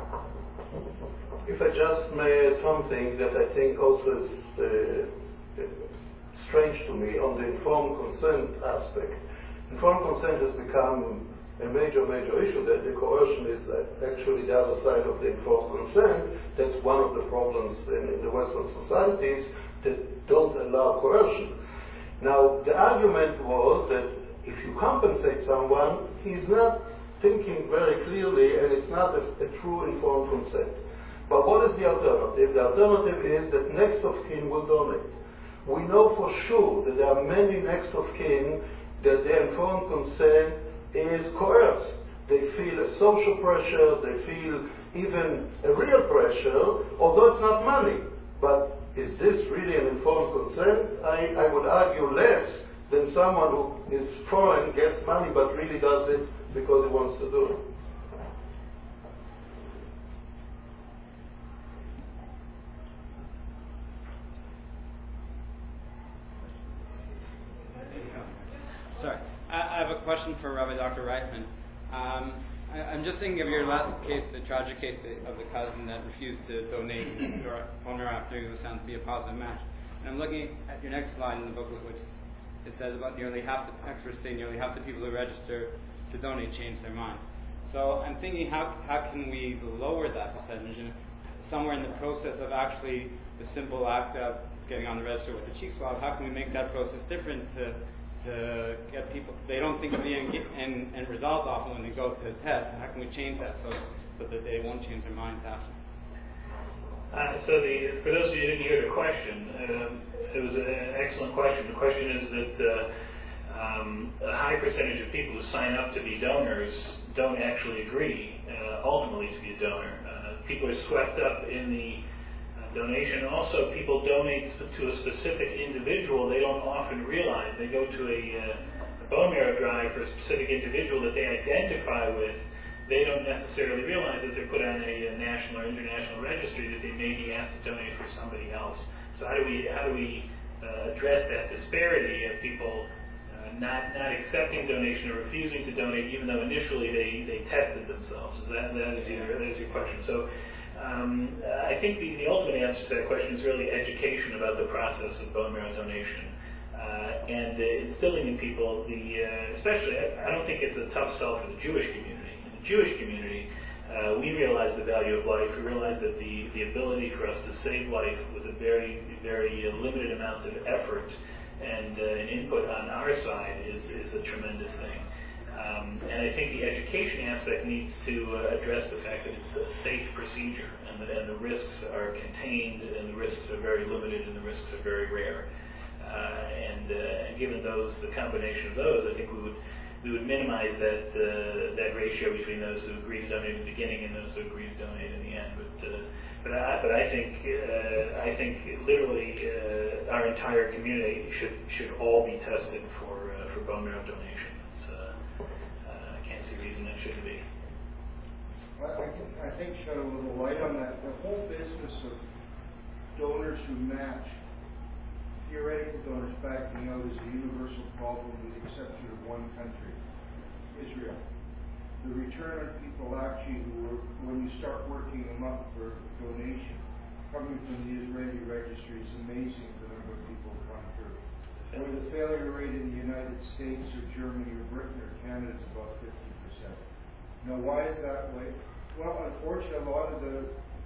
Speaker 6: If I just may add something that I think also is uh, strange to me on the informed consent aspect. Informed consent has become a major, major issue, that the coercion is actually the other side of the enforced consent. That's one of the problems in, in the Western societies that don't allow coercion. Now, the argument was that if you compensate someone, he's not thinking very clearly, and it's not a, a true informed consent. But what is the alternative? The alternative is that next of kin will donate. We know for sure that there are many next of kin that their informed consent is coerced. They feel a social pressure, they feel even a real pressure, although it's not money. But is this really an informed consent? I, I would argue less than someone who is foreign, gets money, but really does it because he wants to do it.
Speaker 8: Sorry, I, I have a question for Rabbi Doctor Reifman. Um, I, I'm just thinking of your last case, the tragic case of the cousin that refused to donate your owner after he was found to be a positive match. And I'm looking at your next slide in the booklet, which it says about nearly half the experts say nearly half the people who register to donate change their mind. So I'm thinking, how how can we lower that percentage? And somewhere in the process of actually the simple act of getting on the register with the cheek swab, how can we make that process different to to get people, they don't think of the end, end, end result often when they go to the test. How can we change that so so that they won't change their minds after?
Speaker 3: Uh, so the, for those of you who didn't hear the question, um, it was an excellent question. The question is that uh, um, a high percentage of people who sign up to be donors don't actually agree uh, ultimately to be a donor. Uh, people are swept up in the uh, donation. Also, people donate to a specific individual they don't often realize. They go to a, uh, a bone marrow drive for a specific individual that they identify with. They don't necessarily realize that they're put on a, a national or international registry that they may be asked to donate for somebody else. So how do we how do we uh, address that disparity of people uh, not not accepting donation or refusing to donate, even though initially they, they tested themselves? Is that that is your that is your question? So um, I think the, the ultimate answer to that question is really education about the process of bone marrow donation. Uh, and uh, instilling in people the, uh, especially, I, I don't think it's a tough sell for the Jewish community. Jewish community, uh, we realize the value of life. We realize that the, the ability for us to save life with a very, very uh, limited amount of effort and uh, an input on our side is, is a tremendous thing. Um, and I think the education aspect needs to uh, address the fact that it's a safe procedure and, that, and the risks are contained and the risks are very limited and the risks are very rare. Uh, and, uh, and given those, the combination of those, I think we would we would minimize that uh, that ratio between those who agree to donate in the beginning and those who agree to donate in the end. But uh, but I but I think uh, I think literally uh, our entire community should should all be tested for uh, for bone marrow donation. It's, uh, uh, I can't see a reason it shouldn't be.
Speaker 4: I, I, can, I think shed a little light on that. The whole business of donors who match theoretical donors backing out is a universal problem with the exception of one country, Israel. The return of people actually who are, when you start working them up for donation, coming from the Israeli registry is amazing the number of people who come through. Where the failure rate in the United States or Germany or Britain or Canada is about fifty percent. Now why is that way? Well, unfortunately, a lot of the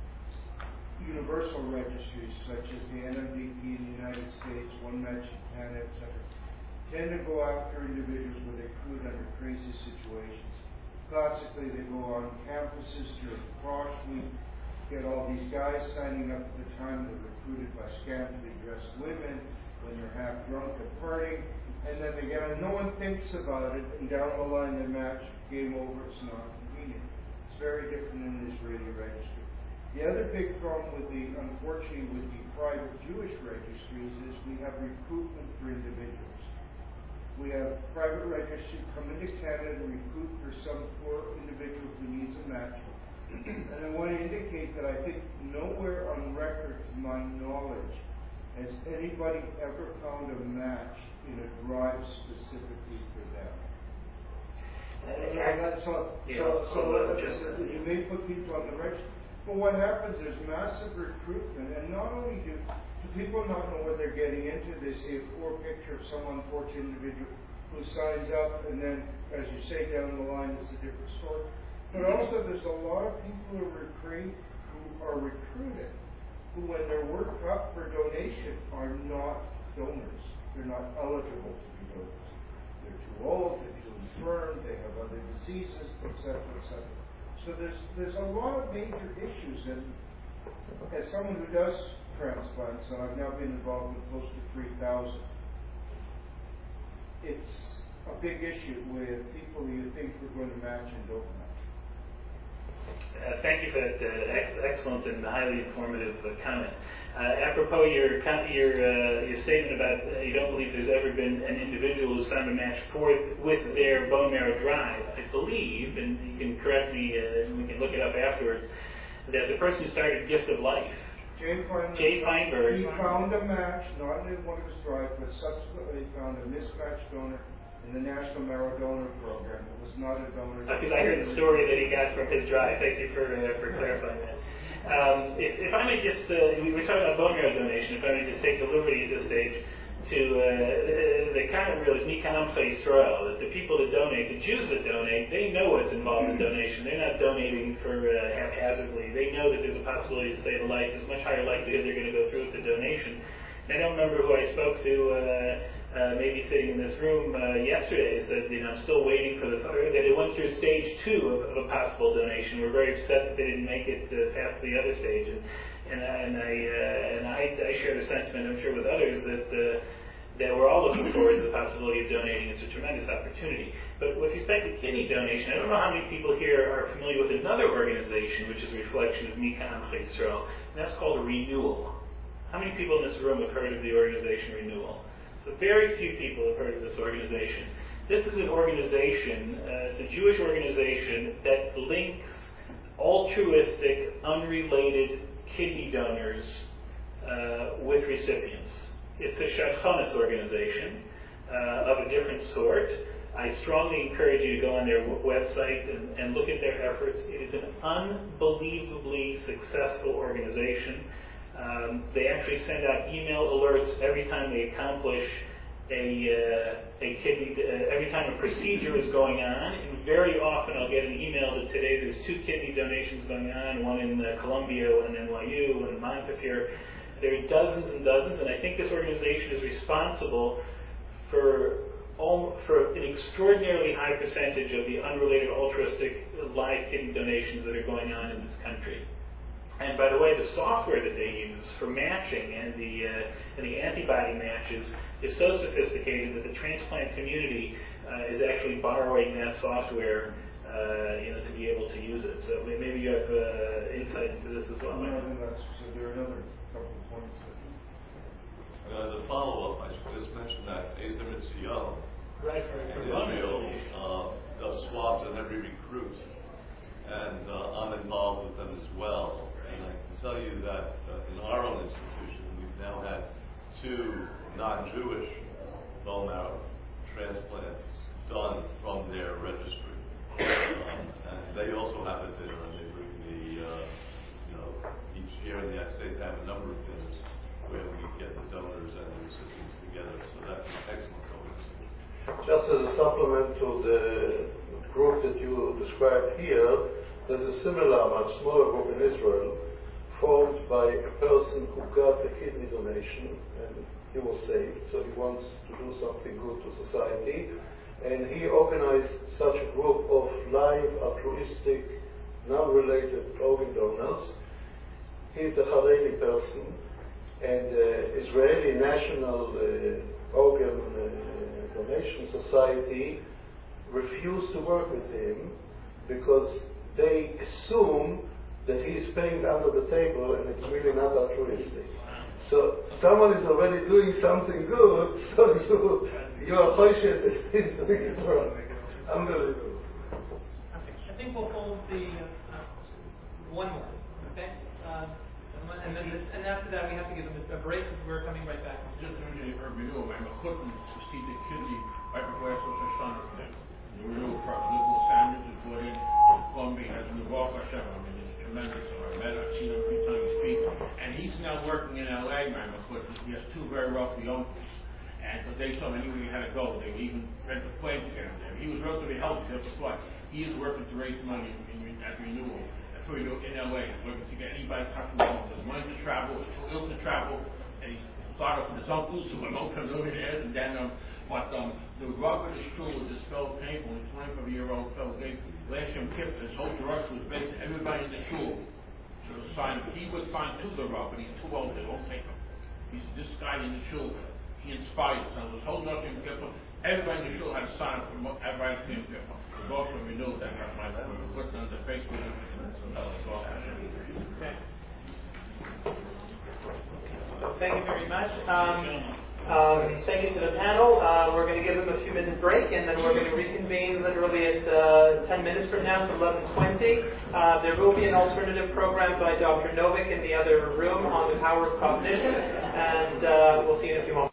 Speaker 4: universal registries, such as the N M D P in the United States, One Match in Canada, et cetera, tend to go after individuals where they recruit under crazy situations. Classically, they go on campuses during Frosh Week, get all these guys signing up at the time they're recruited by scantily dressed women when they're half drunk and partying, and then they get on, no one thinks about it, and down the line they match, game over, it's not convenient. It's very different in the Israeli registry. The other big problem with the, unfortunately, with the private Jewish registries is we have recruitment for individuals. We have private registries come into Canada to recruit for some poor individual who needs a match. And I want to indicate that I think nowhere on record, to my knowledge, has anybody ever found a match in a drive specifically for them. And that's so, so, so, so you may put people on the registry. But what happens is massive recruitment, and not only do, do people not know what they're getting into, they see a poor picture of some unfortunate individual who signs up, and then, as you say, down the line, it's a different story. But also, there's a lot of people who recruit, who are recruited, who, when they're worked up for donation, are not donors. They're not eligible to be donors. They're too old, they're too infirm, they have other diseases, et cetera, et cetera. So there's there's a lot of major issues, and as someone who does transplants, and I've now been involved with close to three thousand, it's a big issue with people who you think are going to match and don't match.
Speaker 3: Uh, thank you for that uh, ex- excellent and highly informative uh, comment. Uh, apropos your your uh, your statement about uh, you don't believe there's ever been an individual who's found a match for with their bone marrow drive, I believe, and you can correct me, uh, and we can look it up afterwards, that the person who started Gift of Life,
Speaker 4: Jay Feinberg,
Speaker 3: Jay Feinberg,
Speaker 4: he found a match, not in one of his drives, but subsequently found a mismatched donor in the National Marrow Donor Program. It was not a donor.
Speaker 3: Because I heard the story that he got from his drive. Thank you for uh, for clarifying that. Um, if, if I may just, uh, we were talking about bone marrow donation, if I may just take the liberty at this stage to uh, the, the kind of real Nikam Israel, that the people that donate, the Jews that donate, they know what's involved in donation. They're not donating for uh, haphazardly. They know that there's a possibility to save a life. There's much higher likelihood they're going to go through with the donation. And I don't remember who I spoke to, uh, uh, maybe sitting in this room uh, yesterday, said, you know, I'm still waiting for the, that it went through stage two of, of a possible donation. We're very upset that they didn't make it uh, past the other stage. And, and, I, and, I, uh, and I, I share the sentiment, I'm sure, with others, that uh, that we're all looking forward to the possibility of donating. It's a tremendous opportunity. But with respect to kidney donation, I don't know how many people here are familiar with another organization which is a reflection of Mika Amcha Yisrael, and that's called Renewal. How many people in this room have heard of the organization Renewal? So very few people have heard of this organization. This is an organization, uh, it's a Jewish organization that links altruistic, unrelated kidney donors uh, with recipients. It's a Shadchanis organization uh, of a different sort. I strongly encourage you to go on their w- website and, and look at their efforts. It is an unbelievably successful organization. Um, they actually send out email alerts every time they accomplish a, uh, a kidney, uh, every time a procedure is going on. And very often I'll get an email that today there's two kidney donations going on, one in uh, Columbia, one in N Y U, one in Montefiore. There are dozens and dozens, and I think this organization is responsible for all, for an extraordinarily high percentage of the unrelated altruistic live kidney donations that are going on in this country. And by the way, the software that they use for matching and the uh, and the antibody matches is so sophisticated that the transplant community uh, is actually borrowing that software, uh, you know, to be able to use it. So maybe you have uh, insight into this as well.
Speaker 4: No, I think that's, so there are another couple of points.
Speaker 7: And as a follow-up, I should just mention that Ezer Mitzion
Speaker 3: Right,
Speaker 7: in Israel uh, does swabs on every recruit, and uh, I'm involved with them as well. And I can tell you that uh, in our own institution, we've now had two non-Jewish bone marrow transplants done from their registry. Um, and they also have a dinner, and they bring the, uh, you know, each year in the United States they have a number of dinners where we get the donors and the recipients together. So that's an excellent organization.
Speaker 6: Just as a supplement to the group that you described here, there's a similar, much smaller group in Israel formed by a person who got a kidney donation and he was saved, so he wants to do something good to society, and he organized such a group of live, altruistic, non-related organ donors. He's the Haredi person, and the Israeli National uh, Organ uh, Donation Society refused to work with him because they assume that he is paying under the table and it's really not altruistic. So someone is already doing something good, so you you are cautious that he's doing it wrong. Unbelievable.
Speaker 1: I think we'll hold the uh, one more, okay? Uh, and then this, and after that we have to give them a break because we're coming right back.
Speaker 9: Just to mention the renewal, I'm a cooking to see the kidney right before I saw Shoshana today. The renewal process, little sandwich is brought in from Columbia, has a Baruch Hashem. I mean, it's tremendous. So I met, I've seen him a few times speak, and he's now working in L A, man, because he has two very wealthy uncles. And but they told him anywhere he had to go, they would even rent a plane to get him there. He was relatively healthy, that's why. He is working to raise money in, in, at renewal. That's where you know, in L A, he's working to get anybody touching him. There's money to travel, he's too ill to travel, and he started off with his uncles who were multi-millionaires, and then um, but um, the rug of the stool was this fellow painful, a twenty-five-year-old fellow gave last year Kippur, his whole direction was based on everybody in the shul. So sign, he would sign to the rug, but he's too old, they won't take him. He's this guy in the shul. He inspired us. Now, this whole nothing Kippur, everybody in the shul had to sign up for everybody to Kippur. The boss from renewal that got my put on the Facebook.
Speaker 1: Okay. Thank you very much. Um, um, thank you to the panel. Uh, we're going to give them a few minute break, and then we're going to reconvene literally at uh, ten minutes from now, so eleven twenty. Uh, there will be an alternative program by Doctor Novick in the other room on the power of cognition, and uh, we'll see you in a few moments.